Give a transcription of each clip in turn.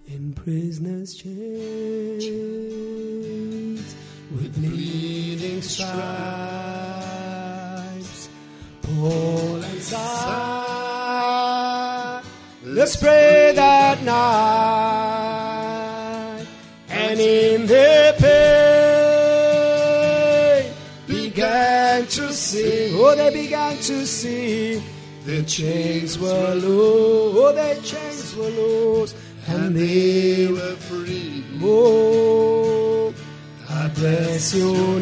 in prisoners' chains, with bleeding stripes, Paul and Silas prayed that night, and in their pain began to sing. Oh, they began to sing. Their chains were loose. Oh, their chains were loose, and they were free. Oh, I bless your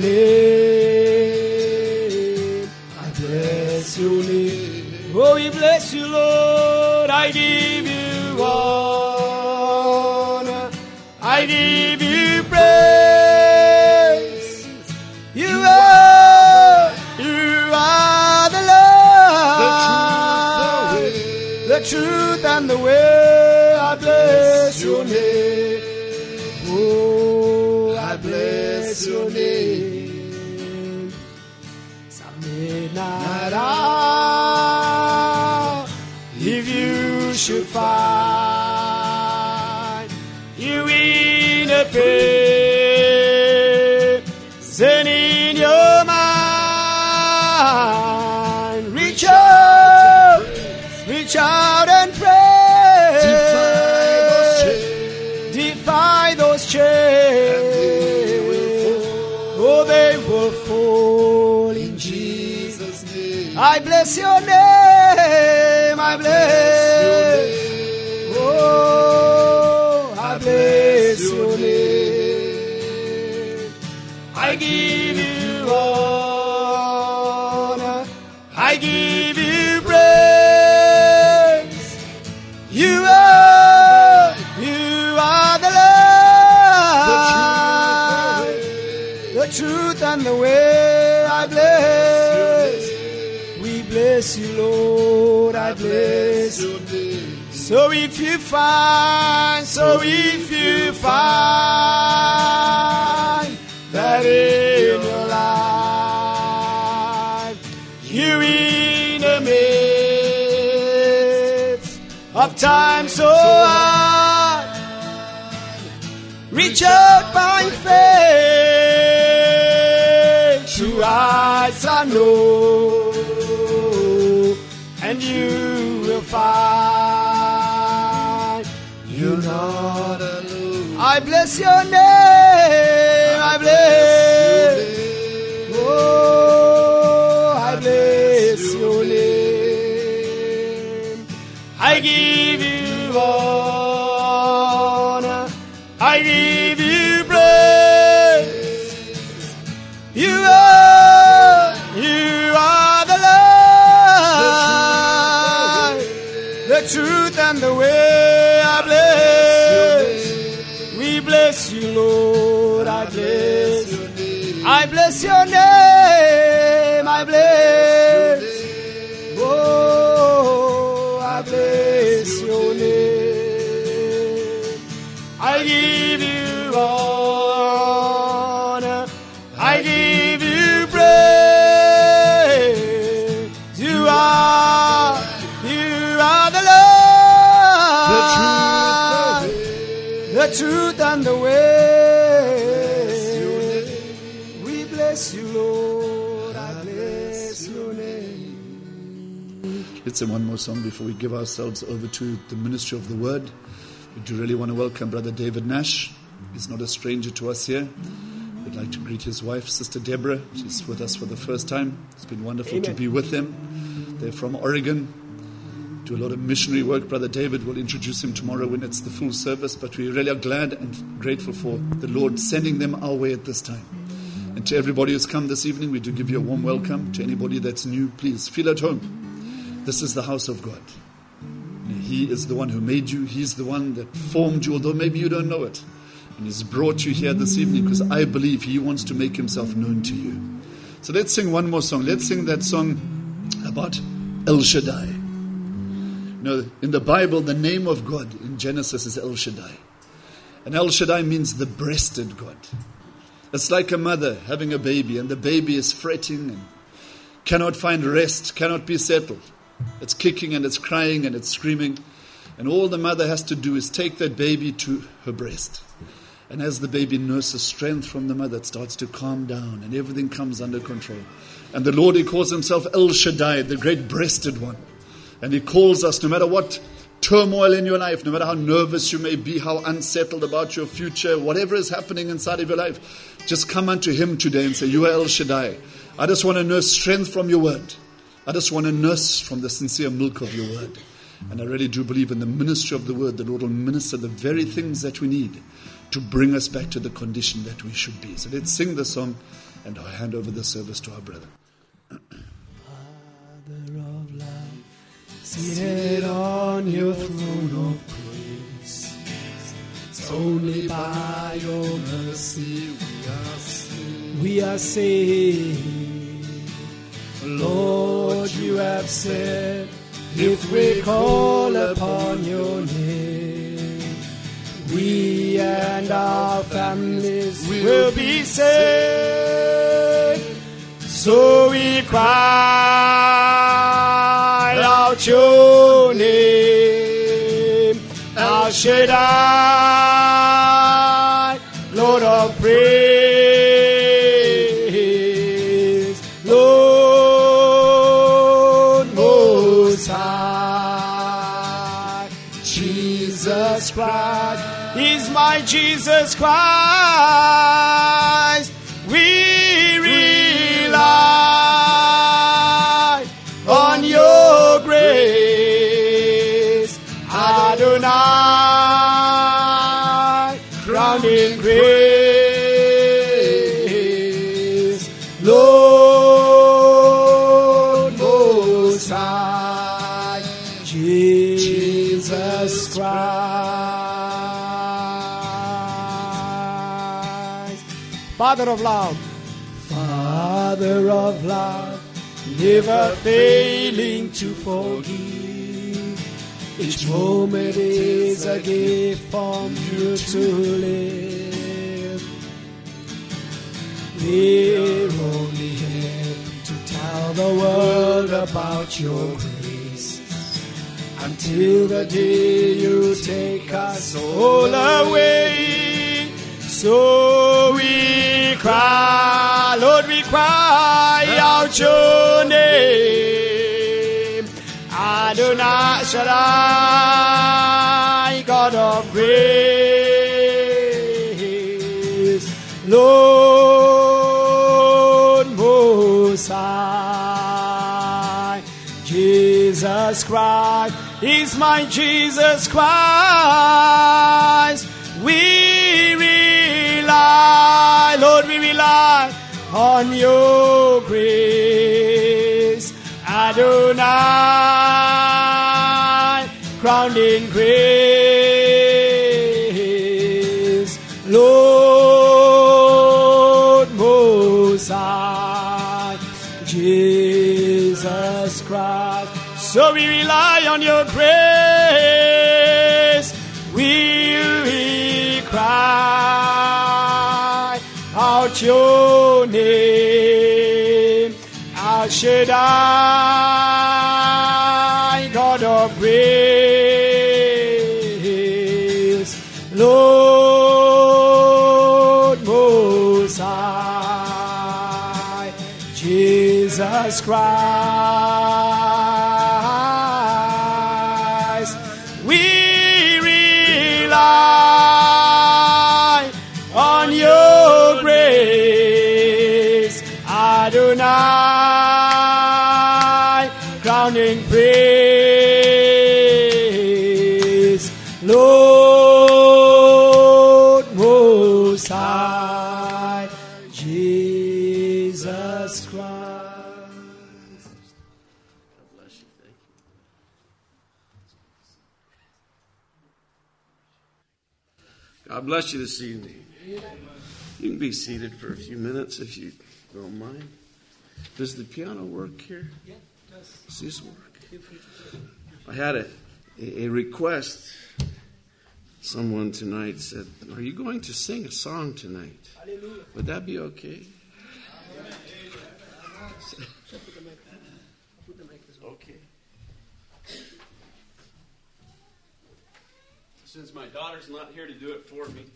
name. I bless your name. Oh, we bless you, Lord. I give you honor. I give you praise. You are the Lord, the truth and the way. I bless your name. Oh, I bless your name. Some midnight hour, if you should find you in a prison in your mind, reach out and pray. Defy those chains. Oh, they will fall in Jesus' name. I bless your name. I bless. Oh, I bless your name. I give you honor. I give you praise. You are the Lord, the truth and the way. I bless. We bless you, Lord. I bless you. So if you find that in your life you're in the midst of time so hard, reach out by faith to eyes unknown, and you will find you're not alone. I bless your name. I bless. Oh, I bless your name. I give you honor. I give you praise. You are the Lord, the truth and the way. I bless. We bless you, Lord. I bless. I bless your name. I bless. Oh, I bless your name. I give you honor. I give you praise. You are the Lord, the truth and the way. We bless you, Lord. I bless your name. Let's sing one more song before we give ourselves over to the ministry of the word. We do really want to welcome Brother David Nash. He's not a stranger to us here. We'd like to greet his wife, Sister Deborah. She's with us for the first time. It's been wonderful to be with them. They're from Oregon. Do a lot of missionary work. Brother David will introduce him tomorrow when it's the full service. But we really are glad and grateful for the Lord sending them our way at this time. And to everybody who's come this evening, we do give you a warm welcome. To anybody that's new, please feel at home. This is the house of God. He is the one who made you. He's the one that formed you, although maybe you don't know it. And He's brought you here this evening because I believe He wants to make Himself known to you. So let's sing one more song. Let's sing that song about El Shaddai. You know, in the Bible, the name of God in Genesis is El Shaddai. And El Shaddai means the breasted God. It's like a mother having a baby, and the baby is fretting and cannot find rest, cannot be settled. It's kicking and it's crying and it's screaming. And all the mother has to do is take that baby to her breast. And as the baby nurses strength from the mother, it starts to calm down and everything comes under control. And the Lord, He calls Himself El Shaddai, the great breasted one. And He calls us, no matter what turmoil in your life, no matter how nervous you may be, how unsettled about your future, whatever is happening inside of your life, just come unto Him today and say, you are El Shaddai. I just want to nurse strength from your word. I just want to nurse from the sincere milk of your word. And I really do believe in the ministry of the word. The Lord will minister the very things that we need to bring us back to the condition that we should be. So let's sing the song, and I'll hand over the service to our brother. Father of love, seated on your throne of grace, it's only by your mercy we are saved. Lord, you have said, if we call upon your name, we and our families will be saved. So we cry out your name, El Shaddai, Lord of praise, Lord Most High. Jesus Christ is my Jesus Christ. We rely on your grace, Adonai, crowned in grace, Lord Most High, Jesus Christ. Father of love, Father of love, never failing to forgive. Each moment is a gift from you to live. We're only here to tell the world about your grace, until the day you take us all away. So we cry, Lord, we cry out your name, Adonai Shaddai, God of grace, Lord Most High. Jesus Christ is my Jesus Christ. We rely, Lord, we rely on your grace, Adonai, crowned in grace, Lord Most High, Jesus Christ. So we rely on your grace. We cry out your name, El Shaddai, God of grace, Lord Most High, Jesus Christ. We rely on your grace, Adonai, crowned in praise, Lord Most High, Jesus Christ. God bless you this evening. You can be seated for a few minutes if you don't mind. Does the piano work here? Yeah, it does. Does this work? I had a request. Someone tonight said, are you going to sing a song tonight? Hallelujah. Would that be okay? Okay. Since my daughter's not here to do it for me.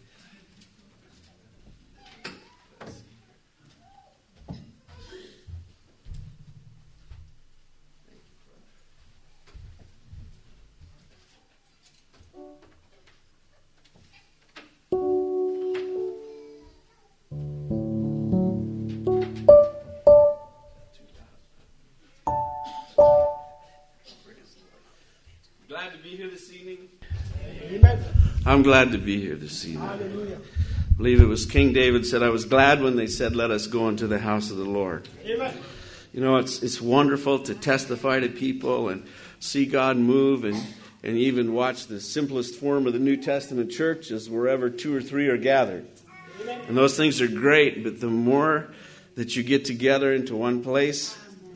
Glad to be here this evening. Amen. I'm glad to be here this evening. Hallelujah. I believe it was King David said, I was glad when they said, let us go into the house of the Lord. Amen. You know, it's wonderful to testify to people and see God move and even watch the simplest form of the New Testament church is wherever 2 or 3 are gathered. Amen. And those things are great, but the more that you get together into one place,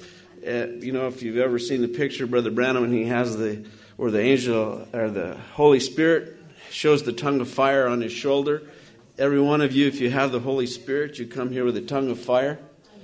you know, if you've ever seen the picture of Brother Branham, and he has the angel or the Holy Spirit shows the tongue of fire on his shoulder. Every one of you, if you have the Holy Spirit, you come here with a tongue of fire.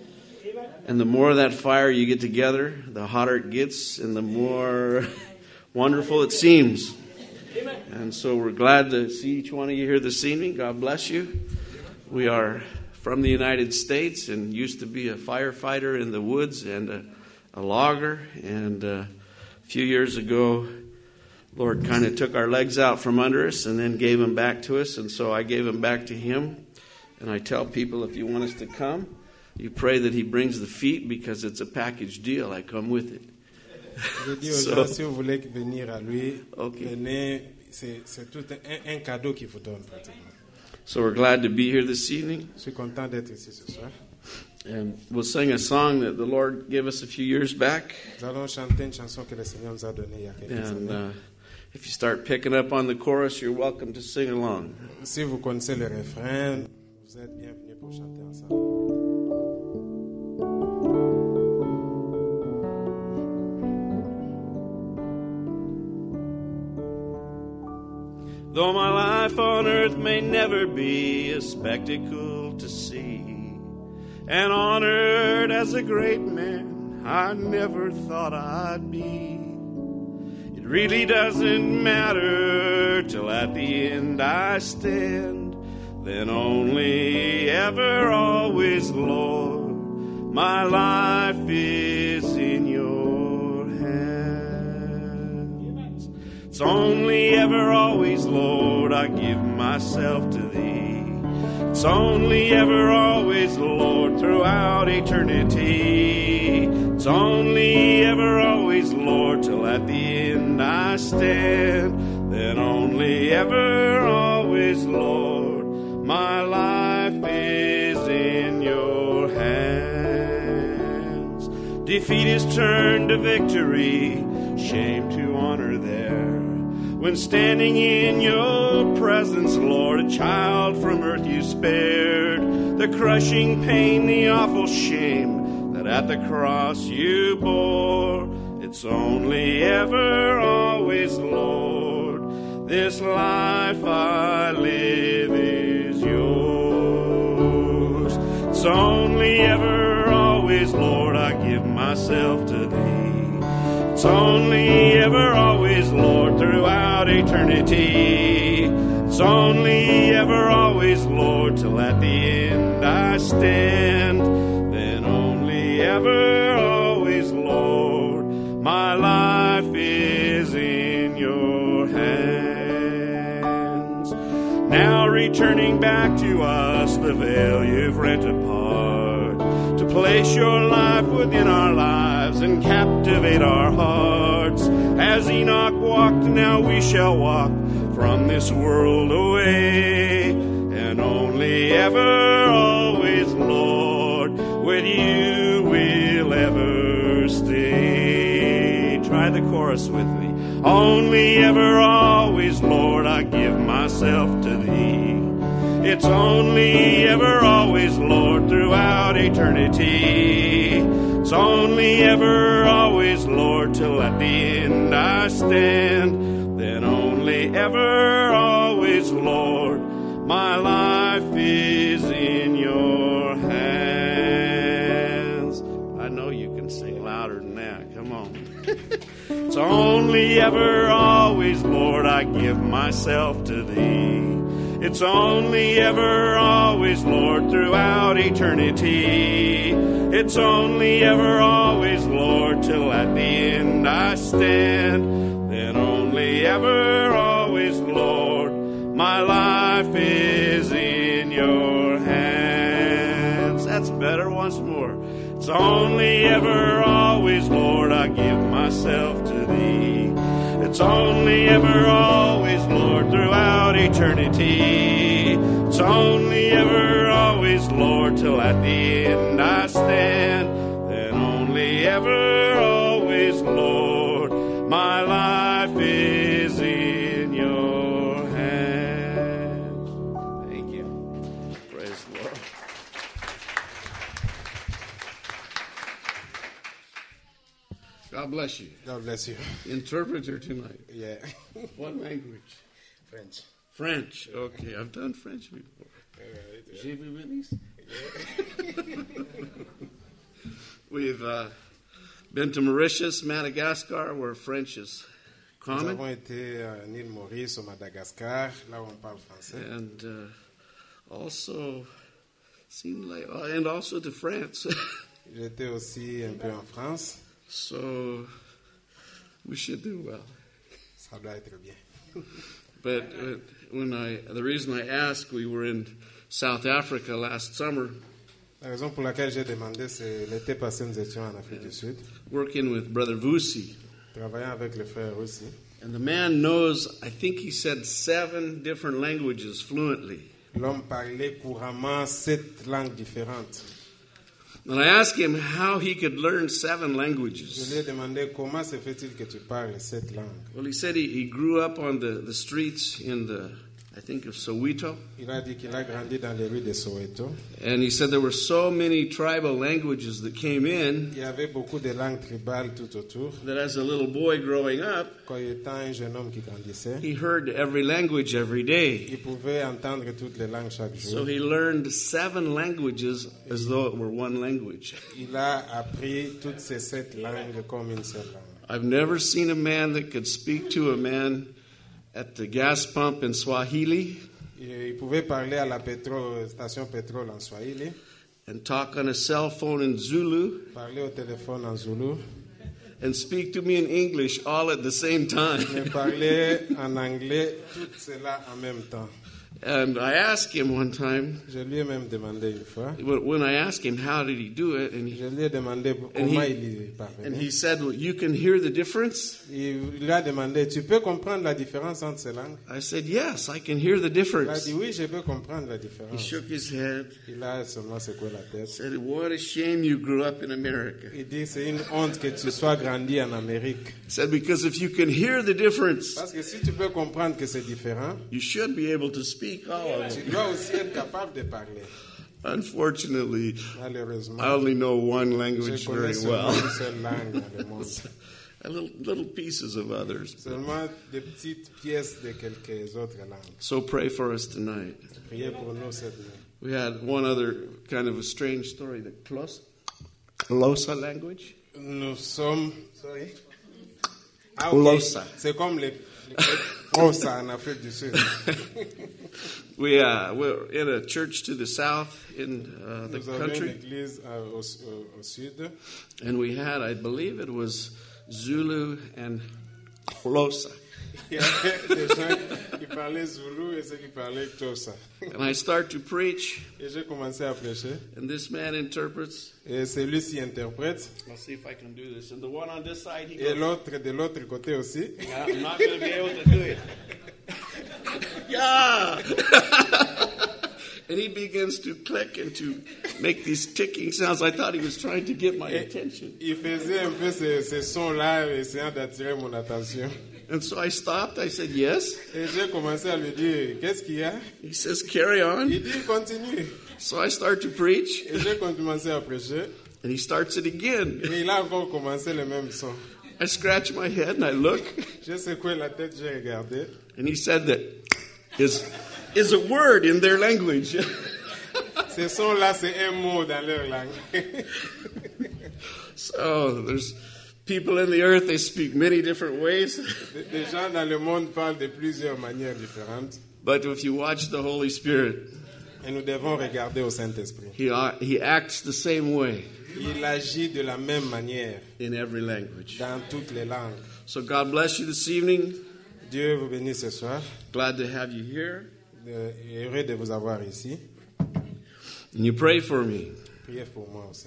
And the more of that fire you get together, the hotter it gets and the more wonderful it seems. And so we're glad to see each one of you here this evening. God bless you. We are from the United States and used to be a firefighter in the woods and a logger. And a few years ago, Lord kind of took our legs out from under us and then gave them back to us. And so I gave them back to Him. And I tell people, if you want us to come, you pray that He brings the feet because it's a package deal. I come with it. Je dis aux gens, si vous voulez venir à lui, Okay. venez, c'est tout un cadeau qu'il vous donne pratiquement. So we're glad to be here this evening. Je suis content d'être ici ce soir. And we'll sing a song that the Lord gave us a few years back. Nous allons chanter une chanson que le Seigneur nous a donnée il y a quelques And années. if you start picking up on the chorus, you're welcome to sing along. Si vous connaissez le refrain, vous êtes bienvenus pour chanter ensemble. Though my life on earth may never be a spectacle to see, and honored as a great man I never thought I'd be, it really doesn't matter till at the end I stand. Then only, ever, always, Lord, my life is in your hands. It's only, ever, always, Lord, I give myself to Thee. It's only, ever, always, Lord, throughout eternity. It's only, ever, always, Lord, till at the end I stand. Then only, ever, always, Lord, my life is in your hands. Defeat is turned to victory, shame to honor there. When standing in your presence, Lord, a child from earth you spared. The crushing pain, the awful shame that at the cross you bore. It's only, ever, always, Lord, this life I live is yours. It's only, ever, always, Lord, I give myself to Thee. It's only, ever, always, Lord, throughout eternity. It's only, ever, always, Lord, till at the end I stand. Then only, ever, always, Lord, my life is in your hands. Now returning back to us the veil you've rent apart, to place your life within our lives and captivate our hearts. As Enoch walked, now we shall walk from this world away. And only, ever, always, Lord, with you we'll ever stay. Try the chorus with me. Only, ever, always, Lord, I give myself to Thee. It's only, ever, always, Lord, throughout eternity. It's only, ever, always, Lord, till at the end I stand. Then only, ever, always, Lord, my life is in your hands. I know you can sing louder than that. Come on. It's only ever, always, Lord, I give myself to Thee. It's only ever, always, Lord, throughout eternity. It's only ever, always, Lord, till at the end I stand. Then only ever, always, Lord, my life is in Your hands. That's better once more. It's only ever, always, Lord, I give myself to Thee. It's only ever, always, Lord, throughout eternity. It's only ever, always, Lord, till at the end I stand. Then only ever, always, Lord, my life is in Your hands. Thank you. Praise the Lord. God bless you. God bless you. Interpreter tonight. Yeah. What language? French. French. Okay, I've done French before. J'ai vu Venice. We've been to Mauritius, Madagascar, where French is Nous avons common, été en île Maurice, au Madagascar, là où on parle français. and also seemed like, and also to France. J'étais aussi un peu en France. So we should do well. Ça doit être bien. But the reason I asked, we were in South Africa last summer, La raison pour laquelle j'ai demandé, c'est l'été passé, nous étions en Afrique du Sud, working with Brother Vusi. travaillant avec le frère aussi. And the man knows, I think he said 7 different languages fluently. L'homme parlait couramment 7 langues différentes. And I asked him how he could learn 7 Je languages. lui ai demandé comment se fait-il que tu parles 7 langues. Well, he said he grew up on the streets in I think of Soweto. Il a dit qu'il a grandi dans les rues de Soweto. And he said there were so many tribal languages that came in Il y avait beaucoup de langues tribales tout autour. that as a little boy growing up, Quand il était un jeune homme qui grandissait, he heard every language every day. il pouvait entendre toutes les langues chaque jour. So he learned 7 languages as though it were one language. Il a appris toutes ces 7 langues comme une seule langue. I've never seen a man that could speak to a man at the gas pump in Swahili Il pouvait parler à la station pétrole en Swahili, and talk on a cell phone in Zulu parler au téléphone en Zulu, and speak to me in English all at the same time. mais parler en anglais, tout cela en même temps. And I asked him one time, Je lui ai même demandé une fois, when I asked him how did he do it, and je lui ai demandé And comment he- il y and he parvenait. said, well, you can hear the difference? Il lui a demandé, tu peux comprendre la différence entre ces langues? I said, yes, I can hear the Il a difference. dit, oui, je peux comprendre la He différence. shook his head, Il a seulement secoué la tête. said, what a shame you grew up in America. Il dit, c'est une honte que tu sois grandi en Amérique. He said, because if you can hear the difference, Parce que si tu peux comprendre que c'est différent, you should be able to speak all of tu it. dois aussi être capable de parler. Unfortunately, Malheureusement, I only know one je language connais very seulement well. une seule langue dans le monde. Little pieces of others. Seulement des petites pièces de quelques autres langues. So pray for us tonight. Priez pour nous cette nuit. We had one other kind of a strange story, the Xhosa language. Nous sommes... Sorry? Ah, Xhosa. C'est comme les Xhosa en Afrique du Sud. We're in a church to the south in the Nous avons une country, église au sud. and we had, I believe it was Zulu and Xhosa. Il y avait des gens qui parlaient Zulu et ceux qui parlaient Xhosa. And I start to preach, Et j'ai commencé à prêcher. and this man interprets. Et celui-ci interprète. I'll see if I can do this. And the one on this side, he Et goes, l'autre de l'autre côté aussi. I'm not going to be able to do it. Yeah! And he begins to click and to make these ticking sounds. I thought he was trying to get my attention. Il faisait un peu ces sons-là, essayant d'attirer mon attention. And so I stopped. I said, yes. Et j'ai commencé à lui dire, qu'est-ce qu'il y a? He says, carry on. Il dit, continue. So I start to preach, Et j'ai commencé à prêcher. and he starts it again. Et il a encore commencé le même son. I scratch my head and I look, J'ai secoué la tête, j'ai regardé. and he said that is a word in their language. Ces sons-là, c'est un mot dans leur langue. So there's People in the earth, they speak many different ways. Des gens dans le monde parlent de plusieurs manières différentes. But if you watch the Holy Spirit, Et nous devons regarder au Saint-Esprit. he acts the same way Il agit de la même manière in every language. dans toutes les langues. So God bless you this evening. Dieu vous bénisse ce soir. Glad to have you here. Heureux de vous avoir ici. And you pray for me. Priez pour moi aussi.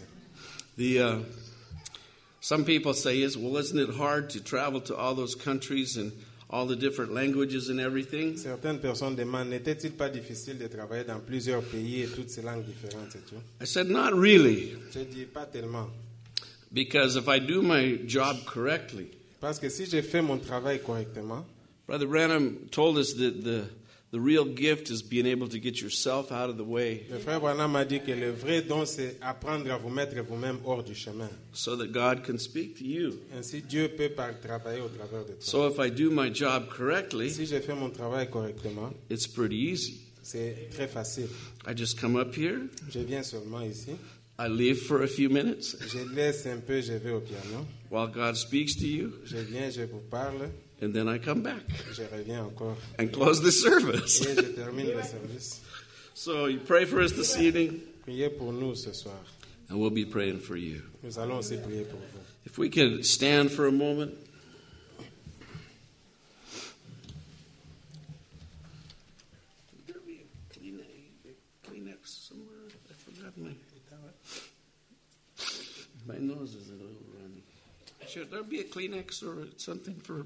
Some people say, well, isn't it hard to travel to all those countries and all the different languages and everything? Certaines personnes demandent, n'était-il pas difficile de travailler dans plusieurs pays et toutes ces langues différentes et tout? I said, not really. Je dis pas tellement. Because if I do my job correctly, Parce que si je fais mon travail correctement, Brother Branham told us that the real gift is being able to get yourself out of the way le frère Branham m'a dit que le vrai don, c'est apprendre à vous mettre vous-même hors du chemin. so that God can speak to you. Ainsi, Dieu peut travailler au travers de toi. So if I do my job correctly, Si je fais mon travail correctement, it's pretty easy. c'est très facile. I just come up here, Je viens seulement ici, I leave for a few minutes je laisse un peu, je vais au piano, while God speaks to you, je viens, je vous parle, and then I come back je reviens encore and close the service. et je termine le service. So you pray for us this evening, Priez pour nous ce soir. and we'll be praying for you. Nous allons aussi prier pour vous. If we could stand for a moment. Would there be a Kleenex somewhere? I forgot my nose is a little runny. Should there be a Kleenex or something for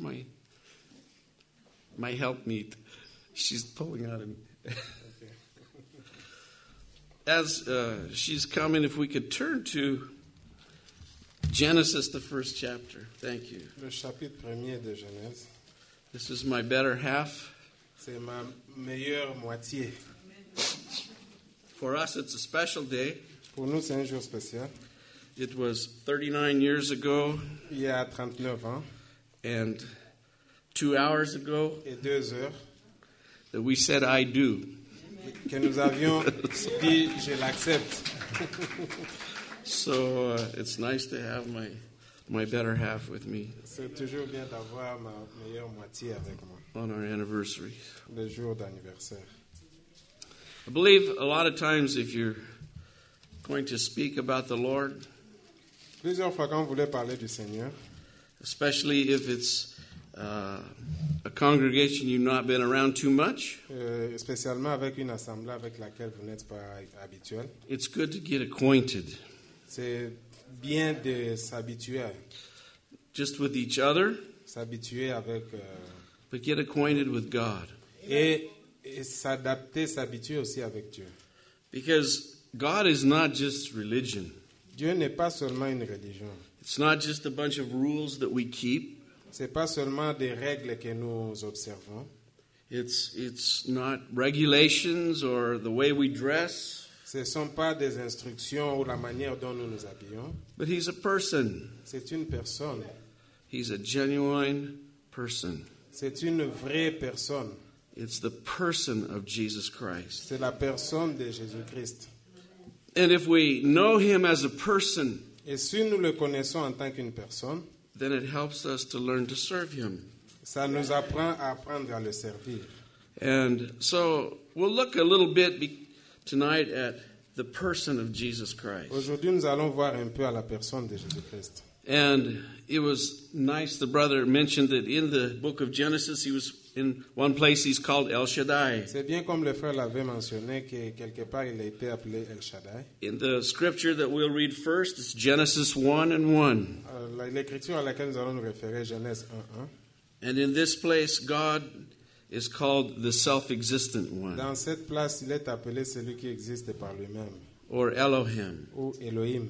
my helpmeet? She's pulling out of me. As she's coming, if we could turn to Genesis, the first chapter. Thank you. Le chapitre 1er de Genèse, This is my better half. c'est ma meilleure moitié. For us, it's a special day. Pour nous, c'est un jour spécial. It was 39 years ago Il y a 39 ans and 2 hours ago et 2 heures that we said, I do. que nous avions dit « je l'accepte ». So it's nice to have my better half with me C'est toujours bien d'avoir ma meilleure moitié avec moi, on our anniversary. le jour d'anniversaire. I believe a lot of times if you're going to speak about the Lord, Plusieurs fois, quand on voulait parler du Seigneur, especially if it's a congregation you've not been around too much, spécialement avec une assemblée avec laquelle vous n'êtes pas habituel, it's good to get acquainted c'est bien de s'habituer just with each other, avec but get acquainted with God. et s'adapter, s'habituer aussi avec Dieu. Because God is not just religion. Dieu n'est pas seulement une religion. It's not just a bunch of rules that we keep. C'est pas seulement des règles que nous observons. It's not regulations or the way we dress. Ce ne sont pas des instructions ou la manière dont nous nous habillons. But He's a person. C'est une personne. He's a genuine person. C'est une vraie personne. It's the person of Jesus Christ. C'est la personne de Jésus-Christ. And if we know Him as a person, Et si nous le connaissons en tant qu'une personne, then it helps us to learn to serve Him. ça nous apprend à apprendre à le servir. And so we'll look a little bit tonight at the person of Jesus Christ. Aujourd'hui, nous allons voir un peu à la personne de Jésus-Christ. And it was nice, the brother mentioned that in the book of Genesis, he was in one place he's called El Shaddai. C'est bien comme le frère l'avait mentionné que quelque part il a été appelé El Shaddai. In the scripture that we'll read first, it's Genesis 1 and 1. L'écriture à laquelle nous allons nous référer, Genèse 1:1. And in this place, God is called the self-existent one, Dans cette place, il est appelé celui qui existe par lui-même, or Elohim. ou Elohim.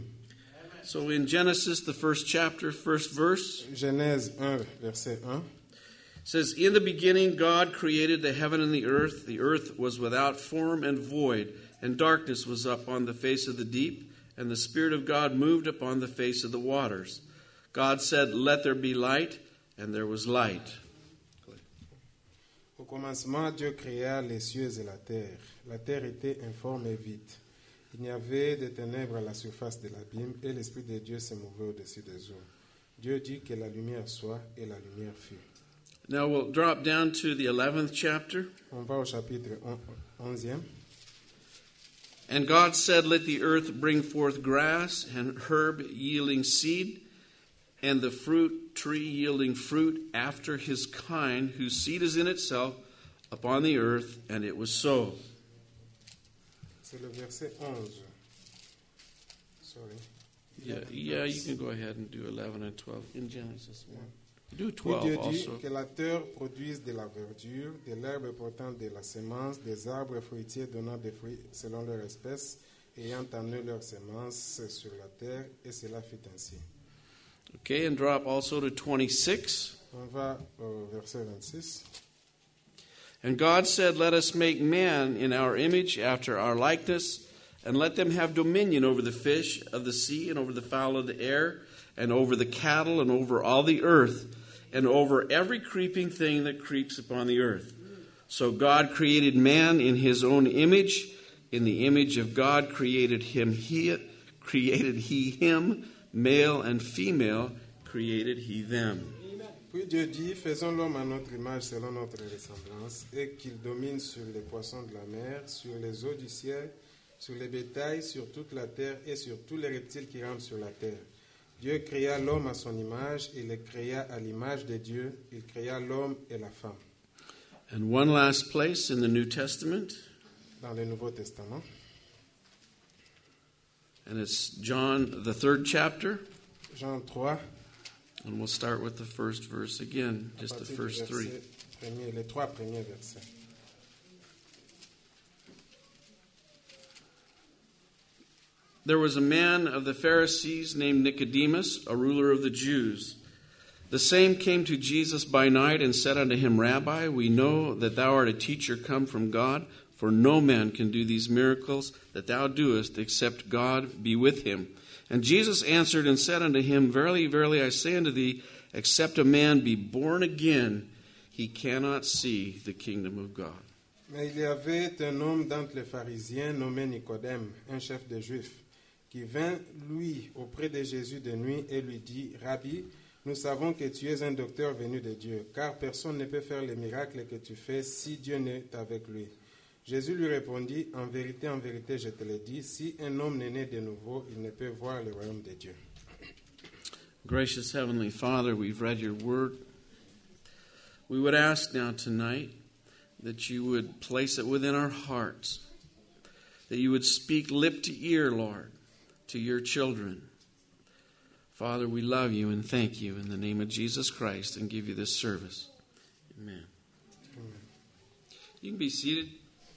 So in Genesis, the first chapter, first verse, Genèse 1, verset 1. says, In the beginning God created the heaven and the earth. The earth was without form and void, and darkness was upon the face of the deep, and the Spirit of God moved upon the face of the waters. God said, Let there be light, and there was light. Au commencement, Dieu créa les cieux et la terre. La terre était informe et vide. Il n'y avait de ténèbres à la surface de l'abîme, et l'Esprit de Dieu se mouvait au-dessus des eaux. Dieu dit que la lumière soit et la lumière fut. Now we'll drop down to the 11th chapter. On va au chapitre 11e. And God said, let the earth bring forth grass and herb yielding seed, and the fruit tree yielding fruit after his kind, whose seed is in itself, upon the earth, and it was so. C'est le verset 11. Sorry. Yeah, you can go ahead and do 11 and 12 in Genesis 1. Do Puis 12 Dieu dit also. que la terre produise de la verdure, de l'herbe portant de la semence, des arbres fruitiers donnant des fruits selon leur espèce, ayant en eux leur semence sur la terre, et cela fut ainsi. Okay, and drop also to 26. On va au verset 26. And God said, let us make man in our image, after our likeness, and let them have dominion over the fish of the sea, and over the fowl of the air, and over the cattle, and over all the earth, and over every creeping thing that creeps upon the earth. So God created man in his own image. In the image of God created he him, male and female created he them. Puis Dieu dit, faisons l'homme à notre image selon notre ressemblance, et qu'il domine sur les poissons de la mer, sur les eaux du ciel, sur les bétails, sur toute la terre et sur tous les reptiles qui rampent sur la terre. Dieu créa l'homme à son image, il le créa à l'image de Dieu, il créa l'homme et la femme. And one last place in the New Testament, Dans le Nouveau Testament, and it's John, the 3rd chapter, Jean 3, and we'll start with the first verse again, à just the partir du first three. verset premier, les trois premiers versets. There was a man of the Pharisees named Nicodemus, a ruler of the Jews. The same came to Jesus by night and said unto him, Rabbi, we know that thou art a teacher come from God, for no man can do these miracles that thou doest, except God be with him. And Jesus answered and said unto him, Verily, verily, I say unto thee, except a man be born again, he cannot see the kingdom of God. Mais il y avait un homme d'entre les pharisiens nommé Nicodème, un chef des Juifs, qui vint, lui, auprès de Jésus de nuit et lui dit, Rabbi, nous savons que tu es un docteur venu de Dieu, car personne ne peut faire les miracles que tu fais si Dieu n'est avec lui. Jésus lui répondit, en vérité, je te le dis, si un homme n'est né de nouveau, il ne peut voir le royaume de Dieu. Gracious Heavenly Father, we've read your word. We would ask now tonight that you would place it within our hearts, that you would speak lip to ear, Lord, to your children. Father, we love you and thank you in the name of Jesus Christ and give you this service. Amen. You can be seated.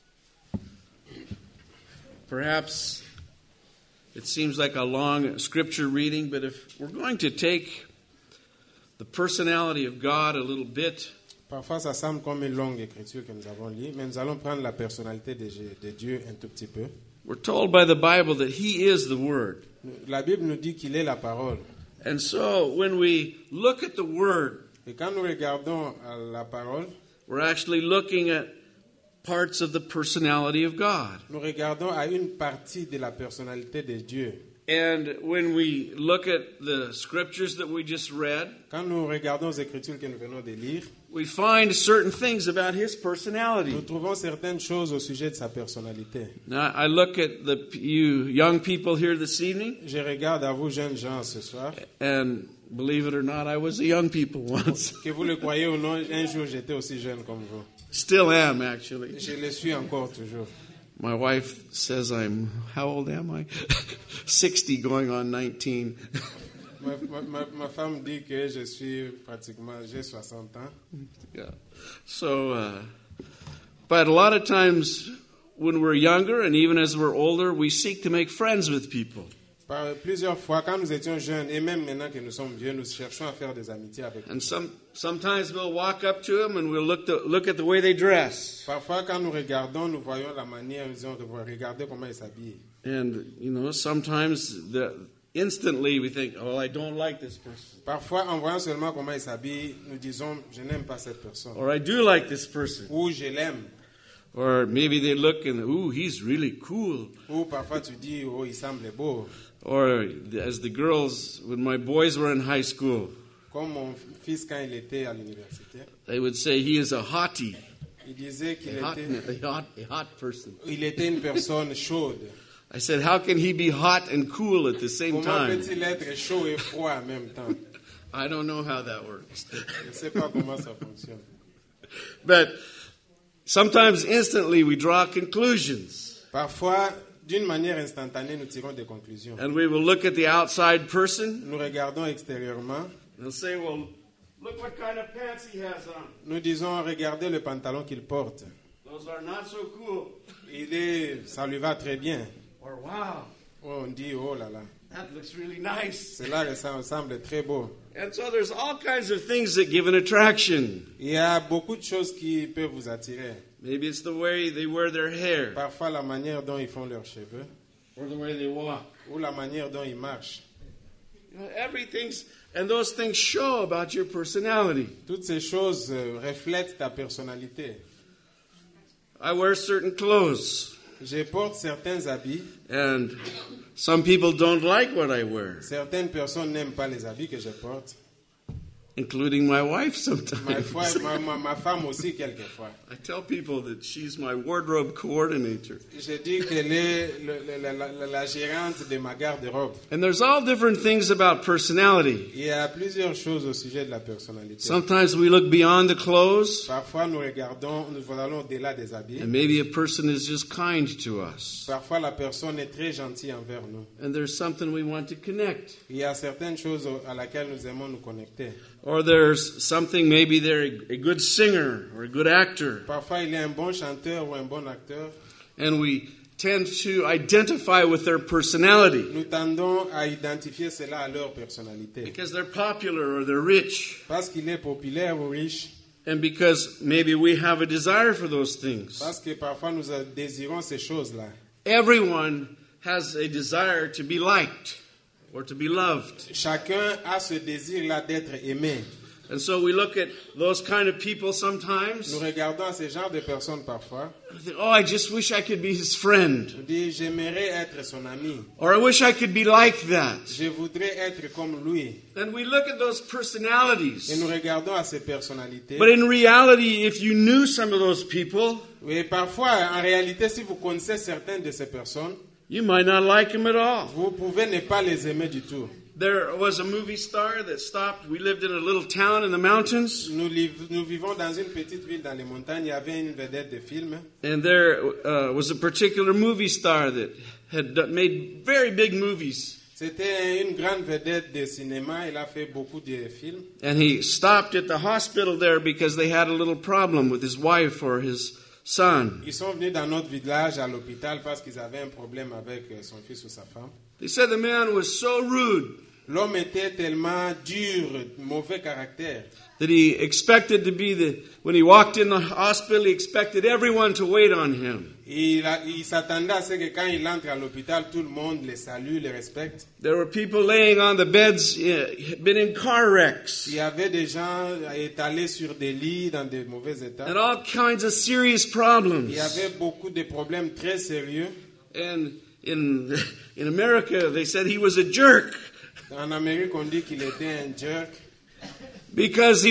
Perhaps it seems like a long scripture reading, but if we're going to take the personality of God a little bit, Parfois, ça semble comme une longue écriture que nous avons lue, mais nous allons prendre la personnalité de Dieu un tout petit peu. we're told by the Bible that He is the Word. La Bible nous dit qu'il est la parole. And so when we look at the Word, Et quand nous regardons à la parole, we're actually looking at parts of the personality of God. nous regardons à une partie de la personnalité de Dieu. And when we look at the scriptures that we just read, Quand nous regardons les Écritures que nous venons de lire, we find certain things about His nous personality. trouvons certaines choses au sujet de sa personnalité. Now, I look at you young people here this evening, Je regarde à vous, jeunes gens, ce soir. and believe it or not, I was a young people once. Que vous le croyez ou non, un jour j'étais aussi jeune comme vous. Still am, actually. Je le suis encore toujours. My wife says how old am I? 60 going on 19. Ma femme dit que je suis pratiquement, j'ai 60 ans. Yeah. So, but a lot of times when we're younger and even as we're older, we seek to make friends with people. Plusieurs fois, quand nous étions jeunes, et même maintenant que nous sommes vieux, nous cherchons à faire des amitiés avec eux. And sometimes we'll walk up to them and we'll look at the way they dress. Parfois, quand nous regardons, nous voyons la manière, nous disons, regardez comment ils s'habillent. And, sometimes instantly we think, oh, I don't like this person. Parfois, en voyant seulement comment ils s'habillent, nous disons, je n'aime pas cette personne. Or I do like this person. Ou je l'aime. Or maybe they look and, ooh, he's really cool. Ou parfois tu dis, oh, il semble beau. Or as the girls, when my boys were in high school, Comme mon fils quand il était à l'université, they would say he is a hottie, il disait qu'il a était, hot person. il était une personne chaude. I said, how can he be hot and cool at the same Comment time? peut-il être chaud et froid en même temps? I don't know how that works. Je ne sais pas comment ça fonctionne. But sometimes instantly we draw conclusions. Parfois, d'une manière instantanée, nous tirons des conclusions. And we will look at the outside person Nous regardons extérieurement. and say, well, look what kind of pants he has on. Nous disons, regardez le pantalon qu'il porte. Those are not so cool. Ça lui va très bien. Or, wow, Oh, on dit, oh là là, that looks really nice. cela semble très beau. And so there's all kinds of things that give an attraction. Il y a beaucoup de choses qui peuvent vous attirer. Maybe it's the way they wear their hair Parfois, la manière dont ils font leurs cheveux, or the way they walk. ou la manière dont ils marchent. You know, and those things show about your personality. Toutes ces choses reflètent ta personnalité. I wear certain clothes, Je porte certains habits. and some people don't like what I wear, Certaines personnes n'aiment pas les habits que je porte. including my wife sometimes. Ma femme aussi, quelquefois. I tell people that she's my wardrobe coordinator. Je dis qu'elle est la gérante de ma garde-robe. And there's all different things about personality. Il y a plusieurs choses au sujet de la personnalité. Sometimes we look beyond the clothes, Parfois, nous allons au-delà des habits. and maybe a person is just kind to us. Parfois, la personne est très gentille envers nous. And there's something we want to connect. Il y a certaines choses à laquelle nous aimons nous connecter. Or there's something, maybe they're a good singer or a good actor. Parfois, il y a un bon chanteur ou un bon acteur. And we tend to identify with their personality Nous tendons à identifier cela à leur personnalité. because they're popular or they're rich. Parce qu'il est populaire ou riche. And because maybe we have a desire for those things. Parce que parfois, nous désirons ces choses-là. Everyone has a desire to be liked or to be loved. Chacun a ce désir-là d'être aimé. And so we look at those kind of people sometimes. Nous regardons à ce genre de personnes parfois. I think, oh, I just wish I could be his friend. On dit, j'aimerais être son ami. Or I wish I could be like that. Je voudrais être comme lui. And we look at those Et personalities. nous regardons à ces personnalités. But in reality, if you knew some of those people, Et parfois, en réalité, si vous connaissez certaines de ces personnes, you might not like them at all. vous pouvez ne pas les aimer du tout. There was a movie star that stopped. We lived in a little town in the mountains. Nous vivons dans une petite ville dans les montagnes. Il y avait une vedette de film. And there was a particular movie star that had made very big movies. C'était une grande vedette de cinéma. Il a fait beaucoup de films. And he stopped at the hospital there because they had a little problem with his wife or his son. Ils sont venus dans notre village à l'hôpital parce qu'ils avaient un problème avec son fils ou sa femme. They said the man was so rude L'homme était tellement dur, mauvais caractère, that he expected to be when he walked in the hospital, he expected everyone to wait on him. il s'attendait à ce que quand il entre à l'hôpital, tout le monde le salue, le respecte. There were people laying on the beds, been in car wrecks, Il y avait des gens étalés sur des lits dans de mauvais états. and all kinds of serious Il problems. y avait beaucoup de problèmes très sérieux. And in America, they said he was a jerk En Amérique, on dit qu'il était un jerk because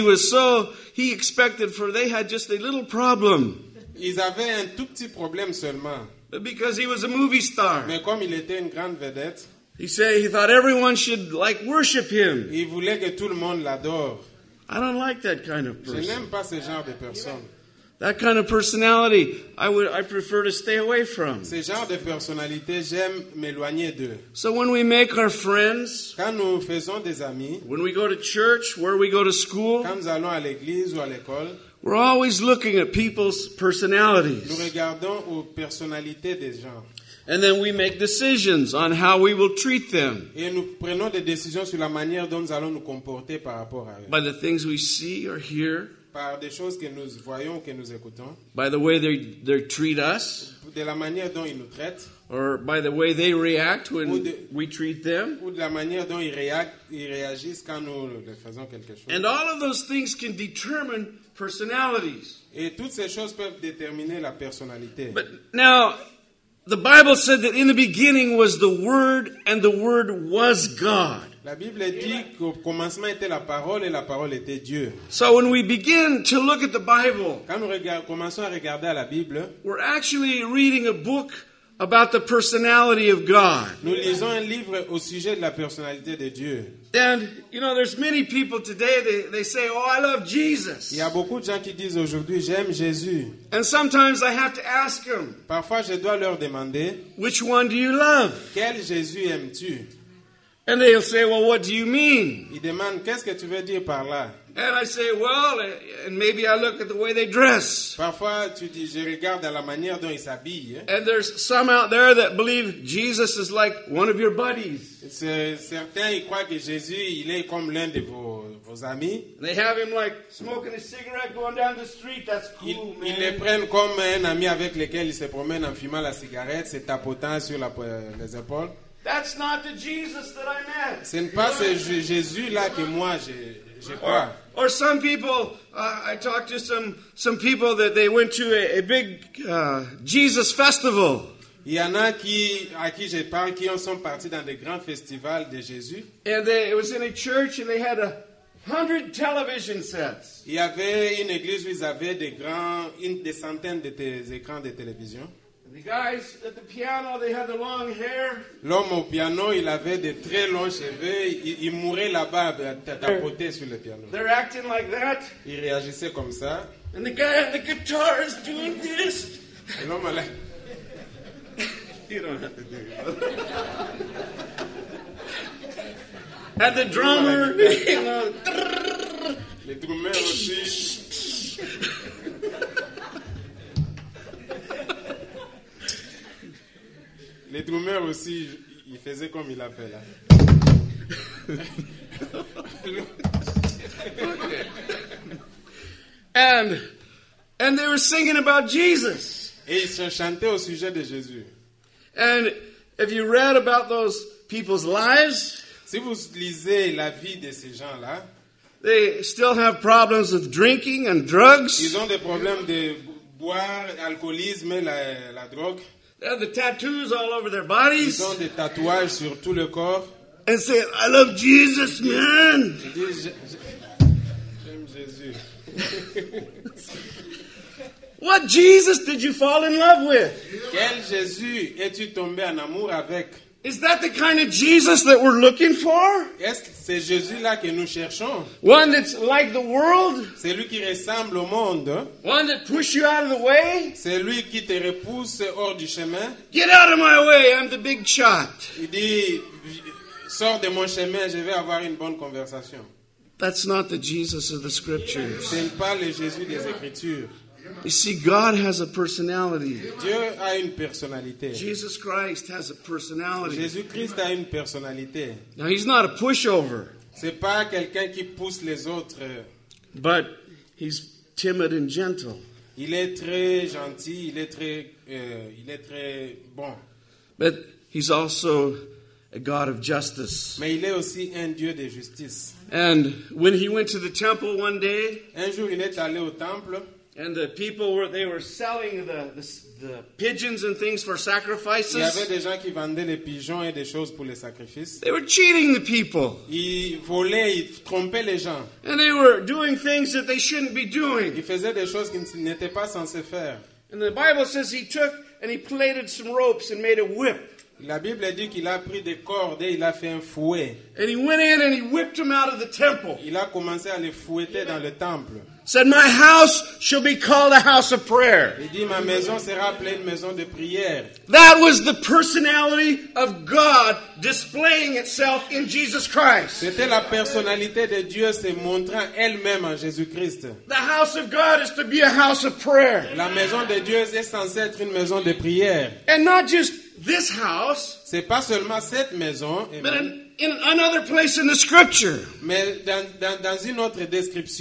he expected they had just a little problem. Ils avaient un tout petit problème seulement. But because he was a movie star, Mais comme il était une grande vedette, he thought everyone should worship him. il voulait que tout le monde l'adore. I don't like that kind of Je person. n'aime pas ce genre de personnes. That kind of personality, I prefer to stay away from. Ce genre de personnalité, j'aime m'éloigner d'eux. So when we make our friends, Quand nous faisons des amis, when we go to church, where we go to school, quand nous allons à l'église ou à l'école, we're always looking at people's nous personalities. regardons aux personnalités des gens. And then we make decisions on how we will treat them Et nous prenons des décisions sur la manière dont nous allons nous comporter par rapport à eux. by the things we see or hear. par des choses que nous voyons, que nous écoutons, by the way they treat us, de la manière dont ils nous traitent, or by the way they react Ou when de- we treat them. ou de la manière dont ils réagissent quand nous leur faisons quelque chose. And all of those things can determine personalities. Et toutes ces choses peuvent déterminer la personnalité. But now, the Bible said that in the beginning was the Word, and the Word was God. La Bible dit qu'au commencement était la parole et la parole était Dieu. So when we begin to look at the Bible, Quand nous commençons à regarder à la Bible, we're actually reading a book about the personality of God. nous lisons un livre au sujet de la personnalité de Dieu. And, you know, there's many people today, they say, oh, I love Jesus. Il y a beaucoup de gens qui disent aujourd'hui, j'aime Jésus. And sometimes I have to ask them, Parfois, je dois leur demander, which one do you love? quel Jésus aimes-tu? And they'll say, well, what do you mean? Ils demandent, qu'est-ce que tu veux dire par là? And I say, well, and maybe I look at the way they dress. Parfois, tu dis, je regarde à la manière dont ils s'habillent. And there's some out there that believe Jesus is like one of your buddies. Certains, ils croient que Jésus, il est comme l'un de vos amis. They have him like smoking a cigarette going down the street. That's Ils, cool, ils le man. prennent comme un ami avec lequel il se promène en fumant la cigarette, se tapotant sur les épaules. That's not the Jesus that I met. Ce n'est pas ce Jésus-là que moi, je crois. Or some people, I talked to some people that they went to a big Jesus festival. Il y en a à qui je parle qui sont partis dans des grands festivals de Jésus. And it was in a church and they had 100 television sets. Il y avait une église où ils avaient des centaines d'écrans de télévision. The guys at the piano, they had the long hair. L'homme au piano, il avait de très longs cheveux. Il mourait là-bas, tapoté sur le piano. They're acting like that. Il réagissait comme ça. And the guy on the guitar is doing this. Et l'homme allait. You don't have to do it. And the drummer, you know, Les drummers aussi. Les drummers aussi, ils faisaient comme il a fait là. and they were singing about Jesus. Et ils chantaient au sujet de Jésus. And if you read about those people's lives, Si vous lisez la vie de ces gens-là, they still have problems with drinking and drugs. ils ont des problèmes de boire, alcoolisme, la drogue. They have the tattoos all over their Ils bodies. ont des tatouages sur tout le corps. And say, I love Jesus, man. Ils disent, j'aime Jésus. What Jesus did you fall in love with? Quel Jésus es-tu tombé en amour avec? Is that the kind of Jesus that we're looking for? Est-ce que c'est Jésus-là que nous cherchons? One that's like the world? C'est lui qui ressemble au monde. One that pushes you out of the way? C'est lui qui te repousse hors du chemin. Get out of my way, I'm the big shot. Il dit, sors de mon chemin, je vais avoir une bonne conversation. That's not the Jesus of the scriptures. Ce n'est pas le Jésus des Écritures. You see, God has a personality. Dieu a une personnalité. Jesus Christ has a personality. Jésus-Christ a une personnalité. Now, he's not a pushover, C'est pas quelqu'un qui pousse les autres. but he's timid and gentle. Il est très gentil, il est très bon. But he's also a God of justice. Mais il est aussi un Dieu de justice. And when he went to the temple one day, Un jour, il est allé au temple. and the people were selling the pigeons and things for Il y avait sacrifices. des gens qui vendaient les pigeons et des choses pour les sacrifices. They were cheating the people. Ils volaient, ils trompaient les gens. And they were doing things that they shouldn't be doing. Ils faisaient des choses qu'ils n'étaient pas censés faire. And the Bible says he took and he plaited some ropes and made a whip. La Bible dit qu'il a pris des cordes et il a fait un fouet. And he went in and he whipped them out of the temple. Il a commencé à les fouetter dans le temple. Said, my house shall be called a house of prayer. Il dit, ma maison sera appelée une maison de prière. That was the personality of God displaying itself in Jesus Christ. C'était la personnalité de Dieu se montrant elle-même en Jésus-Christ. The house of God is to be a house of prayer. La maison de Dieu est censée être une maison de prière. And not just this house, C'est pas seulement cette maison, but in another place in the scripture. mais dans une autre description,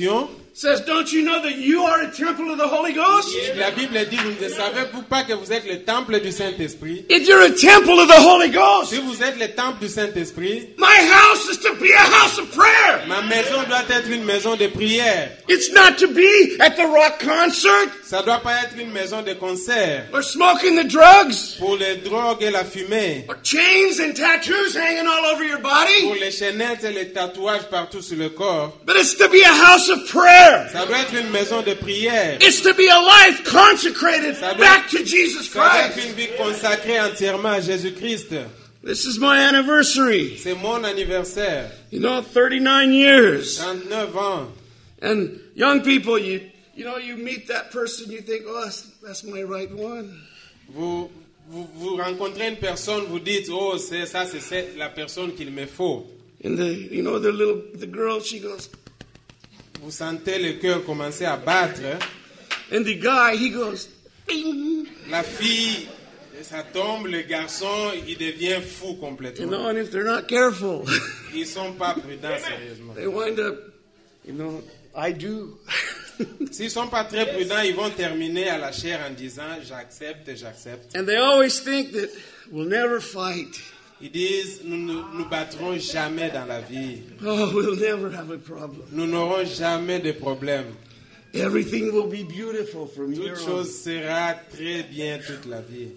says, don't you know that you are a temple of the Holy Ghost? La Bible dit, vous ne savez-vous pas que vous êtes le temple du Saint-Esprit? If you're a temple of the Holy Ghost, Si vous êtes le temple du Saint-Esprit, my house is to be a house of prayer. ma maison doit être une maison de prière. It's not to be at the rock concert Ça doit pas être une maison de concert or smoking the drugs pour les drogues et la fumée, or chains and tattoos hanging all over your pour body, les chaînettes et les tatouages partout sur le corps. but it's to be a house of prayer. Ça doit être une maison de prière. It's to be a life consecrated back to Jesus Ça doit être Christ. une vie consacrée entièrement à Jésus-Christ. This is my anniversary. C'est mon anniversaire. 39 years. 39 ans. And young people, you meet that person, you think, oh, that's my right one. Vous rencontrez une personne, vous dites, oh, c'est la personne qu'il me faut. And the girl, she goes, Vous sentez le cœur commencer à battre. and the guy, he goes, bing. La fille, ça tombe, le garçon, il devient fou complètement. And if they're not careful, Ils sont pas prudents, sérieusement. they wind up, I do. S'ils sont pas très prudents, ils vont terminer à la chair en disant, j'accepte. And they always think that we'll never fight. Ils disent, nous battrons jamais dans la vie. Oh, we'll never have a problem. Nous n'aurons jamais de problème. Everything will be beautiful from here Toute on. chose sera très bien toute la vie.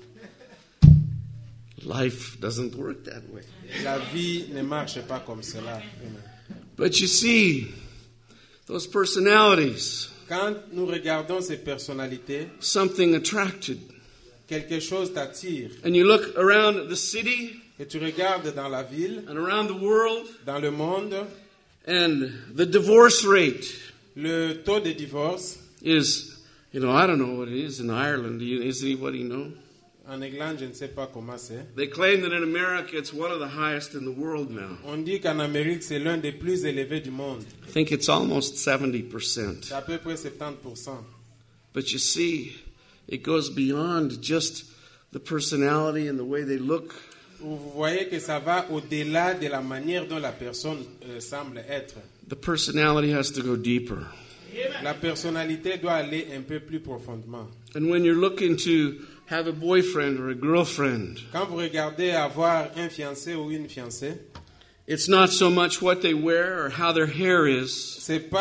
Life doesn't work that way. La vie ne marche pas comme cela. But you see, those personalities, Quand nous regardons ces personnalités, something attracted. quelque chose t'attire. And you look around the city Et tu regardes dans la ville, and around the world, dans le monde, and the divorce rate le taux de divorce. is, I don't know what it is in Ireland. Does anybody know? En Irlande, je ne sais pas comment c'est. They claim that in America it's one of the highest in the world now. On dit qu'en Amérique, c'est l'un des plus élevés du monde. I think it's almost 70%. C'est à peu près 70%. But you see, it goes beyond just the personality and the way they look. Vous voyez que ça va au-delà de la manière dont la personne semble être. The personality has to go deeper. La personnalité doit aller un peu plus profondément. And when you're looking to have a boyfriend or a girlfriend, Quand vous regardez avoir un fiancé ou une fiancée, it's not so much what they wear or how their hair is,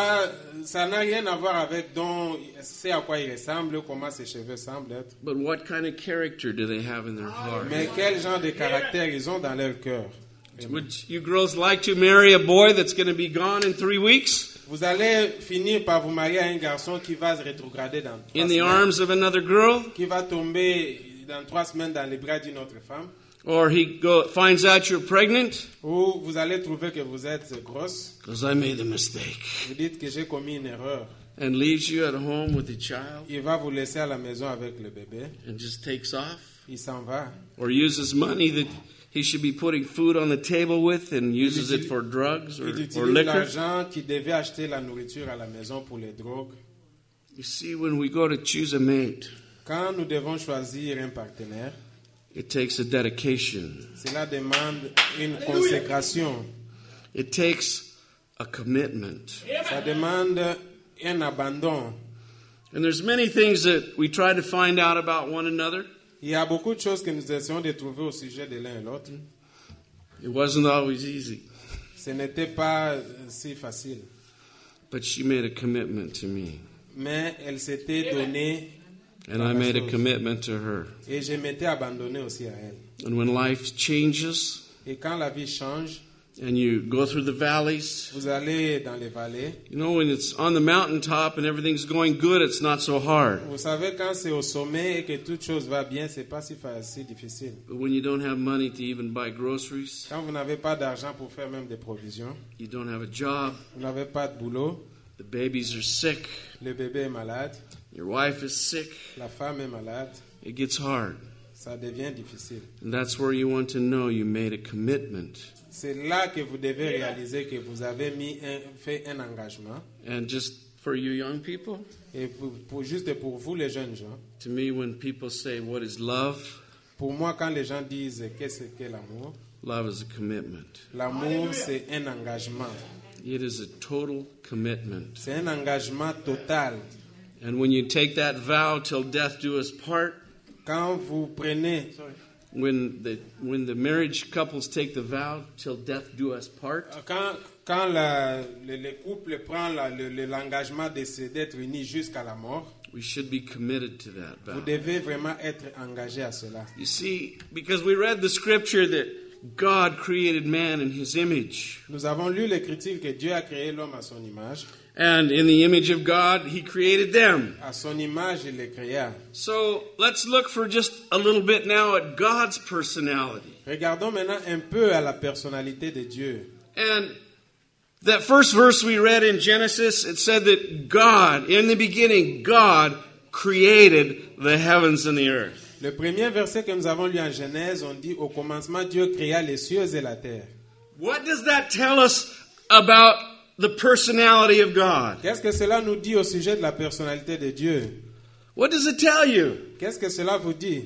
ça n'a rien à voir avec c'est à quoi il ressemble ou comment ses cheveux semblent être. but what kind of character do they have in their heart? Mais quel genre de caractère ils ont dans leur cœur. Would you girls like to marry a boy that's going to be gone in 3 weeks Vous allez finir par vous marier à un garçon qui va se rétrograder dans 3 in the semaines, arms of another girl? qui va tomber dans 3 semaines dans les bras d'une autre femme, Or he finds out you're pregnant? ou vous allez trouver que vous êtes grosse, Because I made a mistake. vous dites que j'ai commis une erreur. And leaves you at home with the child Il va vous laisser à la maison avec le bébé, and just takes off? il s'en va. Or uses money that he should be putting food on the table with and uses it for drugs Il or utilise liquor? l'argent qu'il devait acheter la nourriture à la maison pour les drogues. You see, when we go to choose a mate, Quand nous devons choisir un partenaire, it takes a dedication. cela demande une consécration. It takes a commitment. Ça demande un abandon. And there's many things that we try to find out about one another. Il y a beaucoup de choses que nous essayons de trouver au sujet de l'un et l'autre. It wasn't always easy. Ce n'était pas si facile. But she made a commitment to me. Mais elle s'était donnée And I made a commitment to her. et je m'étais abandonné aussi à elle. And when life changes Et quand la vie change, and you go through the valleys, vous allez dans les vallées. when it's on the mountaintop and everything's going good, it's not so hard. Vous savez, quand c'est au sommet et que toute chose va bien, c'est pas si difficile. But when you don't have money to even buy groceries, Quand vous n'avez pas d'argent pour faire même des provisions, you don't have a job, vous n'avez pas de boulot, the babies are sick, le bébé est malade, your wife is sick, la femme est malade, it gets hard. ça devient difficile. And that's where you want to know you made a commitment. C'est là que vous devez réaliser que vous avez fait un engagement. And just for you young people, Et juste pour vous, les jeunes gens, to me, when people say, what is love? pour moi, quand les gens disent qu'est-ce que l'amour, Love is a commitment. l'amour, c'est un engagement. It is a total commitment. C'est un engagement total. And when you take that vow till death do us part, Quand vous prenez, when the marriage couples take the vow till death do us part, quand le couple prend l'engagement d'être unis jusqu'à la mort, we should be committed to that vous vow. devez vraiment être engagé à cela. You see, because we read the scripture that God created man in his image. Nous avons lu l'écriture que Dieu a créé l'homme à son image. And in the image of God, he created them. À son image, il les créa. So let's look for just a little bit now at God's personality. Regardons maintenant un peu à la personnalité de Dieu. And that first verse we read in Genesis, it said that God, in the beginning, God created the heavens and the earth. Le premier verset que nous avons lu en Genèse, on dit au commencement Dieu créa les cieux et la terre. What does that tell us about the personality of God? Qu'est-ce que cela nous dit au sujet de la personnalité de Dieu? What does it tell you? Qu'est-ce que cela vous dit?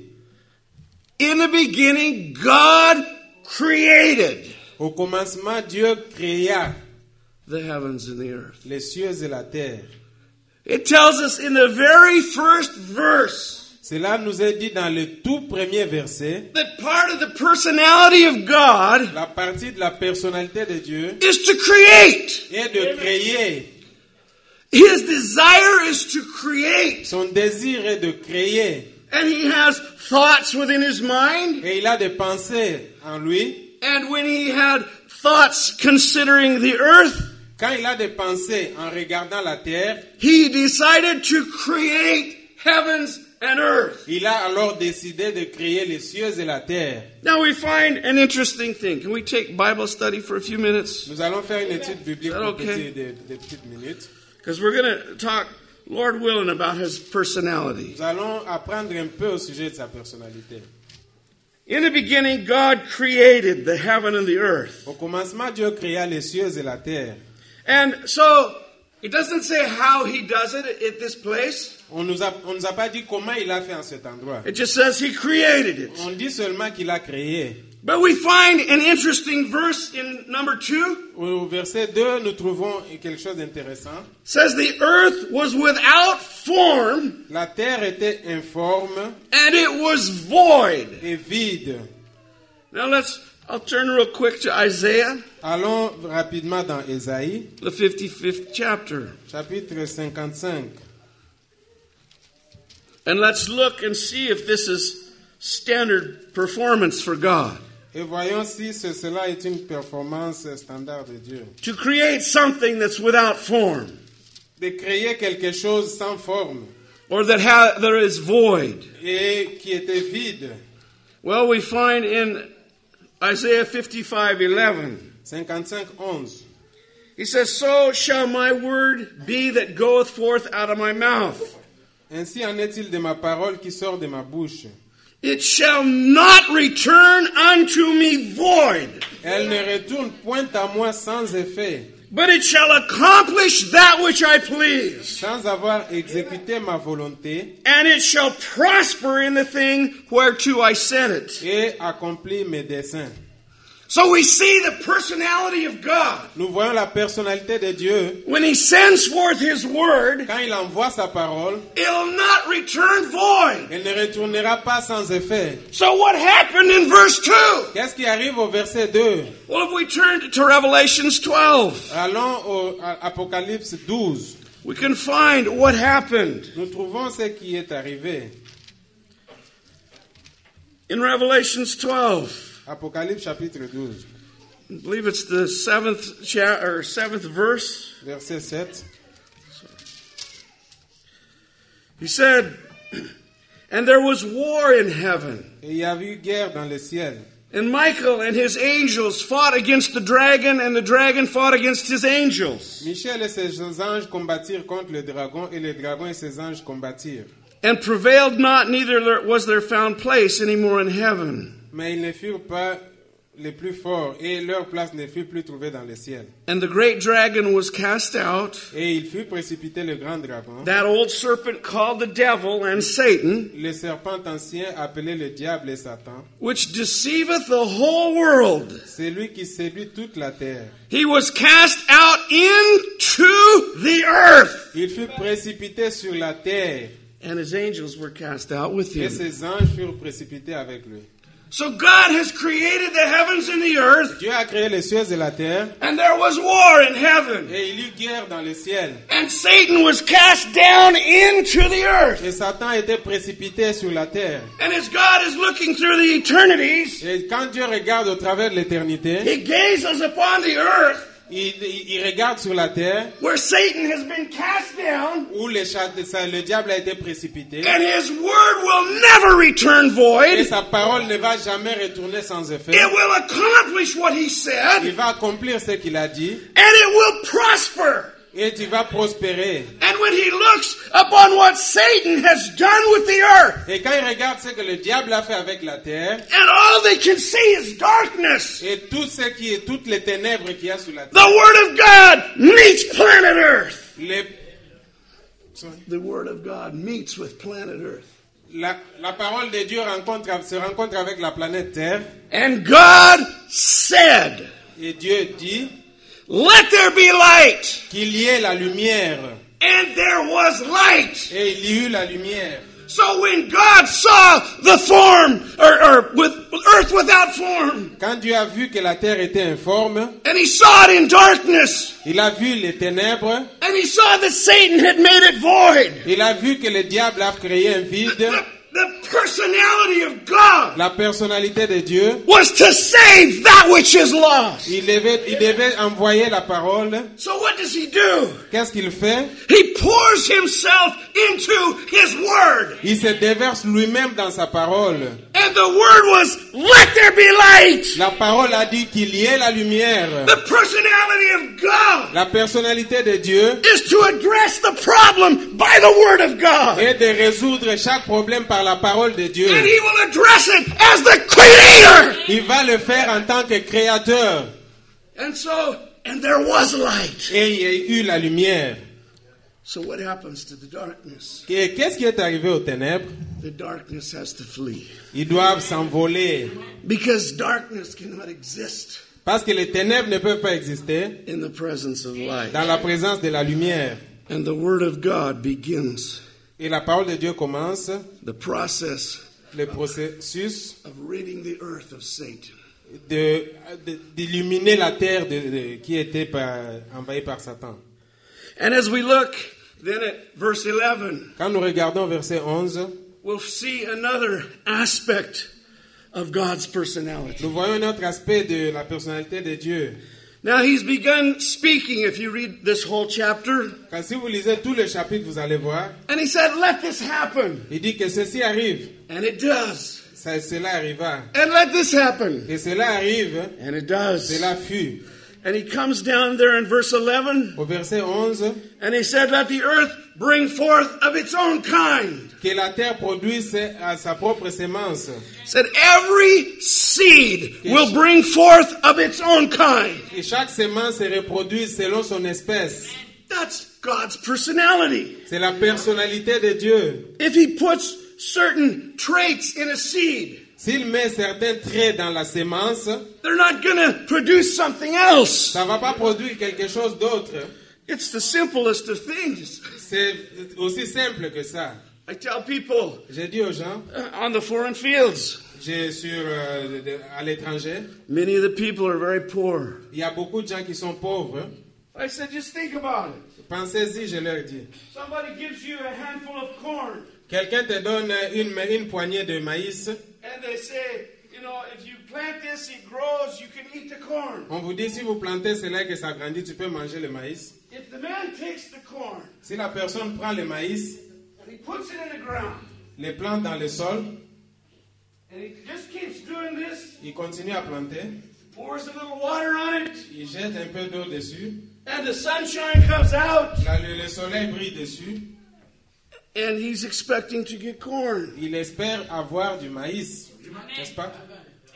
In the beginning, God created Au commencement, Dieu créa the heavens and the earth. les cieux et la terre. It tells us in the very first verse Cela nous est dit dans le tout premier verset. that part of the personality of God La partie de la personnalité de Dieu is to create. est de créer. His desire is to create. Son désir est de créer. And he has thoughts within his mind. Et il a des pensées en lui. And when he had thoughts considering the earth, Quand il a des pensées en regardant la terre, he decided to create heavens and earth. il a alors décidé de créer les cieux et la terre. Now we find an interesting thing. Can we take Bible study for a few minutes? Nous allons faire une étude biblique Is that pour okay? de petites minutes. Because we're going to talk, Lord willing, about his personality. Nous allons apprendre un peu au sujet de sa personnalité. In the beginning, God created the heaven and the earth. Au commencement, Dieu créa les cieux et la terre. And so, it doesn't say how he does it at this place. On nous a pas dit comment il a fait en cet endroit. It just says he created it. On dit seulement qu'il a créé. But we find an interesting verse in number 2. Au verset 2, nous trouvons quelque chose d'intéressant. It says the earth was without form La terre était informe and it was void. et vide. Now I'll turn real quick to Isaiah, Allons rapidement dans Ésaïe, the 55th chapter. chapitre 55. And let's look and see if this is standard performance for God. Et voyons si cela est une performance standard de Dieu. To create something that's without form, De créer quelque chose sans forme or that there is void. et qui était vide. Well, we find in Isaiah 55:11. 55:11. He says, "So shall my word be that goeth forth out of my mouth. Ainsi en est-il de ma parole qui sort de ma bouche. It shall not return unto me void, Elle ne retourne point à moi sans effet, but it shall accomplish that which I please, sans avoir exécuté ma volonté and it shall prosper in the thing whereto I sent it." et accomplir mes desseins. So we see the personality of God. Nous voyons la personnalité de Dieu. When he sends forth his word, Quand il envoie sa parole, it'll not return void. elle ne retournera pas sans effet. So what happened in verse 2? Qu'est-ce qui arrive au verset 2? Well, if we turn to Revelations 12, Allons à Apocalypse 12. we can find what happened. Nous trouvons ce qui est arrivé. In Revelations 12, Apocalypse chapitre 12, I believe it's the seventh verse. verset 7. He said, "And there was war in heaven, Et il y avait eu guerre dans le ciel. and Michael and his angels fought against the dragon, and the dragon fought against his angels, Michel et ses anges combattirent contre le dragon, et le dragon et ses anges combattirent. and prevailed not, neither was there found place any more in heaven." Mais ils ne furent pas les plus forts, et leur place ne fut plus trouvée dans le ciel. And the great dragon was cast out, Et il fut précipité le grand dragon, that old serpent called the devil and Satan, le serpent ancien appelé le diable et Satan, which deceiveth the whole world. c'est lui qui séduit toute la terre. He was cast out into the earth, Il fut précipité sur la terre, and his angels were cast out with et him. ses anges furent précipités avec lui. So God has created the heavens and the earth, Dieu a créé les cieux et la terre, and there was war in heaven. et il y eut guerre dans le ciel. And Satan was cast down into the earth. Et Satan était précipité sur la terre. And as God is looking through the eternities, Et quand Dieu regarde au travers de l'éternité, He gazes upon the earth il regarde sur la terre where Satan has been cast down, où le diable a été précipité. and His word will never return Et void. sa parole ne va jamais retourner sans effet. It will accomplish what He Il said, va accomplir ce qu'il a dit and it will prosper. et tu vas prospérer. And when He looks upon what Satan has done with the earth, Et quand il regarde ce que le diable a fait avec la terre and all they can see is darkness, et tout ce qui est toutes les ténèbres qu'il y a sur la the terre, Word of God meets planet Earth. The Word of God meets with planet Earth. la parole de Dieu se rencontre avec la planète Terre, And God said, et Dieu dit let there be light. qu'il y ait la lumière, And there was light. et il y eut la lumière. So when God saw the form, or with earth without form, Quand Dieu a vu que la terre était informe, and He saw it in darkness, il a vu les ténèbres, and He saw that Satan had made it void, il a vu que le diable a créé un vide, the personality of God la personnalité de Dieu, was to save that which is lost. il devait envoyer la parole. So what does He do? Qu'est-ce qu'il fait? He pours Himself into His Word. Il se déverse lui-même dans sa parole. And the Word was, let there be light. La parole a dit qu'il y ait la lumière. The personality of God La personnalité de Dieu is to address the problem by the Word of God. est de résoudre chaque problème par la parole de Dieu. And He will address it as the Creator. Il va le faire en tant que créateur. And there was light. Et il y a eu la lumière. So what happens to the darkness? Et qu'est-ce qui est arrivé aux ténèbres? The darkness has to flee. Ils doivent s'envoler. Because darkness cannot exist Parce que les ténèbres ne peuvent pas exister in the presence of light. dans la présence de la lumière. And the Word of God begins Et la parole de Dieu commence the process le processus of ridding the earth of Satan. d'illuminer la terre qui était envahie par Satan. And as we look then at verse 11, Quand nous regardons verset 11, we'll see another aspect of God's personality. nous voyons un autre aspect de la personnalité de Dieu. Now He's begun speaking, if you read this whole chapter, Quand si vous lisez tout le chapitre, vous allez voir, and He said, let this happen. il dit que ceci arrive. And it does. Cela arriva. And let this happen. Et cela arrive, And it does. cela fut. And He comes down there in verse 11, Au verset 11, and He said, let the earth bring forth of its own kind. que la terre produise à sa propre sémence. Said every seed will bring forth of its own kind. Et chaque sémence se reproduise selon son espèce. That's God's personality. C'est la personnalité de Dieu. If He puts certain traits in a seed, S'il met certains traits dans la sémence, they're not going to produce something else. ça ne va pas produire quelque chose d'autre. It's the simplest of things. C'est aussi simple que ça. I tell people J'ai dit aux gens, on the foreign fields, à l'étranger, many of the people are very poor. il y a beaucoup de gens qui sont pauvres. I said, just think about it. Pensez-y, je leur dis. Somebody gives you a handful of corn, Quelqu'un te donne une poignée de maïs. and they say, if you plant this, it grows, you can eat the corn. On vous dit, si vous plantez cela et que ça grandit, tu peux manger le maïs. If the man takes the corn Si la personne prend le maïs, and he puts it in the ground, les plante dans le sol, and he just keeps doing this, il continue à planter, pours a little water on it, il jette un peu d'eau dessus, and the sunshine comes out, le soleil brille dessus, and he's expecting to get corn. il espère avoir du maïs, n'est-ce pas?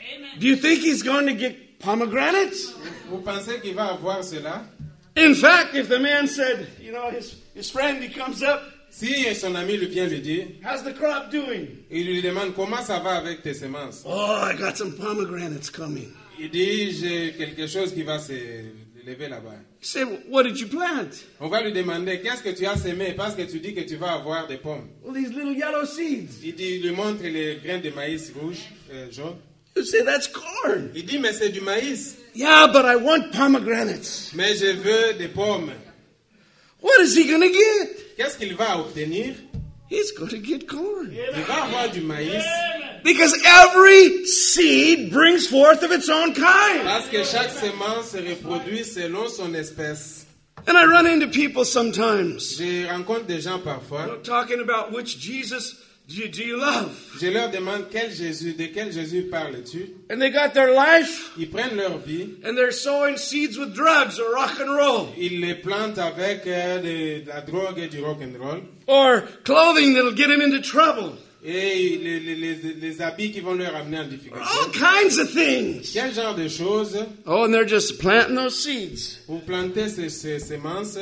Do you think he's going to get pomegranates? Vous pensez qu'il va avoir cela? In fact, if the man said, his friend, he comes up, Si son ami lui vient lui dire, how's the crop doing? il lui demande comment ça va avec tes semences. Oh, I got some pomegranates coming. Il dit, j'ai quelque chose qui va se lever là-bas. You say, what did you plant? On va lui demander, qu'est-ce que tu as semé? Parce que tu dis que tu vas avoir des pommes. Well, these little yellow seeds. Il lui montre les grains de maïs rouge, jaune. You say, that's corn. Il dit, mais c'est du maïs. Yeah, but I want pomegranates. Mais je veux des pommes. What is he going to get? Qu'est-ce qu'il va obtenir? He's going to get corn. Il va avoir du maïs. Because every seed brings forth of its own kind. Parce que chaque semence se reproduit selon son espèce. And I run into people sometimes Je rencontre des gens parfois. talking about which Jesus do you love? Je leur demande de quel Jésus parles-tu? And they got their life Ils prennent leur vie, and they're sowing seeds with drugs or rock and roll ils les plantent avec de la drogue et du rock and roll. or clothing that'll get them into trouble. Et les habits qui vont leur amener en difficulté. All kinds of things. Quel genre de choses? Oh, and they're just planting those seeds. Vous plantez ces semences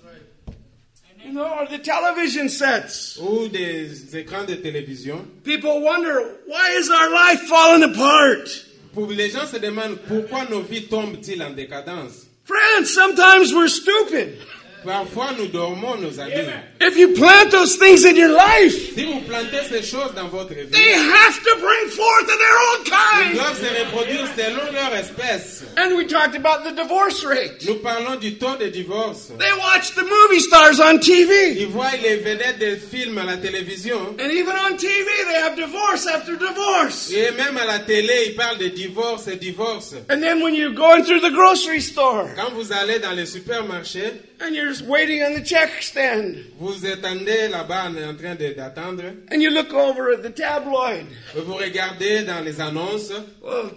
Or the television sets. ou des écrans de télévision. People wonder, why is our life falling apart? Pour les gens se demandent pourquoi nos vies tombent-ils en décadence. Friends, sometimes we're stupid. Parfois nous dormons, nos amis. If you plant those things in your life, Si vous plantez ces choses dans votre vie, they have to bring forth of their own ils kind. doivent se reproduire selon leur espèce. And we talked about the divorce rate. Nous parlons du taux de divorce. They watch the movie stars on TV. Ils voient les vedettes des films à la télévision. And even on TV, they have divorce after divorce. Et même à la télé, ils parlent de divorce et divorce. And then when you're going through the grocery store Quand vous allez dans les supermarchés, and you're just waiting on the check stand vous attendez là-bas en train d'attendre. and you look over at the tabloid. Vous regardez dans les annonces. Well,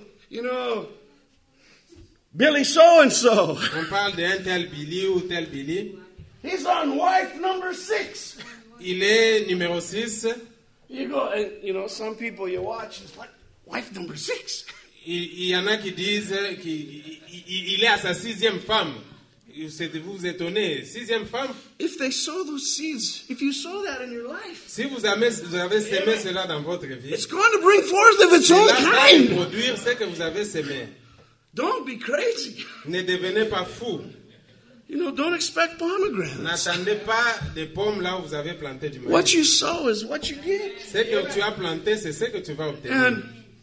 Billy so-and-so. On parle d'un tel Billy ou tel Billy. He's on wife number 6. Il est numéro 6. You go, and some people you watch, it's like, wife number 6. Il y en a qui disent qu'il est à sa 6e femme. Vous vous étonnez, 6e femme? If they sow those seeds, if you sow that in your life, Si vous avez semé cela dans votre vie, it's going to bring forth of its own cela va kind. produire ce que vous avez semé. Don't be crazy. Ne devenez pas fou. Don't expect pomegranates. N'attendez pas des pommes là où vous avez planté du maïs. What you sow is what you get. Ce que tu as planté, c'est ce que tu vas obtenir. And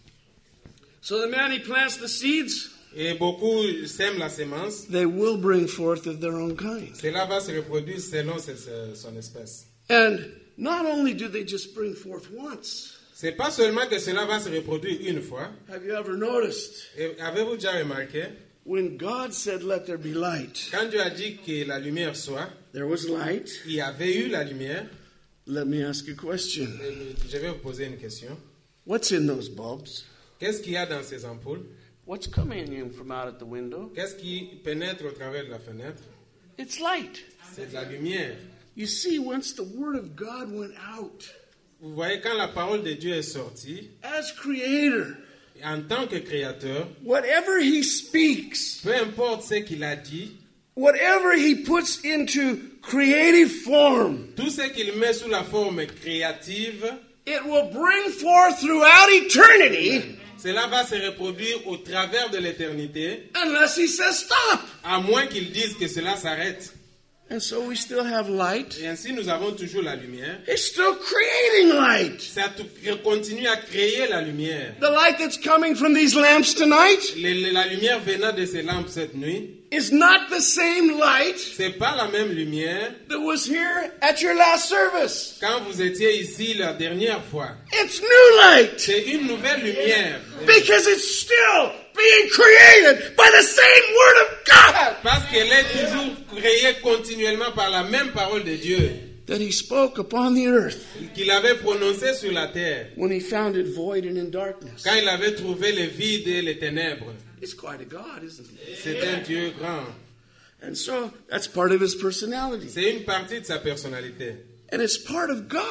so the man, he plants the seeds. Et beaucoup sèment la sémence. They will bring forth of their own kind. Cela va se reproduire selon son espèce. And not only do they just bring forth once. C'est pas seulement que cela va se reproduire une fois. Have you ever noticed? Et avez-vous déjà remarqué, When God said, let there be light, quand Dieu a dit que la lumière soit, there was light. il y avait eu la lumière. Let me ask a question. Je vais vous poser une question. What's in those bulbs? Qu'est-ce qu'il y a dans ces ampoules? What's coming in from out at the window? Qu'est-ce qui pénètre au travers de la fenêtre? It's light. C'est de la lumière. You see, once the word of God went out, Vous voyez, quand la parole de Dieu est sortie, as creator, en tant que créateur, whatever he speaks, peu importe ce qu'il a dit, whatever he puts into creative form, tout ce qu'il met sous la forme créative, it will bring forth throughout eternity cela va se reproduire au travers de l'éternité, unless he says stop. à moins qu'il dise que cela s'arrête. And so we still have light. Et ainsi, nous avons toujours la lumière. It's still creating light. Ça continue à créer la lumière. The light that's coming from these lamps tonight La lumière venant de ces lampes cette nuit, is not the same light c'est pas la même lumière that was here at your last service. quand vous étiez ici la dernière fois. It's new light C'est une nouvelle lumière. because it's still being created by the same word of God Parce qu'elle est toujours créée continuellement par la même parole de Dieu that he spoke upon the earth qu'il avait prononcée sur la terre when he found it void and in darkness. quand il avait trouvé le vide et les ténèbres. He's quite a God, isn't he? C'est un Dieu grand. And so that's part of his personality. C'est une partie de sa personnalité. And it's part of God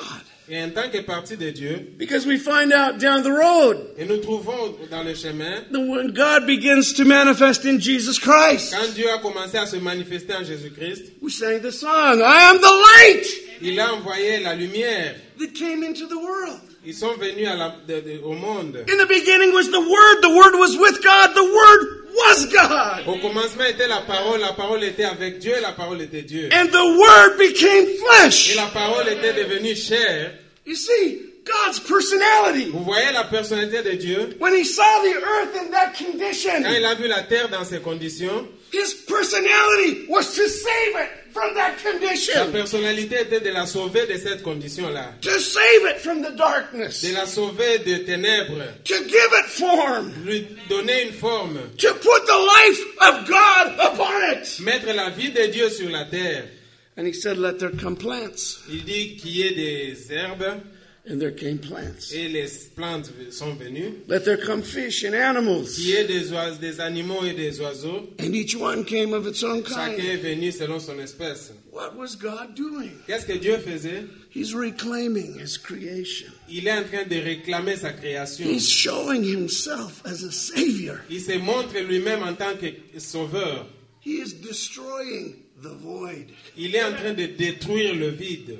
Et en tant que partie de Dieu, Because we find out down the road et nous trouvons dans le chemin, that when God begins to manifest in Jesus Christ, quand Dieu a commencé à se manifester en Jésus-Christ, we sang the song, I am the light il a envoyé la lumière. that came into the world. Ils sont venus au monde. In the beginning was the Word was with God, the Word was God. Au commencement était la parole était avec Dieu, la parole était Dieu. And the Word became Et flesh. la parole était devenue chair. You see, God's personality. Vous voyez la personnalité de Dieu? When he saw the earth in that Quand condition, il a vu la terre dans ces conditions, his personality was to save it from that sa condition. personnalité était de la sauver de cette condition-là. To save it from the darkness. De la sauver des ténèbres. To give it form. Lui donner une forme. To put the life of God upon it. Mettre la vie de Dieu sur la terre. And he said, let there come plants. Il dit qu'il y ait des herbes And there came plants. et les plantes sont venues. Let there come fish and animals. Qu'il y ait des animaux et des oiseaux. And each one came of its own Chacun kind. est venu selon son espèce. What was God doing? Qu'est-ce que Dieu faisait? He's reclaiming his creation. Il est en train de réclamer sa création. He's showing himself as a savior. Il se montre lui-même en tant que sauveur. He is destroying the void. Il est en train de détruire le vide.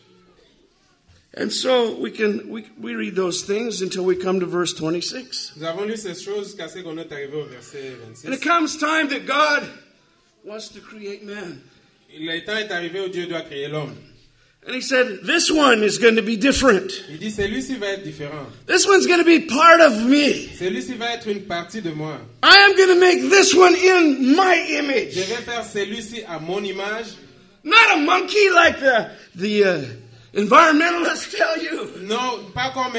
And so we read those things until we come to verse 26. Nous avons lu ces choses jusqu'à ce qu'on est arrivé au verset And it 26. comes time that God wants to create man. Le temps est arrivé où Dieu doit créer l'homme. And he said, this one is going to be different. Il dit, celui-ci va être différent. This one's going to be part of me. Celui-ci va être une partie de moi. I am going to make this one in my Je image. vais faire celui-ci à mon image. Not a monkey like the environmentalists tell you. Non, pas comme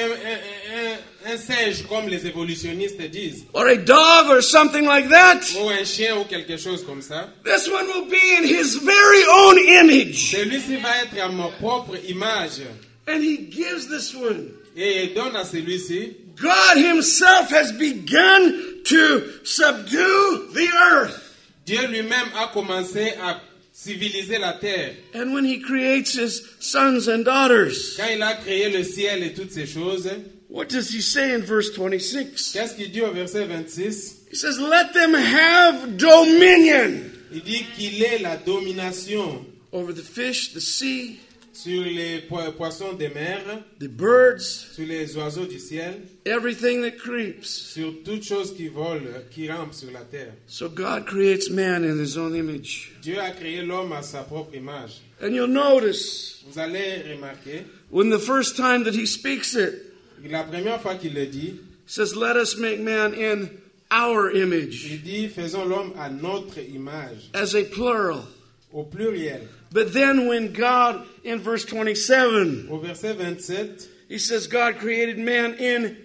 un singe, comme les évolutionnistes disent. Or a dog or something like that. Ou un chien ou quelque chose comme ça. This one will be in his very own image. Celui-ci va être à ma propre image. And he gives this one. Et il donne à celui-ci. God himself has begun to subdue the earth. Dieu lui-même a commencé à civiliser la terre. And when he creates his sons and daughters, Quand il a créé le ciel et toutes ces choses, what does he say in verse 26? qu'est-ce qu'il dit au verset 26? He says, let them have dominion Il dit qu'il ait la domination over the fish, the sea, sur les poissons des mers, the birds, sur les oiseaux du ciel, everything that creeps. sur toutes choses qui volent, qui rampent sur la terre. So God creates man in his own image. Dieu a créé l'homme à sa propre image. And you'll notice, Vous allez remarquer, when the first time that he speaks it, la première fois qu'il le dit, he says, let us make man in our image, il dit faisons l'homme à notre image, as a plural. au pluriel. But then when God, in verse 27, Au verset 27, he says God created man in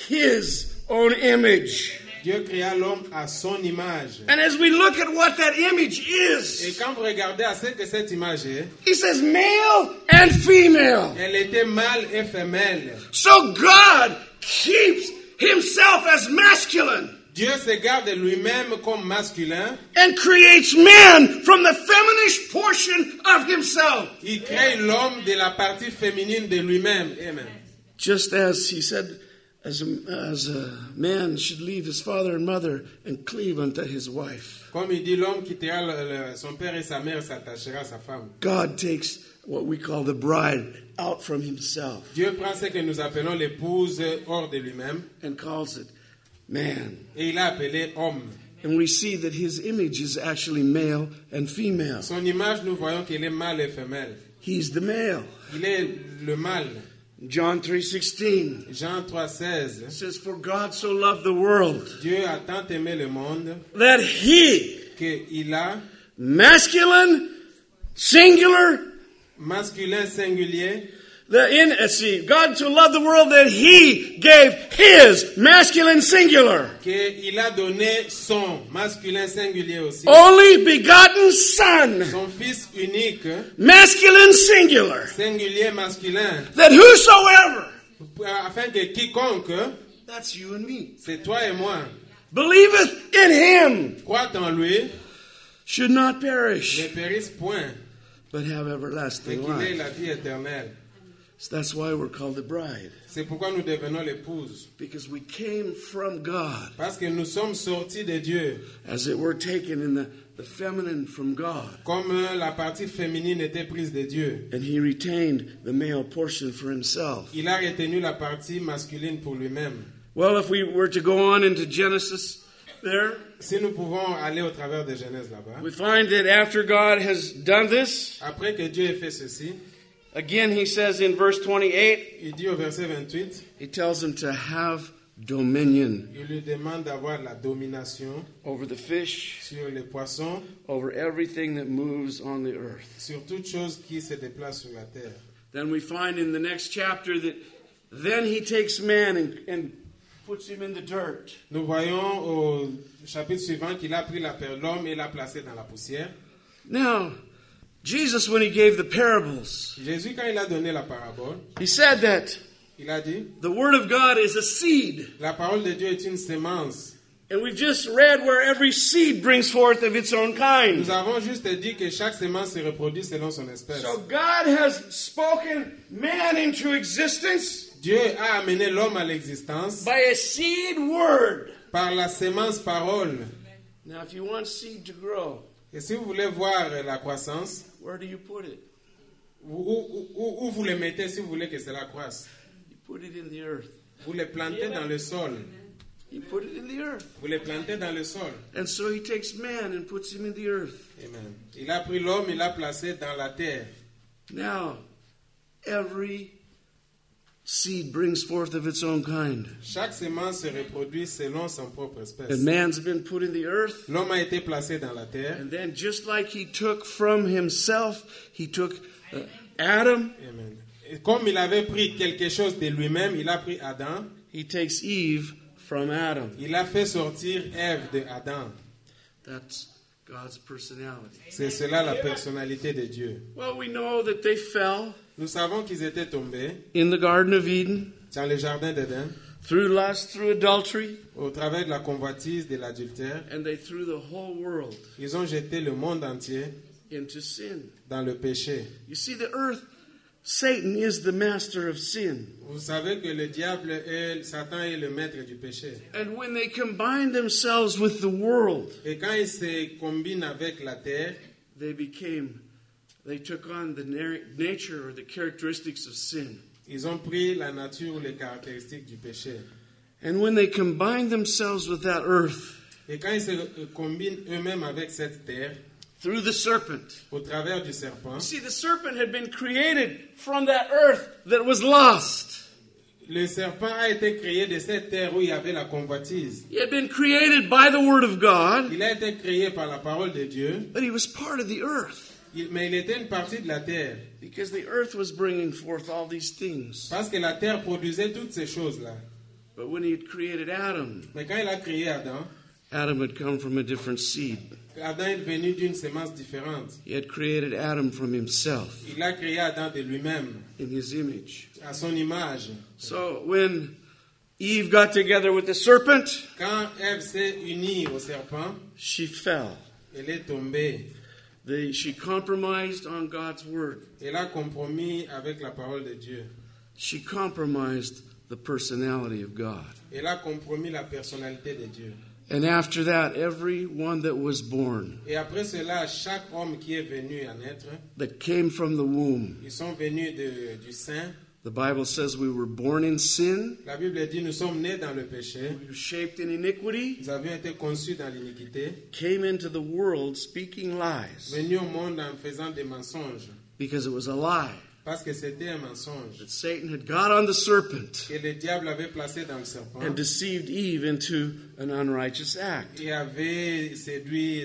his own image. Dieu créa l'homme à son image. And as we look at what that image Et is, quand vous regardez à ce que cette image est, he says male and female. elle était mâle et femelle. So God keeps himself as masculine Dieu se garde lui-même comme masculin. and creates man from the feminine portion of himself. Il crée l'homme de la partie féminine de lui-même. Amen. Just as he said, as a man should leave his father and mother and cleave unto his wife. Comme il dit, l'homme quittera son père et sa mère et s'attachera à sa femme. God takes what we call the bride out from himself Dieu prend ce que nous appelons l'épouse hors de lui-même and calls it man. et il l'a appelé homme. And we see that his image is actually male and female. Son image, nous voyons qu'il est mâle et femelle. He's the male. Il est le mâle. John 3:16 Jean 3,16. says, for God so loved the world Dieu a tant aimé le monde that he, qu'il a, masculine, singular, masculin singulier, God so loved the world that he gave his masculine singular, qu'il a donné son masculin singulier aussi, only begotten son, son fils unique, masculine singular, singulier masculin, that whosoever, afin que quiconque, that's you and me, c'est toi et moi, believeth in him croit en lui, should not ne perish, périsse point, but have mais everlasting qu'il ait life. la vie éternelle. So that's why we're called the bride. C'est pourquoi nous devenons l'épouse. Because we came from God. Parce que nous sommes sortis de Dieu. As it were taken in the feminine from God. Comme la partie féminine était prise de Dieu. And he retained the male portion for himself. Il a retenu la partie masculine pour lui-même. Well, if we were to go on into Genesis there, si nous pouvons aller au travers de Genèse là-bas, we find that after God has done this, après que Dieu ait fait ceci, again he says in verse 28, il dit au verset 28, he tells him to have dominion. Il lui demande d'avoir la domination over the fish, sur les poissons, over everything that moves on the earth. sur toute chose qui se déplace sur la terre. Then we find in the next chapter that then he takes man and puts him in the dirt. Nous voyons au chapitre suivant qu'il a pris l'homme et l'a placé dans la poussière. Now, Jesus, when he gave the parables, Jésus, quand il a donné la parabole, he said that il a dit, the word of God is a seed. la parole de Dieu est une sémence. And we've just read where every seed brings forth of its own kind. Nous avons juste dit que chaque sémence se reproduit selon son espèce. So God has spoken man into existence Dieu a amené l'homme à l'existence by a seed word. par la sémence parole. Now, if you want seed to grow, Et si vous voulez voir la croissance, where do you put it? où vous le mettez si vous voulez que cela croisse? You put it in the earth. Vous le plantez dans le sol. You put it in the earth. Vous le plantez dans le sol. And so he takes man and puts him in the earth. Amen. Il a pris l'homme, il l'a placé dans la terre. Now, every seed brings forth of its own kind. Chaque sémence se reproduit selon son propre espèce. And man's been put in the earth. L'homme a été placé dans la terre. And then just like he took from himself, he took Adam. Amen. Et comme il avait pris quelque chose de lui-même, il a pris Adam. He takes Eve from Adam. Il a fait sortir Ève de Adam. That's God's personality. C'est cela la personnalité de Dieu. Well, we know that they fell Nous savons qu'ils étaient tombés in the Garden of Eden dans le jardin d'Éden through lust, through adultery, au travers de la convoitise, de l'adultère. and they threw the whole world Ils ont jeté le monde entier into sin. dans le péché. You see, the earth, Satan is the master of sin. Vous savez que le diable Satan est le maître du péché. And when they combined themselves with the world, Et quand il se combine avec la terre, they took on the nature or the characteristics of sin. ils ont pris la nature ou les caractéristiques du péché. And when they combined themselves with that earth, Et quand ils se combinent eux-mêmes avec cette terre, through the serpent. au travers du serpent, You see, the serpent had been created from that earth that was lost. le serpent a été créé de cette terre où il y avait la convoitise. He had been created by the word of God, Il a été créé par la parole de Dieu, but he was part of the earth mais il était une partie de la terre. because the earth was bringing forth all these things. Parce que la terre produisait toutes ces choses-là. But when he had created Adam, Mais quand il a créé Adam, Adam had come from a different seed. Adam est venu d'une sémence différente. He had created Adam from himself Il a créé Adam de lui-même, in his image. à son image. So when Eve got together with the serpent, Quand Ève s'est unie au serpent, she fell. elle est tombée. She compromised on God's word. Elle a compromis avec la parole de Dieu. She compromised the personality of God. Elle a compromis la personnalité de Dieu. And after that, everyone that was born, Et après cela, chaque homme qui est venu à naître, that came from the womb, ils sont venus du sein. the Bible says we were born in sin, La Bible dit nous sommes nés dans le péché. we were shaped in iniquity, Nous avions été conçus dans l'iniquité, came into the world speaking lies, venus au monde en faisant des mensonges. because it was a lie Parce que c'était un mensonge that Satan had got on the serpent que le diable avait placé dans le serpent and deceived Eve into an unrighteous act. et avait séduit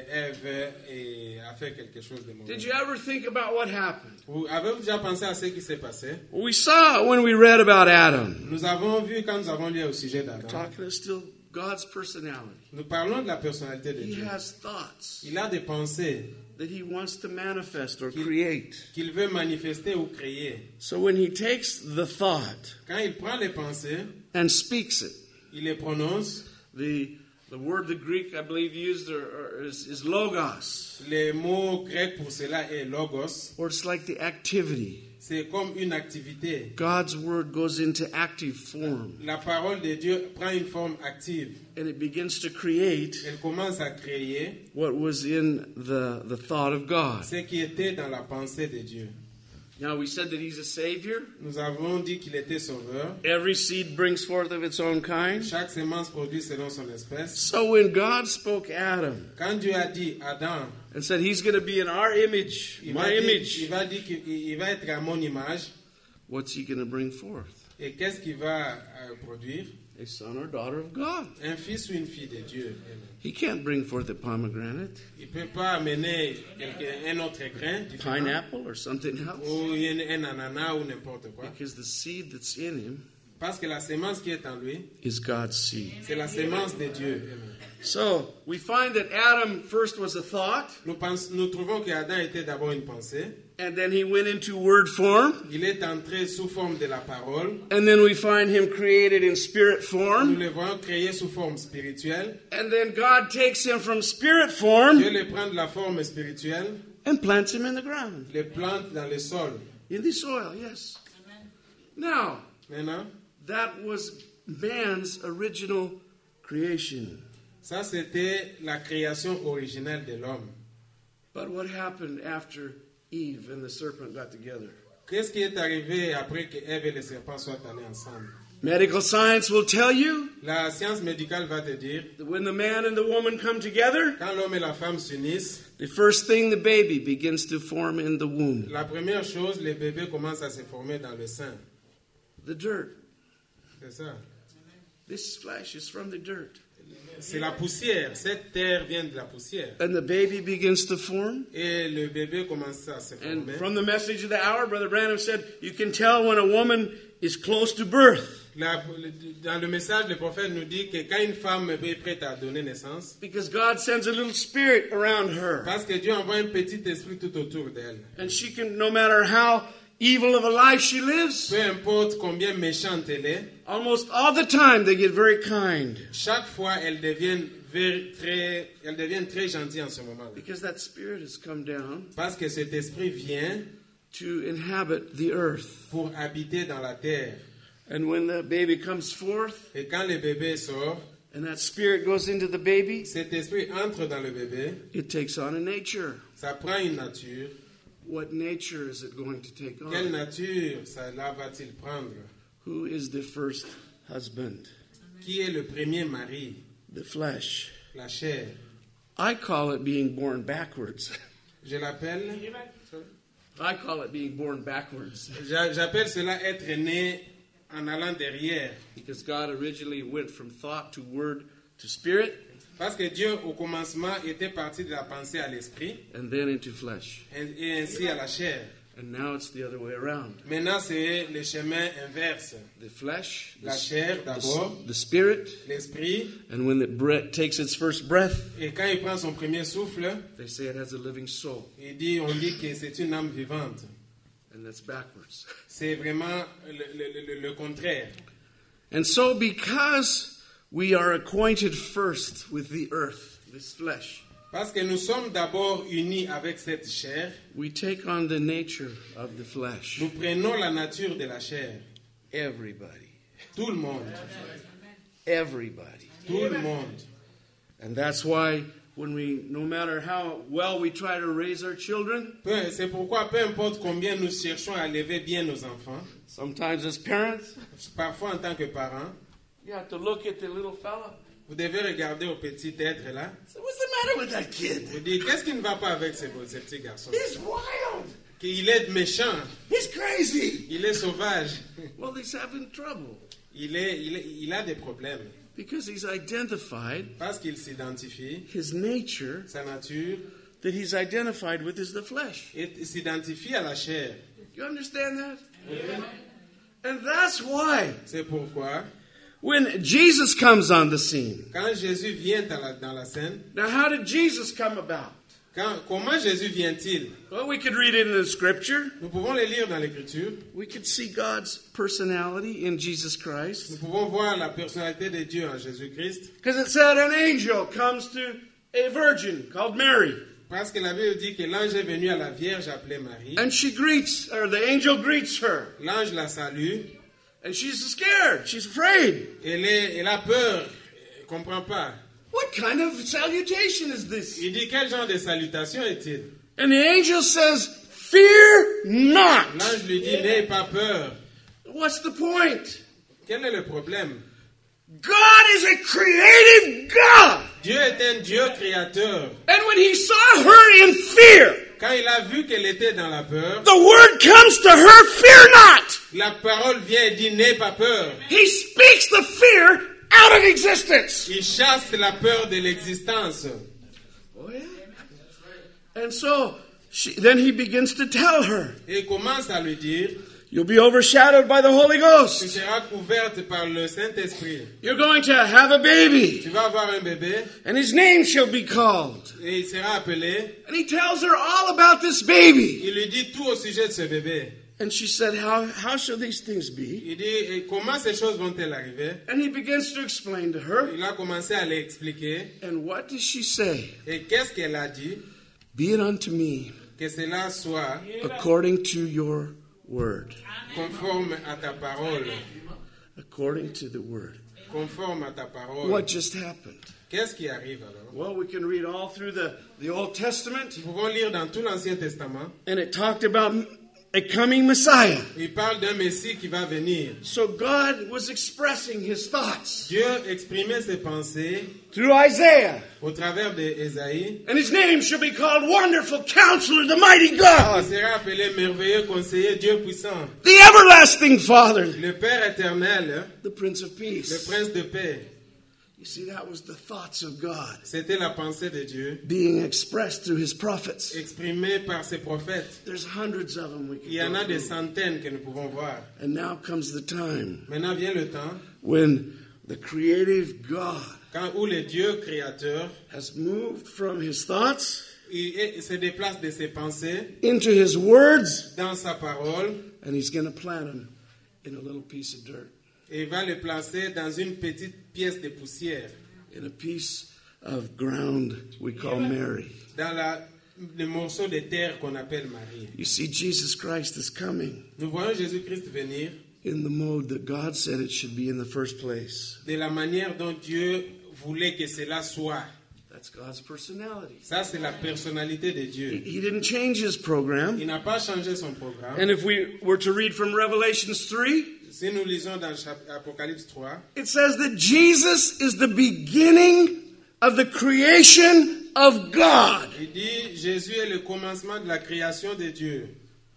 Ève et a fait quelque chose de mauvais. Did you ever think about what happened? Avez-vous déjà pensé à ce qui s'est passé? We saw it when we read about Adam. Nous avons vu quand nous avons lu au sujet d'Adam. Talking is still God's personality. Nous parlons de la personnalité de He Dieu. has thoughts Il a des pensées that he wants to manifest or create. qu'il veut manifester ou créer. So when he takes the thought Quand il prend les pensées, and speaks it, il les prononce. the word the Greek I believe used is logos, Le mot grec pour cela est logos. or it's like the activity. c'est comme une activité. God's word goes into active form. La parole de Dieu prend une forme active. And it begins to create Elle commence à créer what was in the thought of God. ce qui était dans la pensée de Dieu. Now, we said that he's a savior. Nous avons dit qu'il était sauveur. Every seed brings forth of its own kind. Chaque semence produit selon son espèce. So when God spoke Adam Quand Dieu a dit Adam, and said he's going to be in our image, il my image, va dire qu'il va être à mon image. what's he going to bring forth? Et qu'est-ce qu'il va produire? A son or daughter of God. Un fils ou une fille de Dieu. He can't bring forth a pomegranate, Il ne peut pas amener un autre grain différent, pineapple, or something else. ou un ananas ou n'importe quoi. Because the seed that's in him Parce que la semence qui est en lui, is God's seed. c'est la semence de Dieu. So we find that Adam first was a thought, Nous trouvons qu'Adam était d'abord une pensée. and then he went into word form, Il est entré sous forme de la parole. and then we find him created in spirit Nous form, le voyons créé sous forme spirituelle. and then God takes him from spirit form Dieu le prend de la forme spirituelle, and plants him in the ground, le plante dans le sol. in the soil, yes. Now, Maintenant, that was man's original creation. ça c'était la création originelle de l'homme. But what happened after Eve and the serpent got together? Qu'est-ce qui est arrivé après que Ève et le serpent soient allés ensemble? Medical science will tell you La science médicale va te dire, that when the man and the woman come together, quand l'homme et la femme s'unissent, the first thing the baby begins to form in the womb, la première chose, le bébé commence à se former dans le sein. the dirt. C'est ça. This flesh is from the dirt. C'est la poussière. Cette terre vient de la poussière. And the baby begins to form. Et le bébé commence à se And former. from the message of the hour, Brother Branham said, you can tell when a woman is close to birth Dans le message, le prophète nous dit que quand une femme est prête à donner naissance, because God sends a little spirit around her. parce que Dieu envoie un petit esprit tout autour d'elle. And she can, no matter how evil of a life she lives, Peu importe combien méchante elle est, almost all the time they get very kind. chaque fois elle devient très gentille en ce moment. Because that spirit has come down Parce que cet esprit vient to inhabit the earth. pour habiter dans la terre. And when the baby comes forth, Et quand le bébé sort, and that spirit goes into the baby, cet esprit entre dans le bébé, it takes on a nature. ça prend une nature. What nature is it going to take Quelle on? nature cela va-t-il prendre? Who is the first husband? Qui est le premier mari? The flesh. La chair. I call it being born backwards. Je l'appelle, I call it being born backwards. j'appelle cela être né en allant derrière. Because God originally went from thought to word to spirit, Parce que Dieu, au commencement, était parti de la pensée à l'esprit and then into flesh. et ainsi à la chair. And now it's the other way around. Maintenant, c'est le chemin inverse. The flesh, La chair d'abord, the spirit, l'esprit, and when it takes its first breath, et quand il prend son premier souffle, they say it has a living soul. on dit que c'est une âme vivante. And that's backwards. C'est vraiment le contraire. And so because we are acquainted first with the earth, this flesh, Parce que nous sommes d'abord unis avec cette chair, we take on the nature of the flesh. nous prenons la nature de la chair. Everybody. Tout le monde. Everybody. Tout le monde. And that's why when no matter how well we try to raise our children, C'est pourquoi, peu importe combien nous cherchons à élever bien nos enfants, sometimes as parents, parfois en tant que parents, you have to look at the little fella. vous devez regarder au petit être là. So what's the matter with that kid? Vous dites, qu'est-ce qui ne va pas avec ce petit garçon? He's wild. Qu'il est méchant, He's crazy. il est sauvage, Well, he's having trouble il a des problèmes. because he's identified Parce qu'il s'identifie, his nature sa nature, that he's identified with is the flesh. et s'identifie à la chair. You understand that? And that's why C'est pourquoi, when Jesus comes on the scene, quand Jésus vient dans la scène, now how did Jesus come about? comment Jésus vient-il? Well, we could read it in the scripture. Nous pouvons le lire dans l'Écriture. We could see God's personality in Jesus Nous Christ. pouvons voir la personnalité de Dieu en Jésus-Christ. Because it said an angel comes to a virgin called Mary. Parce que la Bible dit que l'ange est venu à la Vierge appelée Marie. And the angel greets her. L'ange la salue. And she's scared. She's afraid. Elle a peur. Elle ne comprend pas. What kind of salutation is this? Il dit, quel genre de salutation est-il? And the angel says, fear not. L'ange lui dit, n'aie pas peur. What's the point? Quel est le problème? God is a creative God. Dieu est un Dieu créateur. And when he saw her in fear, Quand il a vu qu'elle était dans la peur, the word comes to her, fear not. la parole vient et dit, n'aie pas peur. He speaks the fear out of existence. Il chasse la peur de l'existence. Oh yeah. And so then he begins to tell her, Et il commence à lui dire, you'll be overshadowed by the Holy tu Ghost. seras couverte par le Saint-Esprit. You're going to have a baby, Tu vas avoir un bébé and his name shall be called. et il sera appelé. And he tells her all about this baby. Il lui dit tout au sujet de ce bébé. And she said, how shall these things be? Il dit, et comment ces choses vont-elles arriver? And he begins to explain to her. Il a commencé à l'expliquer. And what does she say? Et qu'est-ce qu'elle a dit? Be it unto me Que cela soit according to your word. conforme à ta parole. According to the word. Conforme à ta parole. What just happened? Qu'est-ce qui arrive alors? Well, we can read all through the Old Testament. Nous pouvons lire dans tout l'Ancien Testament. And it talked about a coming Messiah. Il parle d'un Messie qui va venir. So God was expressing his thoughts Dieu exprimait ses pensées through Isaiah. au travers d'Ésaïe. And his name shall be called Wonderful Counselor, the Mighty Il God, sera appelé merveilleux conseiller, Dieu puissant. the Everlasting Father, Le Père éternel, the Prince of le Peace. Prince de paix. You see, that was the thoughts of God C'était la pensée de Dieu, being expressed through his prophets. exprimée par ses prophètes. There's hundreds of them we Il y en a can des go through. centaines que nous pouvons voir. And now comes the time Maintenant vient le temps when the creative God où le Dieu créateur has moved from his thoughts il se déplace de ses pensées into his words, dans sa parole and he's going to plant them in a little piece of dirt, et va le placer dans une petite pièce de poussière, in a piece of ground we call Mary. dans le morceau de terre qu'on appelle Marie. You see, Jesus Christ is coming Nous voyons Jésus-Christ venir in the mode that God said it should be in the first place. de la manière dont Dieu voulait que cela soit. That's God's personality. Ça, c'est la personnalité de Dieu. He didn't change his program. Il n'a pas changé son programme. And if we were to read from Revelations 3, Si nous lisons dans Apocalypse 3, it says that Jesus is the beginning of the creation of God. il dit Jésus est le commencement de la création de Dieu.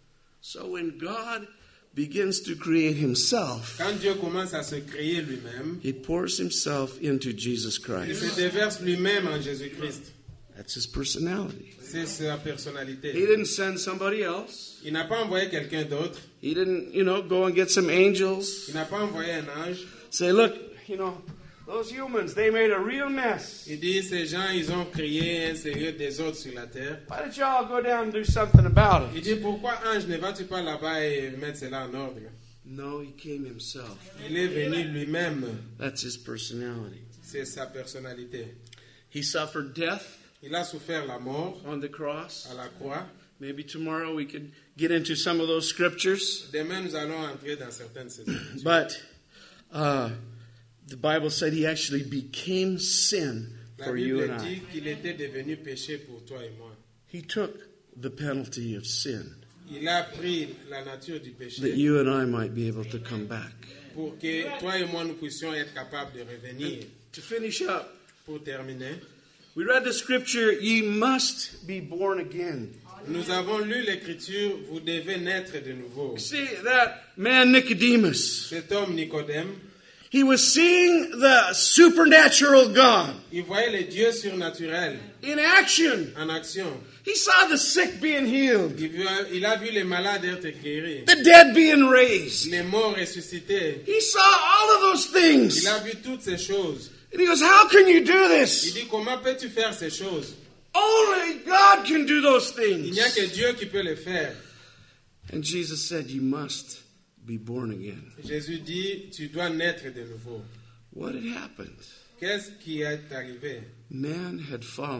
So when God begins to create himself, Quand Dieu commence à se créer lui-même, he pours himself into Jesus il Christ. se déverse lui-même en Jésus-Christ. That's his personality. C'est sa personnalité. He didn't send somebody else. Il n'a pas envoyé quelqu'un d'autre. He didn't, go and get some angels. Il n'a pas envoyé un ange. Say, look, those humans, they made a real mess. Il dit, ces gens, ils ont créé un sérieux désordre sur la terre. Why don't y'all go down and do something about Il it? dit, pourquoi ange ne vas-tu pas là-bas et mettre cela en ordre? No, he came himself. Il est venu lui-même. That's his personality. C'est sa personnalité. He suffered death Il a souffert la mort on the cross. à la croix. Maybe tomorrow we could get into some of those scriptures. Demain, nous allons entrer dans certaines de ces écritures. But the Bible said he actually became sin La for you Bible and I. dit qu'il était devenu péché pour toi et moi. He took the penalty of sin Il a pris la nature du that péché you and I might be able to come back. pour que toi et moi nous puissions être capables de revenir. To finish up, Pour terminer, we read the scripture, ye must be born again. nous avons lu l'écriture, vous devez naître de nouveau. See, that man Nicodemus, Cet homme Nicodème, he was seeing the supernatural God il voyait les dieux surnaturels in action. en action. He saw the sick being healed, Il a vu les malades être guéris, the dead being raised. les morts ressuscités. He saw all of those things. Il a vu toutes ces choses. And he goes, how can you do Il this? dit, comment peux-tu faire ces choses? Only God can do those Il things. n'y a que Dieu qui peut les faire. And Jesus said, you must be born again. Jésus dit, tu dois naître de nouveau. What had happened? Qu'est-ce qui est arrivé? Man had fallen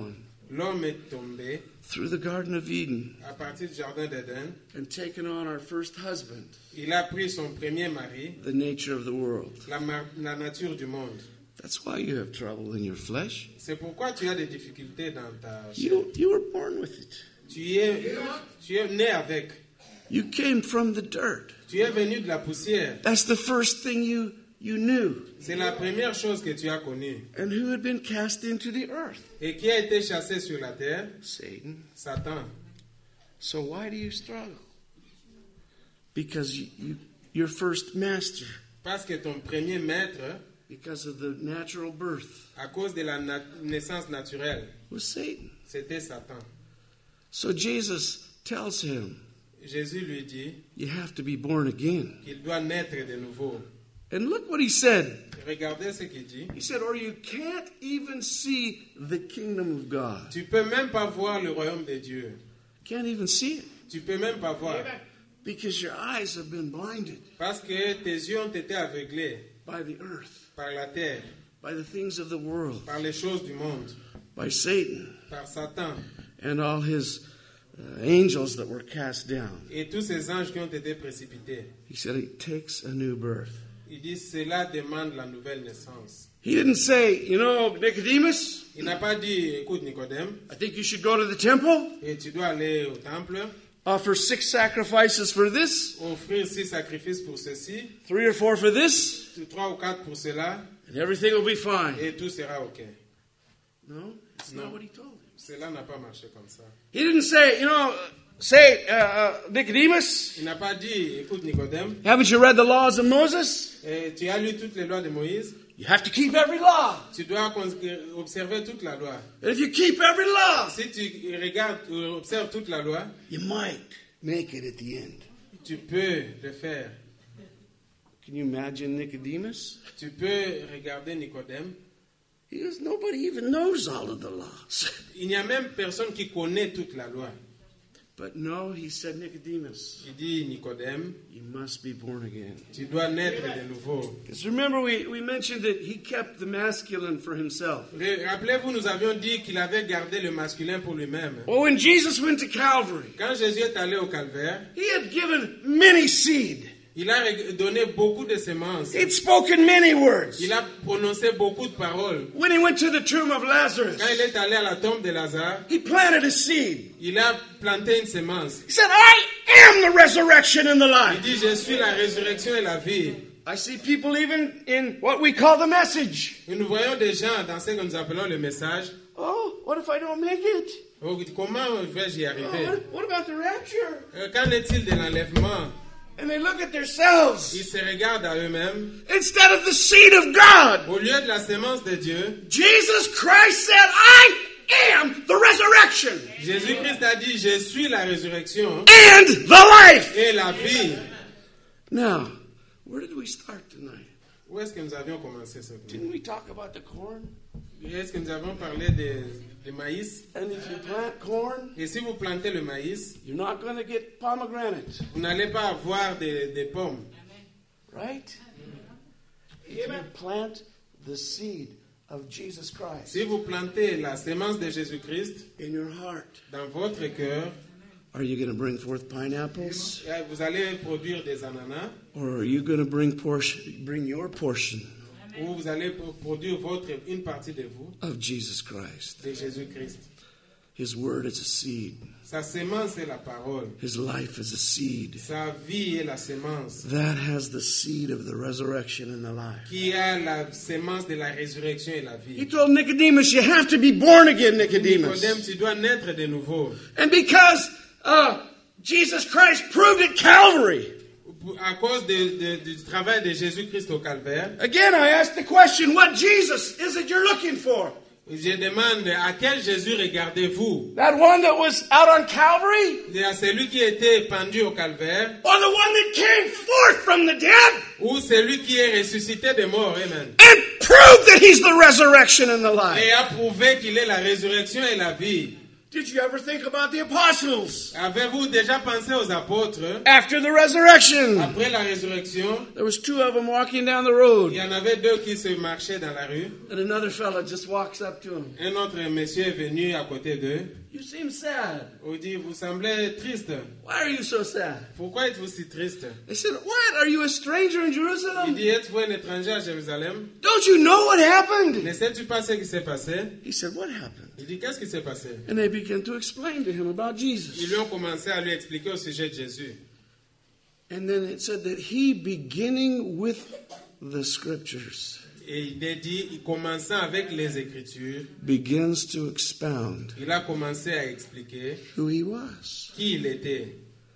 l'homme est tombé through the Garden of Eden à partir du jardin d'Éden. and taken on our first husband, Il a pris son premier mari, the nature of the world. la nature du monde. That's why you have trouble in your flesh. C'est pourquoi tu as des difficultés dans ta chair. You were born with it. Tu es né avec. You came from the dirt. Tu es venu de la poussière. That's the first thing you knew. C'est la première chose que tu as connue. And who had been cast into the earth? Et qui a été chassé sur la terre? Satan. Satan. So why do you struggle? Because your first master, Parce que ton premier maître, because of the natural birth, à cause de la naissance naturelle, was Satan. c'était Satan. So Jesus tells him, Jésus lui dit you have to be born again. qu'il doit naître de nouveau. And look what he said. Regardez ce qu'il dit. He said, or you can't even see the kingdom of God. Tu peux même pas voir le royaume de Dieu. Can't even see it. Tu peux même pas voir. Because your eyes have been blinded Parce que tes yeux ont été aveuglés by the earth, par la terre, by the things of the world, par les choses du monde, by Satan, par Satan and all his angels that were cast down. et tous ces anges qui ont été précipités. He said it takes a new birth. Il dit cela demande la nouvelle naissance. He didn't say, Nicodemus, Il n'a pas dit, écoute Nicodème, I think you should go to the temple, et tu dois aller au temple, offer 6 sacrifices for this, offrir 6 sacrifices pour ceci, 3 or 4 for this, 3 ou 4 pour cela, and everything will be fine. et tout sera OK. No, it's No. not what he told him. Cela n'a pas marché comme ça. He didn't say, Nicodemus, Il n'a pas dit, écoute Nicodème, haven't you read the laws of Moses? tu as lu toutes les lois de Moïse, You have to keep every law. tu dois observer toute la loi. And if you keep every law, Si tu regardes ou observes toute la loi, you might make it at the end. tu peux le faire. Can you imagine Nicodemus? Tu peux regarder Nicodème. Nobody even knows all of the laws. Il n'y a même personne qui connaît toute la loi. But no, he said, Nicodemus, Il dit, Nicodème, you must be born again. tu dois naître de nouveau. Because remember, we mentioned that he kept the masculine for himself. Rappelez-vous, nous avions dit qu'il avait gardé le masculin pour lui-même. Well, when Jesus went to Calvary, Quand Jésus est allé au calvaire, he had given many seed. il a donné beaucoup de semences. He'd spoken many words. Il a prononcé beaucoup de paroles. When he went to the tomb of Lazarus, Quand il est allé à la tombe de Lazare, he planted a seed. il a planté une semence. He said, I am the resurrection and the Il life. dit, je suis la résurrection et la vie. I see people even in what we call the message. Et nous voyons des gens dans ce que nous appelons le message. Oh, what if I don't make it? Oh, comment vais-je y Oh, arriver? what about the rapture? Qu'en est-il de l'enlèvement? And they look at themselves. Ils se regardent à eux-mêmes. Instead of the seed of God, Au lieu de la semence de Dieu, Jesus Christ said, I am the resurrection Jésus-Christ a dit, je suis la résurrection and the life. et la vie. Now, where did we start tonight? Où est-ce que nous avions commencé ce cours? Didn't we talk about the corn? Est-ce que nous avons parlé de maïs? And if you plant corn, Et si vous plantez le maïs, you're not going to get pomegranate, vous n'allez pas avoir des pommes. right? If you plant the seed of Jesus Christ Si vous plantez la semence de Jésus-Christ in your heart, dans votre cœur, are you going to bring forth pineapples? vous allez produire des ananas Or are you going to bring your portion ou vous allez produire une partie de vous, of Jesus Christ? de Jésus-Christ. His word is a seed. Sa semence est la parole. His life is a seed. Sa vie est la semence That has the seed of the resurrection and the life. qui a la semence de la résurrection et la He vie. told Nicodemus, you have to be born again, Nicodemus. Nicodème, tu dois naître de nouveau. And because Jesus Christ proved at Calvary, À cause du travail de Jésus-Christ au calvaire, again I ask the question, what Jesus is it you're looking for? je demande à quel Jésus regardez-vous? That one that was out on Calvary? À celui qui était pendu au calvaire Or the one that came forth from the dead ou celui qui est ressuscité des morts? Amen. and proved that he's the resurrection and the life? Et a prouvé qu'il est la résurrection et la vie. Did you ever think about the apostles? Avez-vous déjà pensé aux apôtres? After the resurrection, Après la résurrection, there was two of them walking down the il road, y en avait deux qui se marchaient dans la rue. and another fella just walks up to him. Un autre monsieur est venu à côté d'eux. You seem sad. Il dit, vous semblez triste. Why are you so sad? Pourquoi êtes-vous si triste? They said, what? Are you a stranger in Il Jerusalem? dit, êtes-vous un étranger à Jérusalem? Don't you know what happened? Ne sais-tu pas ce qui s'est passé? He said, what happened? Il dit, qu'est-ce qui s'est passé? And they began to explain to him about Ils Jesus. lui ont commencé à lui expliquer au sujet de Jésus. And then it said that he, beginning with the scriptures, Et il est dit, commençant avec les Écritures, begins to expound il a commencé à expliquer who he was. qui il était.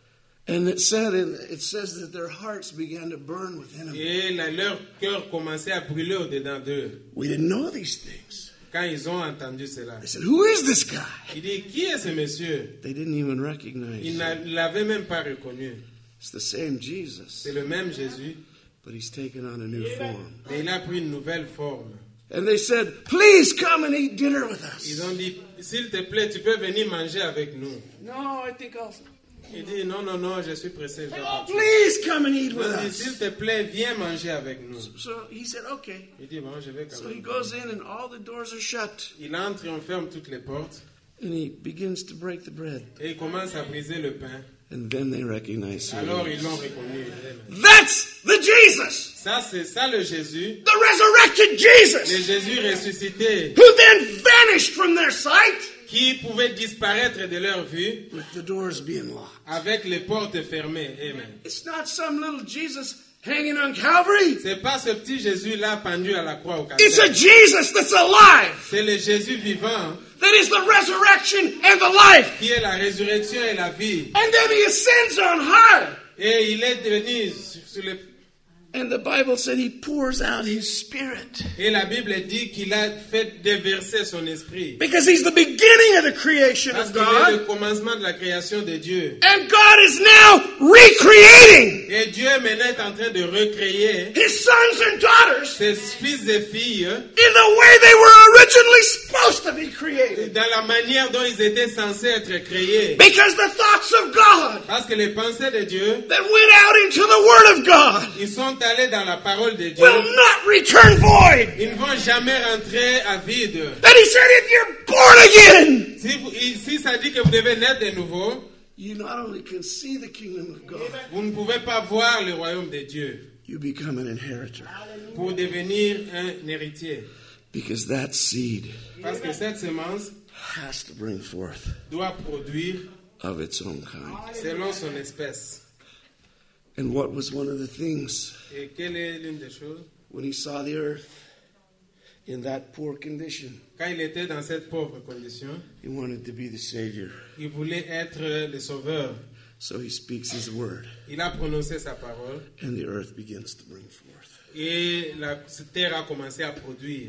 And it says that their hearts began to burn within them. Et leur cœur commençait à brûler au-dedans d'eux. We didn't know these things. Quand ils ont entendu cela, They said, who is this guy? il dit, qui est ce monsieur? They didn't even recognize Il him. ne l'avait même pas reconnu. It's the same Jesus, C'est le même Jésus, but he's taken on a new form. mais il a pris une nouvelle forme. And they said, please come and eat dinner with Ils us. ont dit, s'il te plaît, tu peux venir manger avec nous. No, I think I'll... Il dit, non, non, non, je suis pressé. Je vais Oh, partir. please come and eat Il with dit, us. s'il te plaît, viens manger avec nous. So he said, okay. Il dit, bon, je vais quand So he même. goes in and all the doors are shut. Il entre et on ferme toutes les portes. And he begins to break the bread. Et il commence à briser le pain. And then they recognize him. Alors ils l'ont reconnu. That's the Jesus, Ça, c'est ça le Jésus. the resurrected Le Jesus, Jésus ressuscité who then vanished from their sight qui pouvait disparaître de leur vue with the doors being locked. avec les portes fermées. Amen. It's not some little Jesus hanging on Calvary. C'est pas ce petit Jésus-là pendu à la croix au It's a calvaire. Jesus that's alive, C'est le Jésus vivant that is the resurrection and the life. qui est la résurrection et la vie. And then he ascends on high. Et il est devenu sur le... And the Bible said he pours out his spirit. Et la Bible dit qu'il a fait déverser son esprit. Because he's the beginning of the creation Parce of qu'il est le God. commencement de la création de Dieu. And God is now recreating Et Dieu maintenant est en train de recréer his sons and daughters ses fils et filles in the way they were originally supposed to be created. dans la manière dont ils étaient censés être créés. Because the thoughts of God Parce que les pensées de Dieu, that went out into the Word of God ils sont allés dans la parole de Dieu. will not return void. Ils ne vont jamais rentrer à vide. That he said, if you're born again, Si ça dit que vous devez naître de nouveau, you not only can see the kingdom of God, vous ne pouvez pas voir le royaume de Dieu you become an inheritor. pour devenir un héritier. Because that seed Parce que cette semence has to bring forth doit produire of its own kind. selon son espèce. And what was one of the things Et quelle est l'une des choses? when he saw the earth in that poor condition? Quand il était dans cette pauvre condition, He wanted to be the Savior. il voulait être le sauveur. So he speaks his word, Il a prononcé sa parole and the earth begins to bring forth. et la terre a commencé à produire.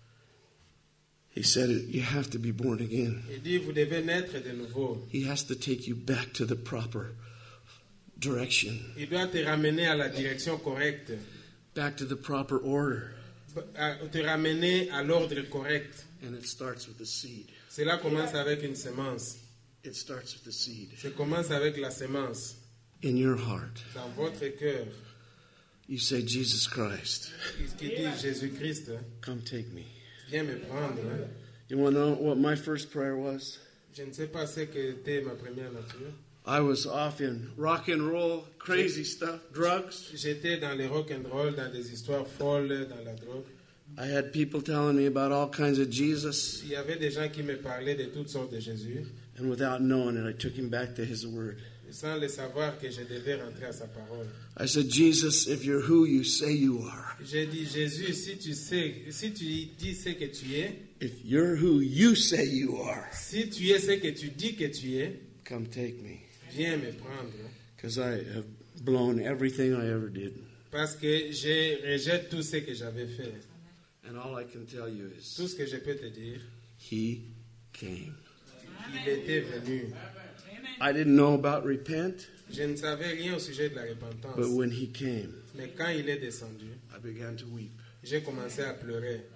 He said, you have to be born again. Il dit, vous devez naître de nouveau. He has to take you back to the proper direction, Il doit te ramener à la direction correcte, back to the proper order. te ramener à l'ordre correct. And it starts with the seed. Cela commence avec une semence. It starts with the seed. Ça commence avec la semence In your heart, dans votre cœur. you say, Jesus Christ, Qui dit Jésus-Christ, come take me. viens me prendre. You want to know what my first prayer was? Je ne sais pas ce que était ma première nature. I was off in rock and roll, crazy stuff, drugs. J'étais dans les rock and roll, dans des histoires folles, dans la drogue. I had people telling me about all kinds of Jesus. Il y avait des gens qui me parlaient de toutes sortes de Jésus, And without knowing it, I took him back to his word. sans le savoir que je devais rentrer à sa parole. I said, Jesus, if you're who you say you are, J'ai dit, Jésus, si tu dis ce que tu es, if you're who you say you are, si tu es ce que tu dis que tu es, come take me. viens me prendre. Because I have blown everything I ever did. Parce que je rejette tout ce que j'avais fait. And all I can tell you is, Tout ce que je peux te dire, he came. il était venu. I didn't know about repent, Je ne savais rien au sujet de la but repentance. when he came, Mais quand il est descendu, I began to weep. j'ai commencé à pleurer.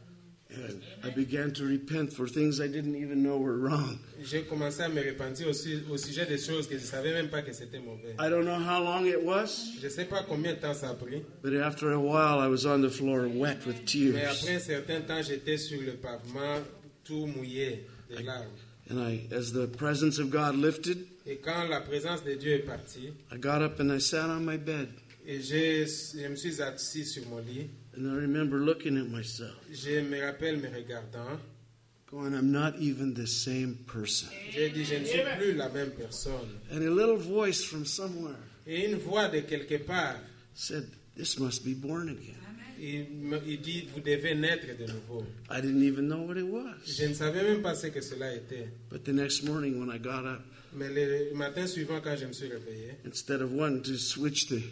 And I began to repent for things I didn't even know were wrong. J'ai commencé à me repentir au sujet des choses que je ne savais même pas que c'était mauvais. I don't know how long it was, Je ne sais pas combien de temps ça a pris, but after a while I was on the floor wet with mais tears. après un certain temps, j'étais sur le pavement, tout mouillé de larmes. And as the presence of God lifted, Et quand la présence de Dieu est partie, I got up and I sat on my bed. et je me suis assis sur mon lit, And I remember looking at myself, je me rappelle me regardant, going, I'm not even the same person. j'ai dit, je ne suis plus la même personne. And a little voice from somewhere Et une voix de quelque part, said, this must be born again. il dit, vous devez naître de nouveau. I didn't even know what it was. Je ne savais même pas ce que cela était. But the next morning when I got up, Mais le matin suivant, quand je me suis réveillé, instead of wanting to switch the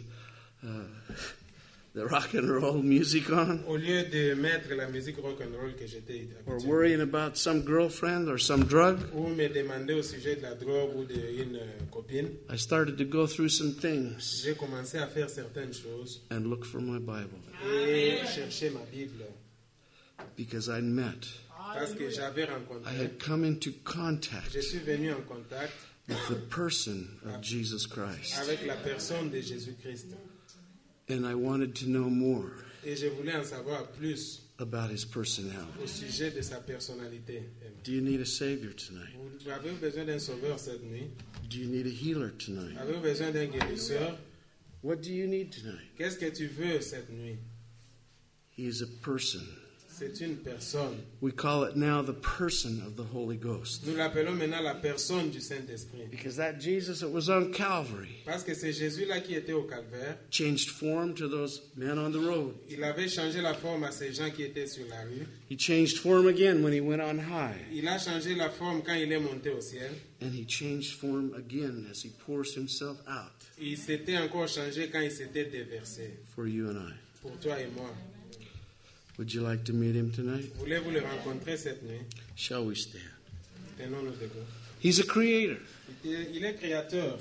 rock and roll music on, au lieu de mettre la musique rock and roll que j'étais or habitué, worrying about some girlfriend or some drug, ou me demander au sujet de la drogue ou d'une copine, I started to go through some things j'ai commencé à faire certaines choses and look for my Bible et chercher ma Bible. because I'd met. Parce que j'avais I rencontré, had come into contact je suis venu en contact with the person of Jesus Christ. avec la personne de Jésus-Christ. And I wanted to know more Et je voulais en savoir plus about his personality. au sujet de sa personnalité. Do you need a Savior tonight? Vous avez besoin d'un sauveur cette nuit? Do you need a healer tonight? Avez-vous besoin d'un guérisseur? What do you need tonight? Qu'est-ce que tu veux cette nuit? He is a person. C'est une personne. We call it now the person of the Holy Ghost. Nous l'appelons maintenant la personne du Saint-Esprit. Because that Jesus that was on Calvary Parce que c'est Jésus-là qui était au calvaire. changed form to those men on the road. Il avait changé la forme à ces gens qui étaient sur la rue. He changed form again when he went on high. Il a changé la forme quand il est monté au ciel. And he changed form again as he pours himself out Il s'était encore changé quand il s'était déversé. for you and I. Pour toi et moi. Would you like to meet him tonight? Voulez-vous le rencontrer cette nuit? Shall we stand? Tenons-nous debout. He's a creator. Il est créateur.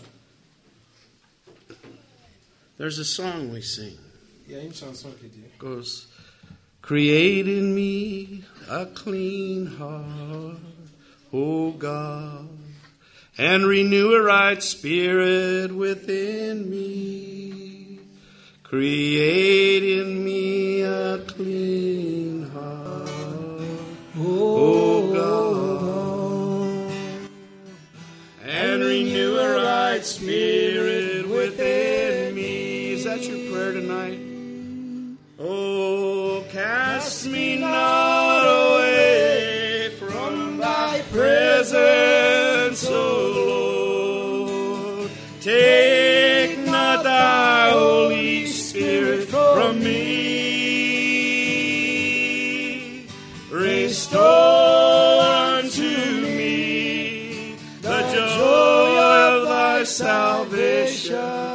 There's a song we sing. Il y a une chanson qui dit, It goes, create in me a clean heart, O God, and renew a right spirit within me. Create in me a clean heart, O God, and renew a right spirit within me. Is that your prayer tonight? Oh, cast me not away from thy presence, O Lord. Take not thy Holy Spirit from me. Restore unto me the joy of thy salvation,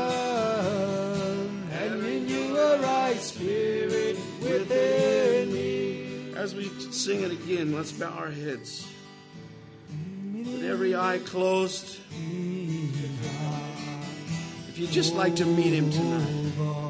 and renew a right spirit within me. As we sing it again, let's bow our heads. With every eye closed. If you'd just like to meet him tonight,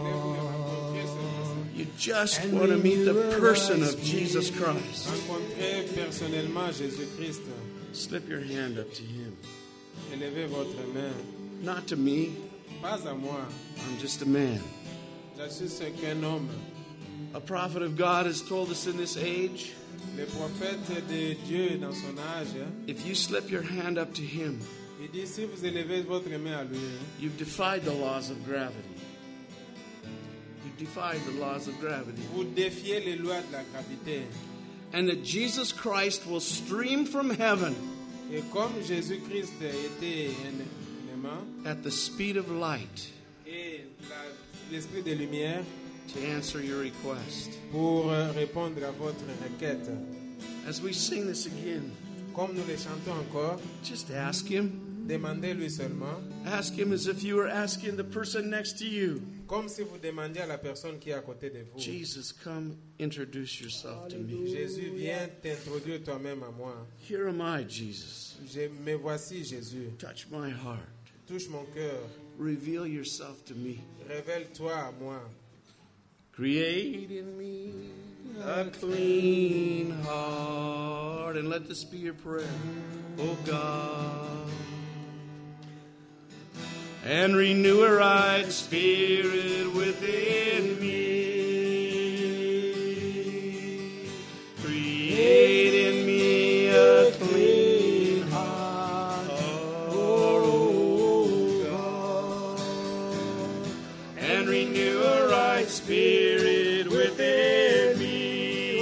you just want to meet the person of Jesus Christ, rencontrez personnellement Jésus-Christ. slip your hand up to him. Élevez votre main. Not to me, Pas à moi. I'm just a man. Je suis ce qu'un homme. A prophet of God has told us in this age, Le prophète de Dieu dans son âge, if you slip your hand up to him, il dit, si vous élevez votre main à lui, you've defied the laws of gravity. You've defied the laws of gravity. vous défiez les lois de la gravité. And that Jesus Christ will stream from heaven Et comme Jésus-Christ était un élément, at the speed of light et l'esprit de lumière to answer your request. pour répondre à votre requête. As we sing this again, Comme nous le chantons encore, just ask him. demandez-lui seulement, Ask him as if you were asking the person next to you. comme si vous demandiez à la personne qui est à côté de vous. Jesus, come introduce yourself to me. Jésus, viens t'introduire toi-même à moi. Here am I, Jesus. Me voici, Jésus. Touch my heart. Touche mon cœur. Reveal yourself to me. Révèle-toi à moi. Create in me a clean heart. And let this be your prayer, oh God. And renew a right spirit within me. Create in me a clean heart, oh God. And renew a right spirit within me.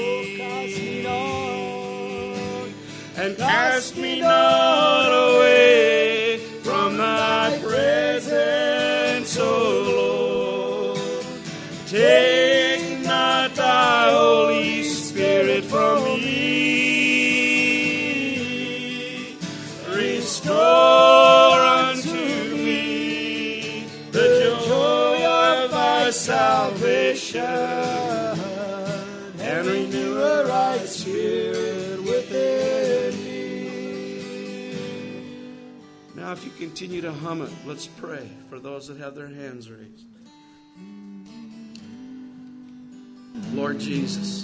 And cast me not away from thy presence, O Lord. Take not thy Holy Spirit from me. Restore unto me the joy of thy salvation, and renew a right spirit within me. Now, if you continue to hum it, let's pray for those that have their hands raised. Lord Jesus,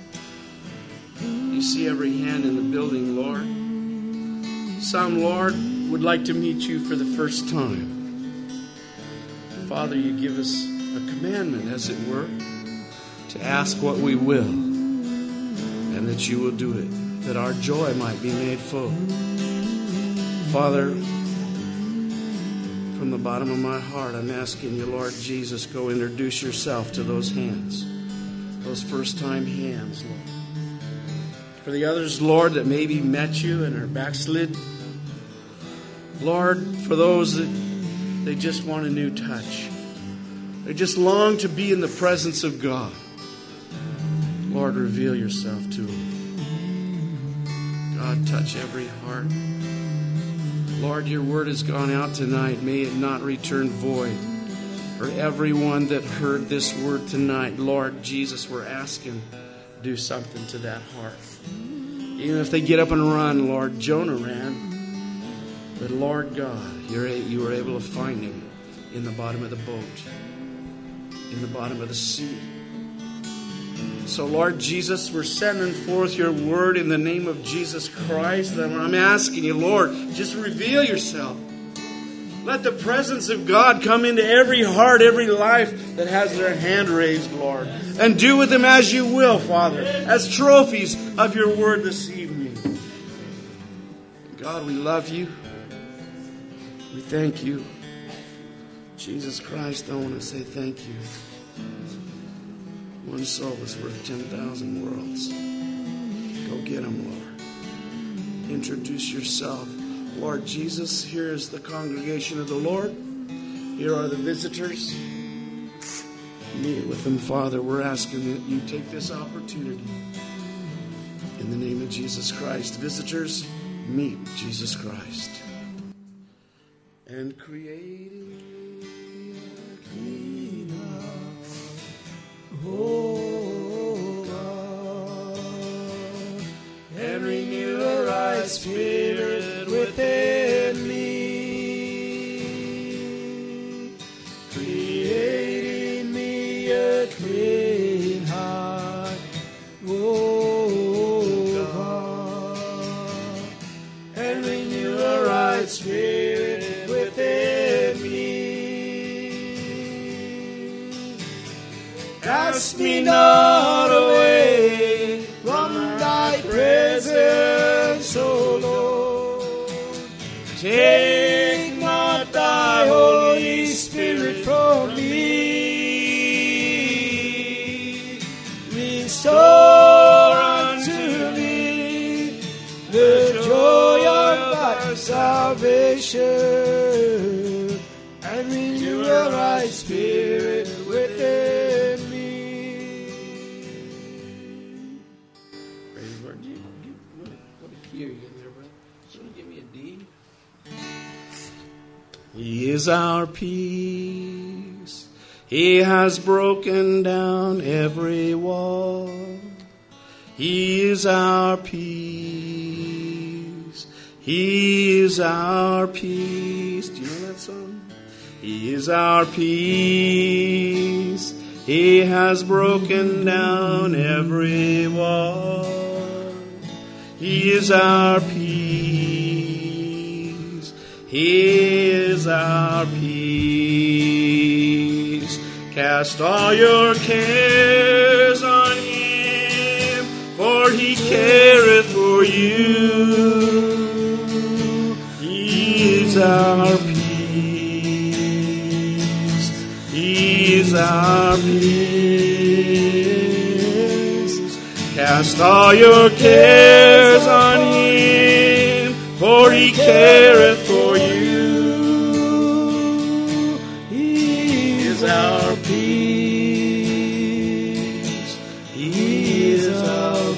you see every hand in the building, Lord. Some, Lord, would like to meet you for the first time. Father, you give us a commandment, as it were, to ask what we will, and that you will do it, that our joy might be made full. Father, from the bottom of my heart, I'm asking you, Lord Jesus, go introduce yourself to those hands, those first-time hands, Lord. For the others, Lord, that maybe met you and are backslid, Lord, for those that they just want a new touch, they just long to be in the presence of God, Lord, reveal yourself to them. God, touch every heart. Lord, your word has gone out tonight. May it not return void. For everyone that heard this word tonight, Lord Jesus, we're asking, do something to that heart. Even if they get up and run, Lord, Jonah ran. But Lord God, you were able to find him in the bottom of the boat, in the bottom of the sea. So, Lord Jesus, we're sending forth your word in the name of Jesus Christ. And I'm asking you, Lord, just reveal yourself. Let the presence of God come into every heart, every life that has their hand raised, Lord. And do with them as you will, Father, as trophies of your word this evening. God, we love you. We thank you. Jesus Christ, I want to say thank you. One soul is worth 10,000 worlds. Go get them, Lord. Introduce yourself. Lord Jesus, here is the congregation of the Lord. Here are the visitors. Meet with them, Father. We're asking that you take this opportunity. In the name of Jesus Christ. Visitors, meet Jesus Christ. And create in me a clean heart, oh God, and renew a right spirit within me. Create in me a clean heart, oh God, and renew a right spirit within me. Cast me not away from thy presence, O Lord. Take not thy Holy Spirit from me. Restore unto me the joy of thy salvation, and renew a right spirit within me. Praise the Lord. What a key are you in there, brother? Can you give me a D? He is our peace. He has broken down every wall. He is our peace. He is our peace. Do you know that song? He is our peace. He has broken down every wall. He is our peace. He is our peace. Cast all your cares on Him, for He careth for you. He is our peace. He is our peace. Cast all your cares on Him, for He careth for you. He is our peace. He is our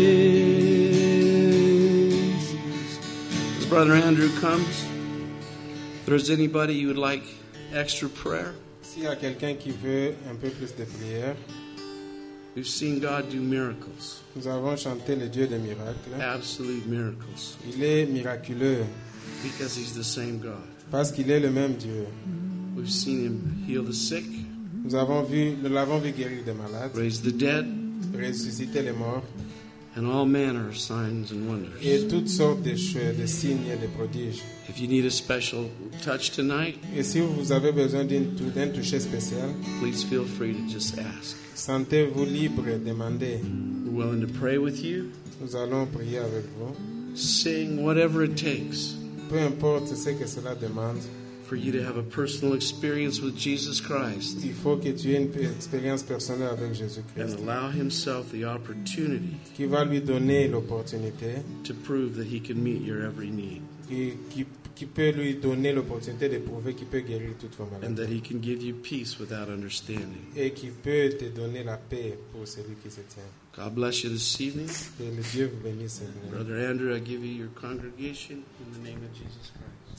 peace. As Brother Andrew comes, if there's anybody you would like extra prayer, S'il y a quelqu'un qui veut un peu plus de prière, we've seen God do miracles, nous avons chanté le Dieu des miracles. absolute miracles, Il est miraculeux because He's the same God. parce qu'il est le même Dieu. We've seen Him heal the sick, Nous l'avons vu guérir des malades, raise the dead, ressusciter les morts and all manner of signs and wonders. et toutes sortes de choses, de signes et de prodiges. If you need a special touch tonight, Et si vous avez besoin d'un toucher spécial, please feel free to just ask. sentez-vous libre, demandez. We're willing to pray with you, Nous allons prier avec vous. sing whatever it takes Peu importe ce que cela demande, for you to have a personal experience with Jesus Christ il faut que tu aies une expérience personnelle avec and Jésus-Christ allow Himself the opportunity qui va lui donner l'opportunité, to prove that He can meet your every need qui peut lui donner l'opportunité de prouver qu'il peut guérir toutes vos and maladies that He can give you peace without understanding. et qui peut te donner la paix pour celui qui se tient. God bless you this evening. Que le Dieu vous bénisse. Seigneur. Brother Andrew, I give you your congregation in the name of Jesus Christ.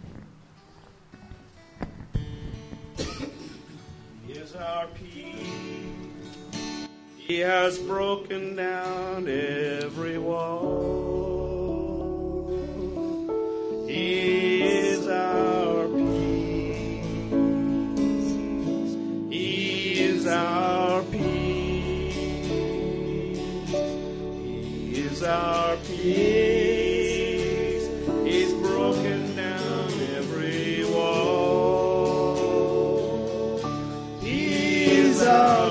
He is our peace. He has broken down every wall. He is our peace. He is our peace. He is our peace. He's broken down every wall. He is our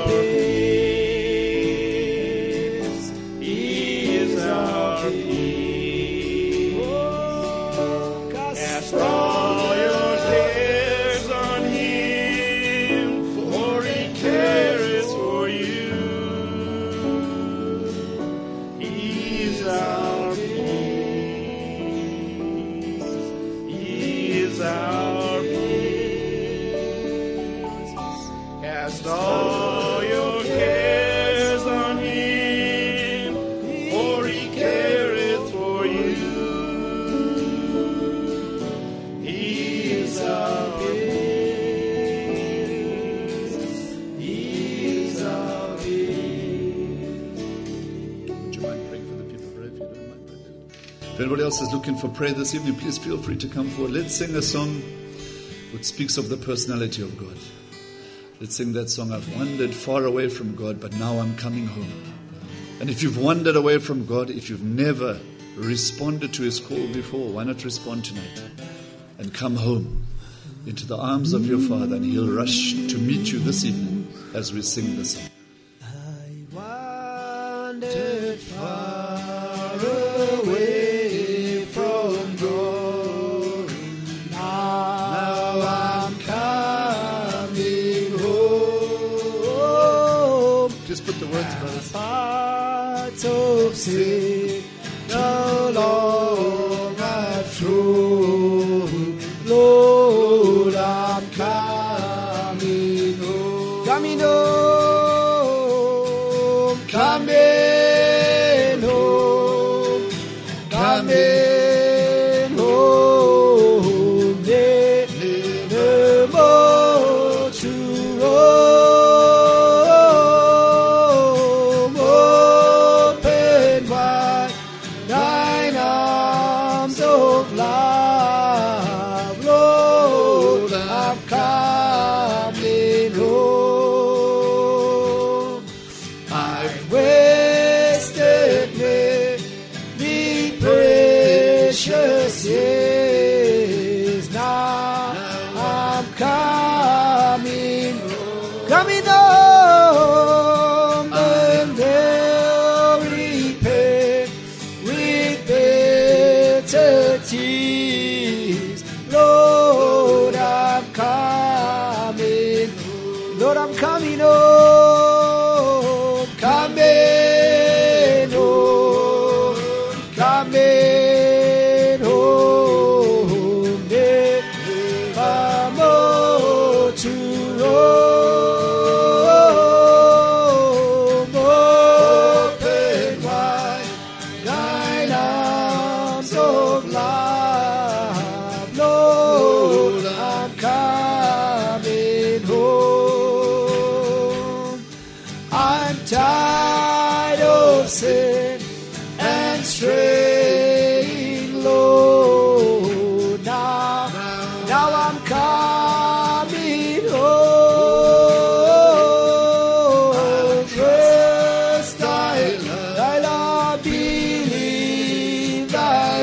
peace. He is our peace. Cast all your cares on Him, for He cares for you. He is our peace. He is our peace. Cast all your cares on Him, for He careth for you. He is our peace. He is our peace. Would you mind praying for the people, brother, if you don't mind, brother? If anybody else is looking for prayer this evening, please feel free to come forward. Let's sing a song which speaks of the personality of God. Let's sing that song, I've wandered far away from God, but now I'm coming home. And if you've wandered away from God, if you've never responded to His call before, why not respond tonight and come home into the arms of your Father, and He'll rush to meet you this evening as we sing this song. I wandered far away from God. Now I'm coming home. Just put the words, brothers. Heart of sin, no long I've thrown. Lord, I'm coming home. Coming home. Coming home. Coming home. Never more to roam. Open wide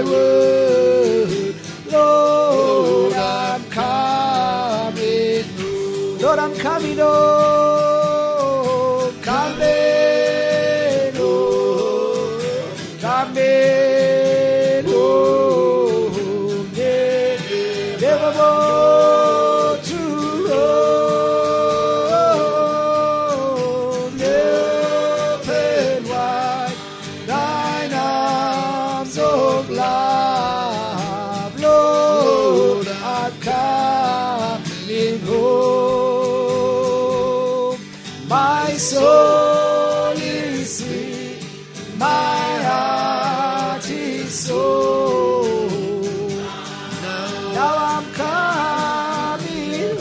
word. Lord, I'm coming. Lord, I'm coming home. Coming home. Coming home. Never more to roam. Open wide thine arms of love. Lord, I'm coming home. My soul is sweet, my heart is sold. Now I'm coming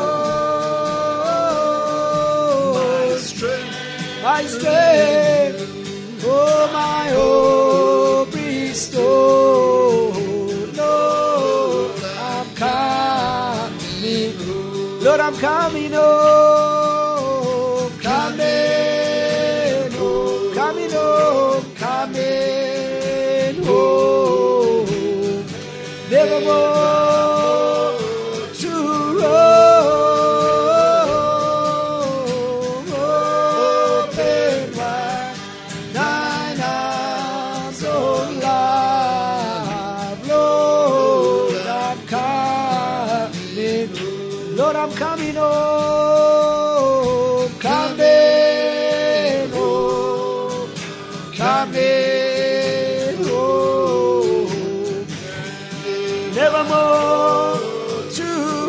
home. My strength, oh, my hope restored. Lord, I'm coming home. Lord, I'm coming home. Coming home. Coming home. Coming home. Nevermore to roam. Open wide thine arms of love. Lord, I'm coming. Lord, I'm coming home. Coming home. Coming home. Nevermore to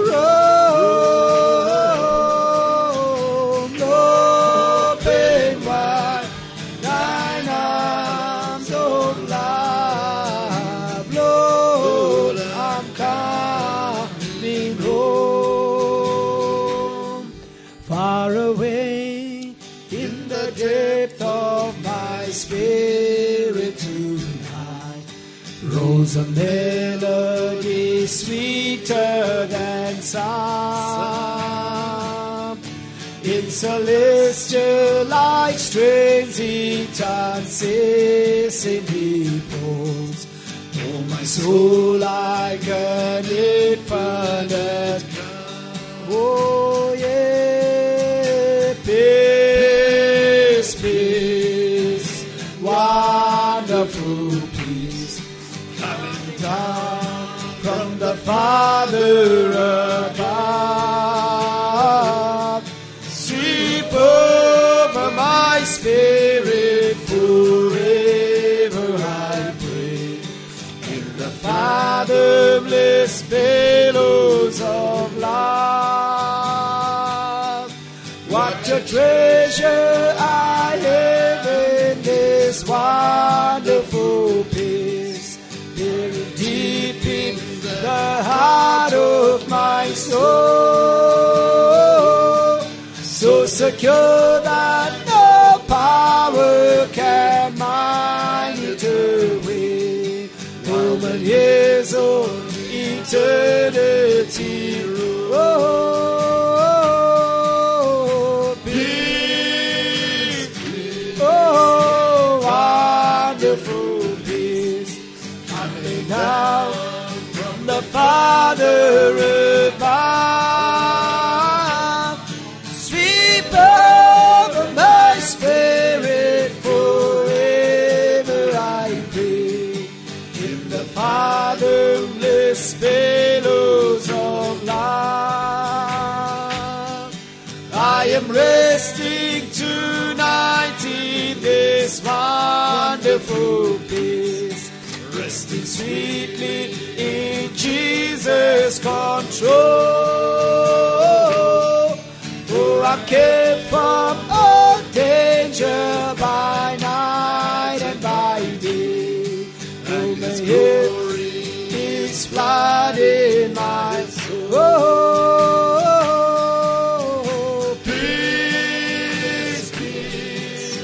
roam. Open wide thine arms of love. Lord, I'm coming home. Far away in the depth of my spirit tonight rolls a melody sweeter than psalm. In celestial light strains each unceasingly falls. Oh, my soul like an infinite. Oh, yeah, peace, peace, wonderful peace, coming down from the Father above. Sweep over my spirit forever, I pray, in the fathomless billows of love. What a treasure I have in this wonderful peace, buried deep in the heart of my soul, so secure that no power can mine it away. Roman years of eternity. Oh, peace, oh, wonderful peace, coming down from the Father above. Sweep over my spirit forever, I pray, in the fathomless billows of love. I am resting tonight in this wonderful peace, resting sweetly in Jesus' control. For I'm kept from all danger by night and by day. Oh, the glory is flooding my soul. Oh, peace, peace,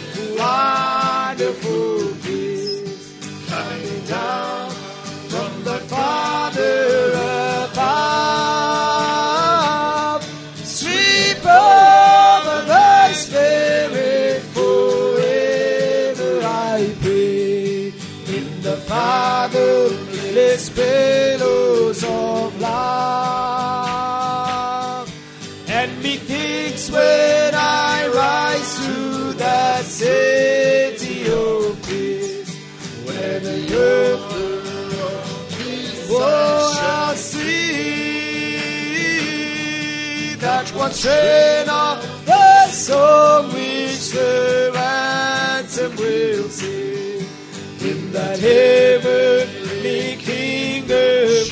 wonderful peace, coming down from the Father above. Sweep over my spirit forever, I pray, in the Father fathomless billows of love. And methinks when I rise to that city of peace, where the earth I'll see that one strain of the song which the ransom will sing in that heavenly kingdom.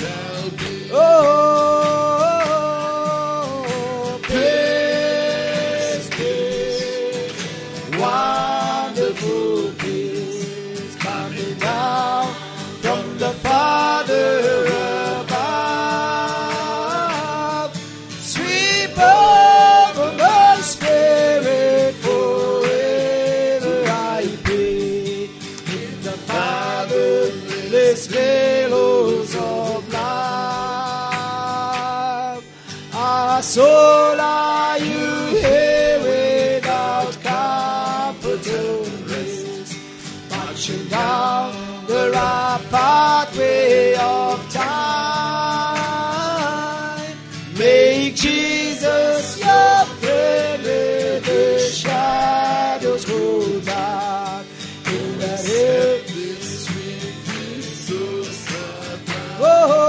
Oh, peace, peace, wonderful peace coming down from the Father above. Sweep over my spirit forever, I pray, in the fatherless billows of love. Our soul, are you here without comfort or rest, marching down the rough pathway of time? Make Jesus your friend when the shadows grow dark. In that heavenly sweet peace so sublime.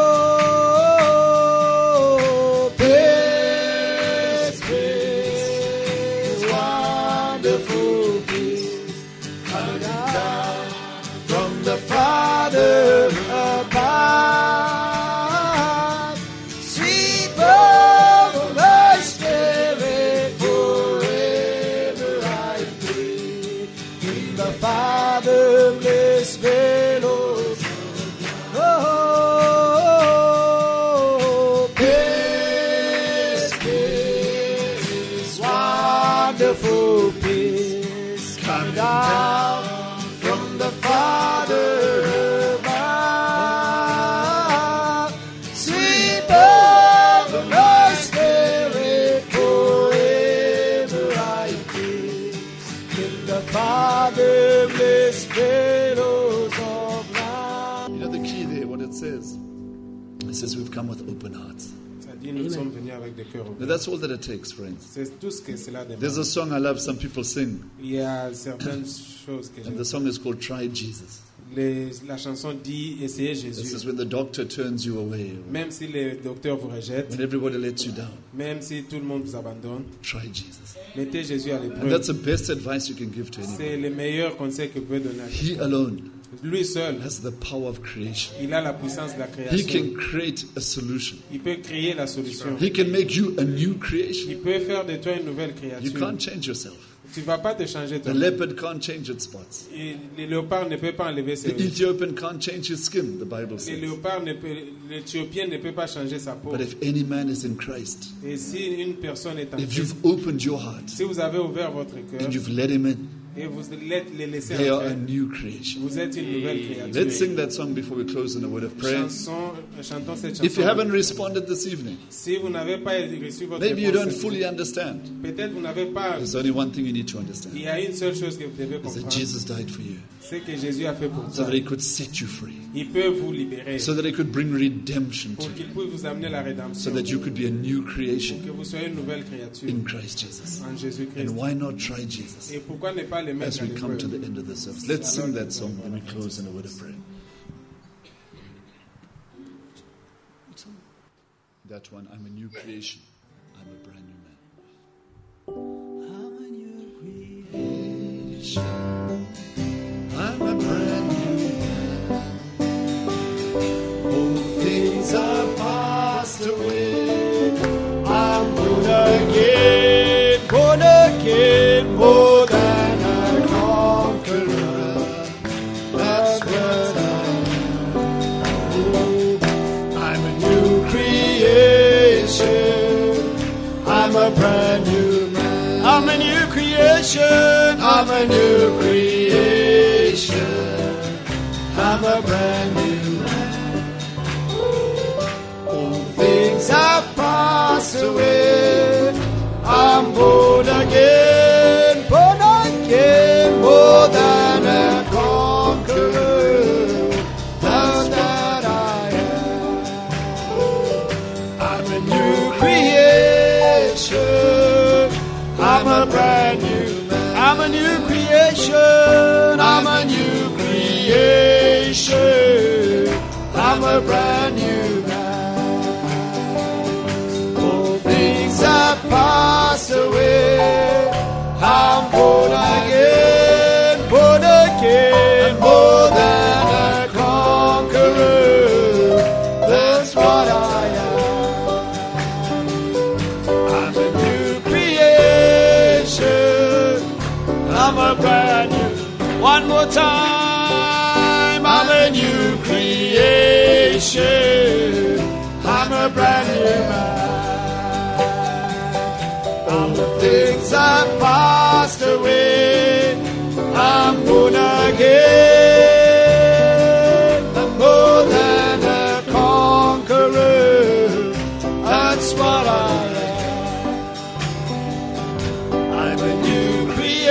Oh, peace, peace, wonderful peace, coming down from the Father above. Sweep over my spirit forever, I pray, in the fatherless billows. Oh, peace, peace, wonderful peace, come down from the Father above. Sweep over my spirit forever, I pray, in the fatherless billows of love. You know the key there, what it says? It says we've come with open hearts. Ça dit, nous sommes venus avec des cœurs Now, ouverts. that's all that it takes, friends. C'est tout ce que cela There's a demande. song I love some people sing, Il y a certaines choses que and the j'aime. song is called Try Jesus. La chanson dit essayez This is Jésus. when the doctor turns you away, Même si le docteur vous rejette, when everybody lets you down. même si tout le monde vous abandonne, Try Jesus. mettez Jésus à And l'épreuve. that's the best advice you can give to anyone. C'est le meilleur conseil que vous pouvez donner à He quelqu'un. alone Lui seul, has the power of creation. il a la puissance de la He création. can create a solution. Il peut créer la solution. He can make you a new creation. Il peut faire de toi une nouvelle You créature. can't change yourself. Tu ne vas pas te changer The toi. leopard can't change its spots. Et le léopard ne peut pas enlever ses The Ethiopian can't change his skin, the Bible Le says. léopard ne peut, l'Éthiopien ne peut pas changer sa peau. But if any man is in Christ, Et si une personne est en if Christ, you've opened your heart si vous avez ouvert votre cœur and you've let him in, et vous les laissez they are a entrer, new creation. vous êtes une nouvelle Let's créature. sing that song before we close in a word of prayer. Chantons cette If you chanson. haven't responded this evening, Si vous n'avez pas reçu votre maybe you don't réponse, fully understand. peut-être vous n'avez pas. There's only one thing you need to Il understand. y a une seule chose que vous devez Is that comprendre. Jesus died for you C'est que Jésus a fait pour so toi. that he could set you free, Il peut vous libérer so that he could bring redemption to pour you, qu'il puisse vous amener la so rédemption. that you could be a new Pour creation que vous soyez une nouvelle créature in Christ Jesus. en Jésus-Christ. And why not try Jesus Et pourquoi ne pas le mettre as à we come to l'épreuve? the end of the service? Let's sing that song, then we close in a word of prayer. That one, I'm a new creation. I'm a brand new man. I'm a new creation. I'm a brand new man. All things are passed away. I'm born again, more than a conqueror. That's what I am. I'm a new creation. I'm a brand new man. I'm a new creation. I'm a new creation. I'm a brand new man. All things have passed away. I'm born again, more than a conqueror. That's a brand new man. All things have passed away. I'm born again, more than a conqueror. That's what I am. I'm a new creation. I'm a brand new. One more time. I'm a new creation. I'm a brand new man. All the things I've passed away. I'm born again. I'm more than a conqueror. That's what I am. I'm a new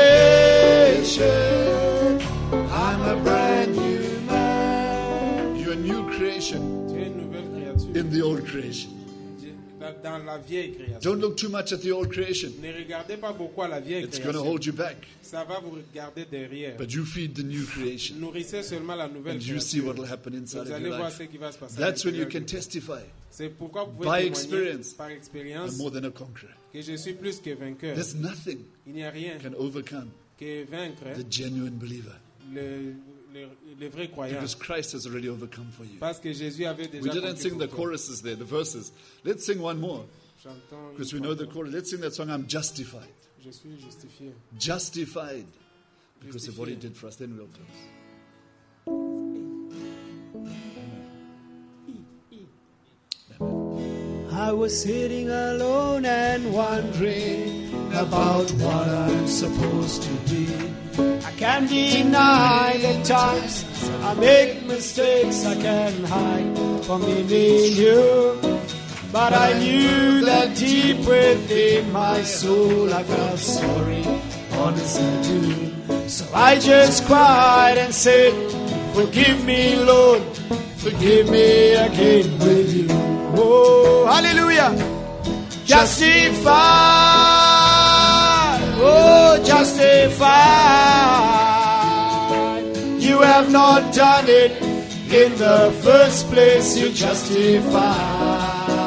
creation. I'm a brand new man. You're a new creation Tu es une nouvelle créature. in the old creation. Dans la vieille créature. Don't look too much at the old creation. Ne regardez pas beaucoup à la vieille It's going to créature. hold you back. Ça va vous regarder derrière. But you feed the new creation. Nourrissez seulement la nouvelle And you see créature. what will happen inside Vous of allez your voir life. ce qui va se passer. That's when you à can l'intérieur. testify. C'est pourquoi vous By pouvez témoigner experience. par expérience I'm more than a conqueror. que je suis plus que vainqueur. There's nothing Il n'y a rien can overcome que vaincre the genuine believer. le vrai croyant. Because Christ has already overcome for you. Parce que Jésus avait déjà We didn't accompli sing pour the toi. choruses there, the verses. Let's sing one more. Chantons Because une we know the chanson. chorus. Let's sing that song, I'm Justified. Je suis justifié. Justified because of what he did for us. Then we'll close. I was sitting alone and wondering about what I'm supposed to be. I can't deny that times I make mistakes. I can't hide from meeting you. But I knew that deep within my soul I felt sorry, honestly I do. So I just cried and said, forgive me, Lord, forgive me again with you. Oh, hallelujah. Justified, oh, justified. You have not done it in the first place, you justified.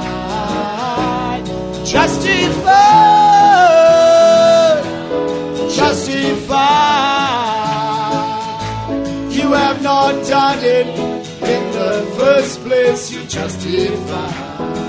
Justified, justified. You have not done it in the first place, you justified.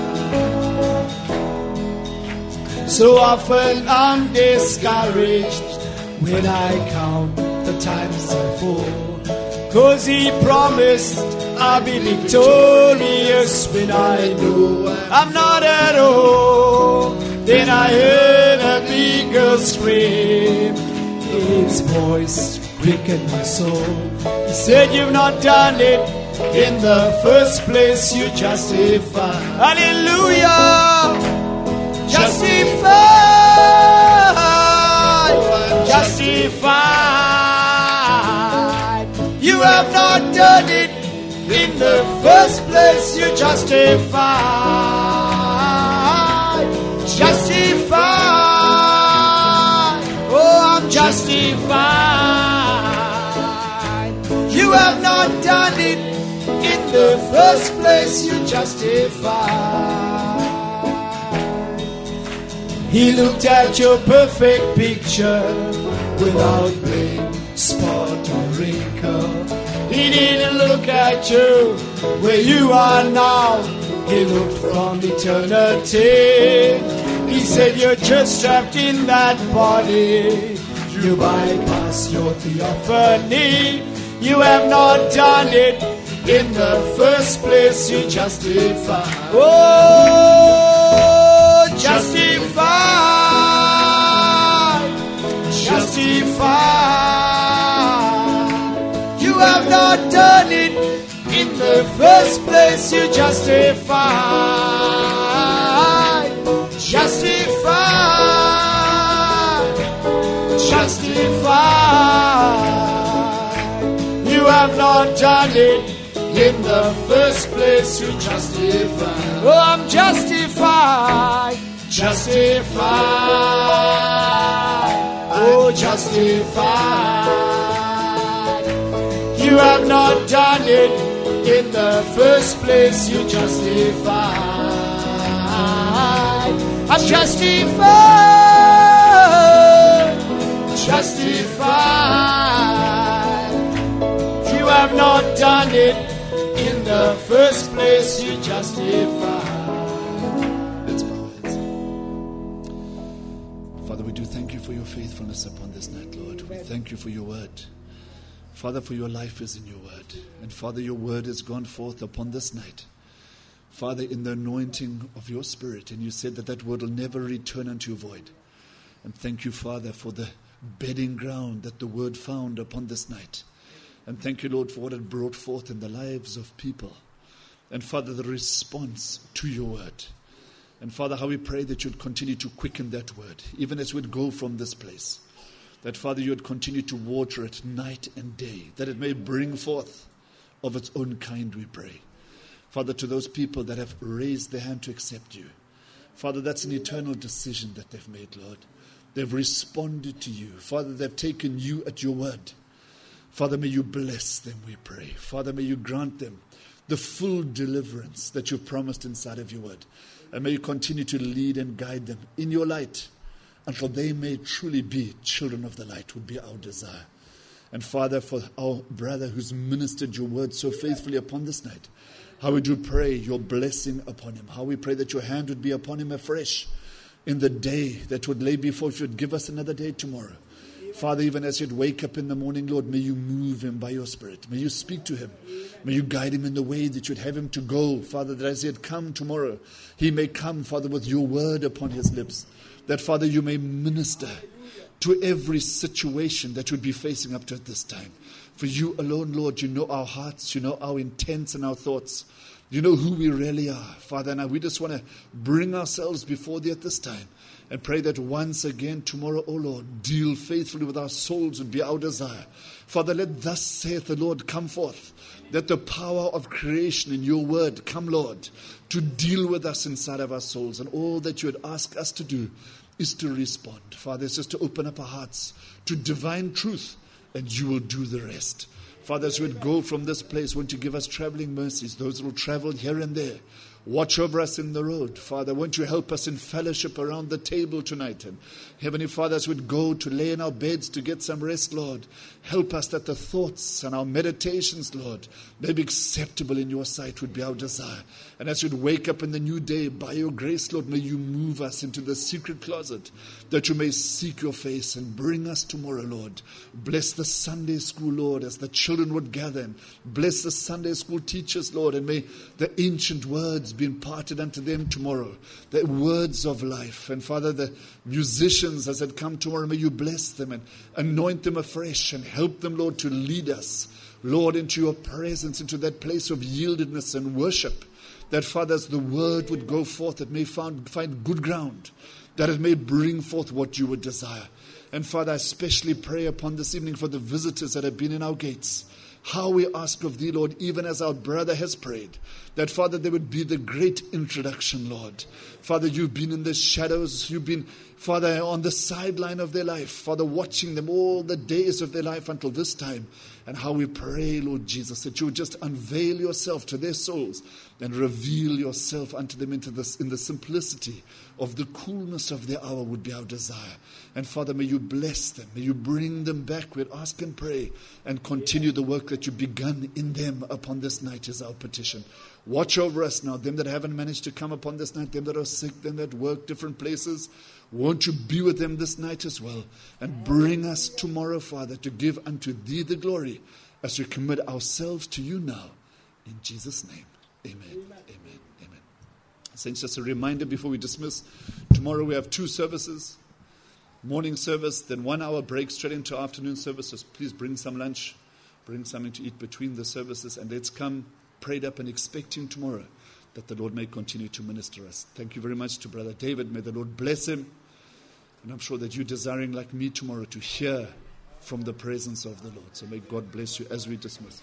So often I'm discouraged when I count the times I fall. 'Cause he promised I'll be victorious when I know I'm not at all. Then I heard a big girl scream. His voice quickened my soul. He said, you've not done it in the first place, you justify. Hallelujah! Justified, justified. You have not done it in the first place, you justified. Justified, oh, I'm justified. You have not done it in the first place, you justified. He looked at your perfect picture without blame, spot or wrinkle. He didn't look at you where you are now. He looked from eternity. He said you're just trapped in that body. You bypass your theophany. You have not done it in the first place, you justify. Oh, justified, justified. You have not done it in the first place, you justify. Justified, justified. You have not done it in the first place, you justify. Oh, I'm justified, justified. Oh, justified. You have not done it In the first place you justified. I'm justified. Justified. You have not done it. In the first place you justified. Let's bow our heads. Father, we do thank you for your faithfulness upon this night, Lord. We thank you for your word. Father, for your life is in your word. And Father, your word has gone forth upon this night. Father, in the anointing of your spirit. And you said that that word will never return unto you void. And thank you, Father, for the bedding ground that the word found upon this night. And thank you, Lord, for what it brought forth in the lives of people. And Father, the response to your word. And Father, how we pray that you'd continue to quicken that word, even as we'd go from this place. That, Father, you would continue to water it night and day, that it may bring forth of its own kind, we pray. Father, to those people that have raised their hand to accept you, Father, that's an eternal decision that they've made, Lord. They've responded to you. Father, they've taken you at your word. Father, may you bless them, we pray. Father, may you grant them the full deliverance that you've promised inside of your word. And may you continue to lead and guide them in your light, until they may truly be children of the light, would be our desire. And Father, for our brother who's ministered your word so faithfully upon this night, how we do pray your blessing upon him. How we pray that your hand would be upon him afresh in the day that would lay before you. Would give us another day tomorrow. Father, even as you'd wake up in the morning, Lord, may you move him by your spirit. May you speak to him. May you guide him in the way that you'd have him to go. Father, that as he had come tomorrow, he may come, Father, with your word upon his lips. That, Father, you may minister to every situation that would be facing up to at this time. For you alone, Lord, you know our hearts, you know our intents and our thoughts. You know who we really are, Father. And we just want to bring ourselves before thee at this time and pray that once again tomorrow, O Lord, deal faithfully with our souls would be our desire. Father, let thus saith the Lord come forth. Let the power of creation in your word come, Lord, to deal with us inside of our souls. And all that you would ask us to do is to respond. Father, it's just to open up our hearts to divine truth, and you will do the rest. Father, as we would go from this place, won't you give us traveling mercies, those who will travel here and there. Watch over us in the road. Father, won't you help us in fellowship around the table tonight? And Heavenly Father, as we'd go to lay in our beds to get some rest, Lord, help us that the thoughts and our meditations, Lord, may be acceptable in your sight would be our desire. And as we'd wake up in the new day, by your grace, Lord, may you move us into the secret closet, that you may seek your face and bring us tomorrow, Lord. Bless the Sunday school, Lord, as the children would gather. And bless the Sunday school teachers, Lord, and may the ancient words be imparted unto them tomorrow, the words of life. And Father, the musicians as it come tomorrow, may you bless them and anoint them afresh and help them, Lord, to lead us, Lord, into your presence, into that place of yieldedness and worship. That, Father, as the word would go forth, it may find good ground, that it may bring forth what you would desire. And Father, I especially pray upon this evening for the visitors that have been in our gates. How we ask of thee, Lord, even as our brother has prayed, that, Father, there would be the great introduction, Lord. Father, you've been in the shadows. You've been, Father, on the sideline of their life. Father, watching them all the days of their life until this time. And how we pray, Lord Jesus, that you would just unveil yourself to their souls and reveal yourself unto them into this, in the simplicity of the coolness of their hour would be our desire. And Father, may you bless them. May you bring them back. We'll ask and pray and continue the work that you've begun in them upon this night is our petition. Watch over us now, them that haven't managed to come upon this night, them that are sick, them that work different places. Won't you be with them this night as well? And bring us tomorrow, Father, to give unto thee the glory as we commit ourselves to you now. In Jesus' name, amen. Amen. Amen. Saints, just a reminder before we dismiss. Tomorrow we have 2 services. Morning service, then 1 hour break straight into afternoon services. Please bring some lunch. Bring something to eat between the services. And let's come prayed up and expecting tomorrow that the Lord may continue to minister us. Thank you very much to Brother David. May the Lord bless him. And I'm sure that you're desiring, like me tomorrow, to hear from the presence of the Lord. So may God bless you as we dismiss.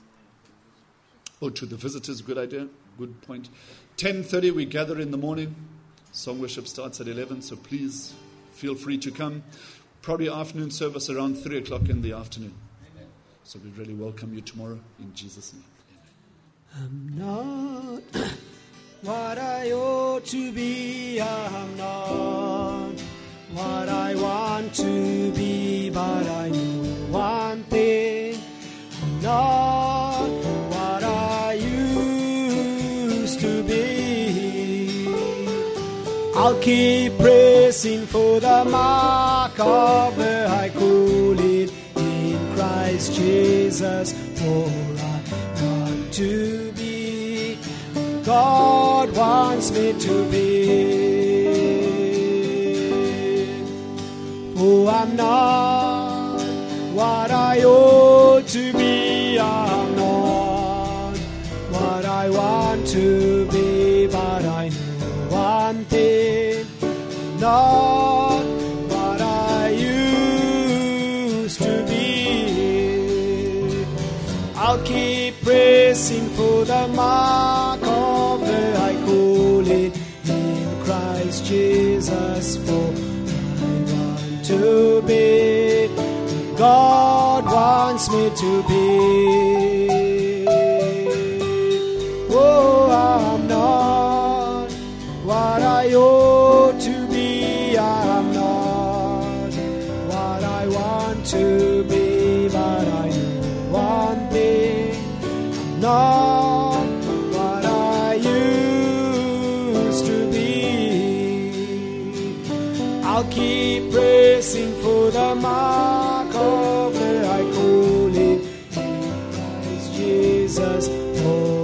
Oh, to the visitors, good idea, good point. 10:30 we gather in the morning. Song worship starts at 11, so please feel free to come. Probably afternoon service around 3 o'clock in the afternoon. So we really welcome you tomorrow in Jesus' name. Amen. I'm not what I ought to be. I'm not what I want to be, but I know one thing. I'm not what I used to be. I'll keep pressing for the mark of the high calling in Christ Jesus, for I want to be who God wants me to be. Oh, I'm not what I ought to be. I'm not what I want to be, but I know one thing. I'm not what I used to be. I'll keep pressing for the mark of the high calling in Christ Jesus, for to be who God wants me to be. Oh, I'm not what I ought to be. I'm not what I want to be, but I know one thing. I'm not what I used to be. I'll keep pressing for the mark of the high calling in Christ Jesus. Oh,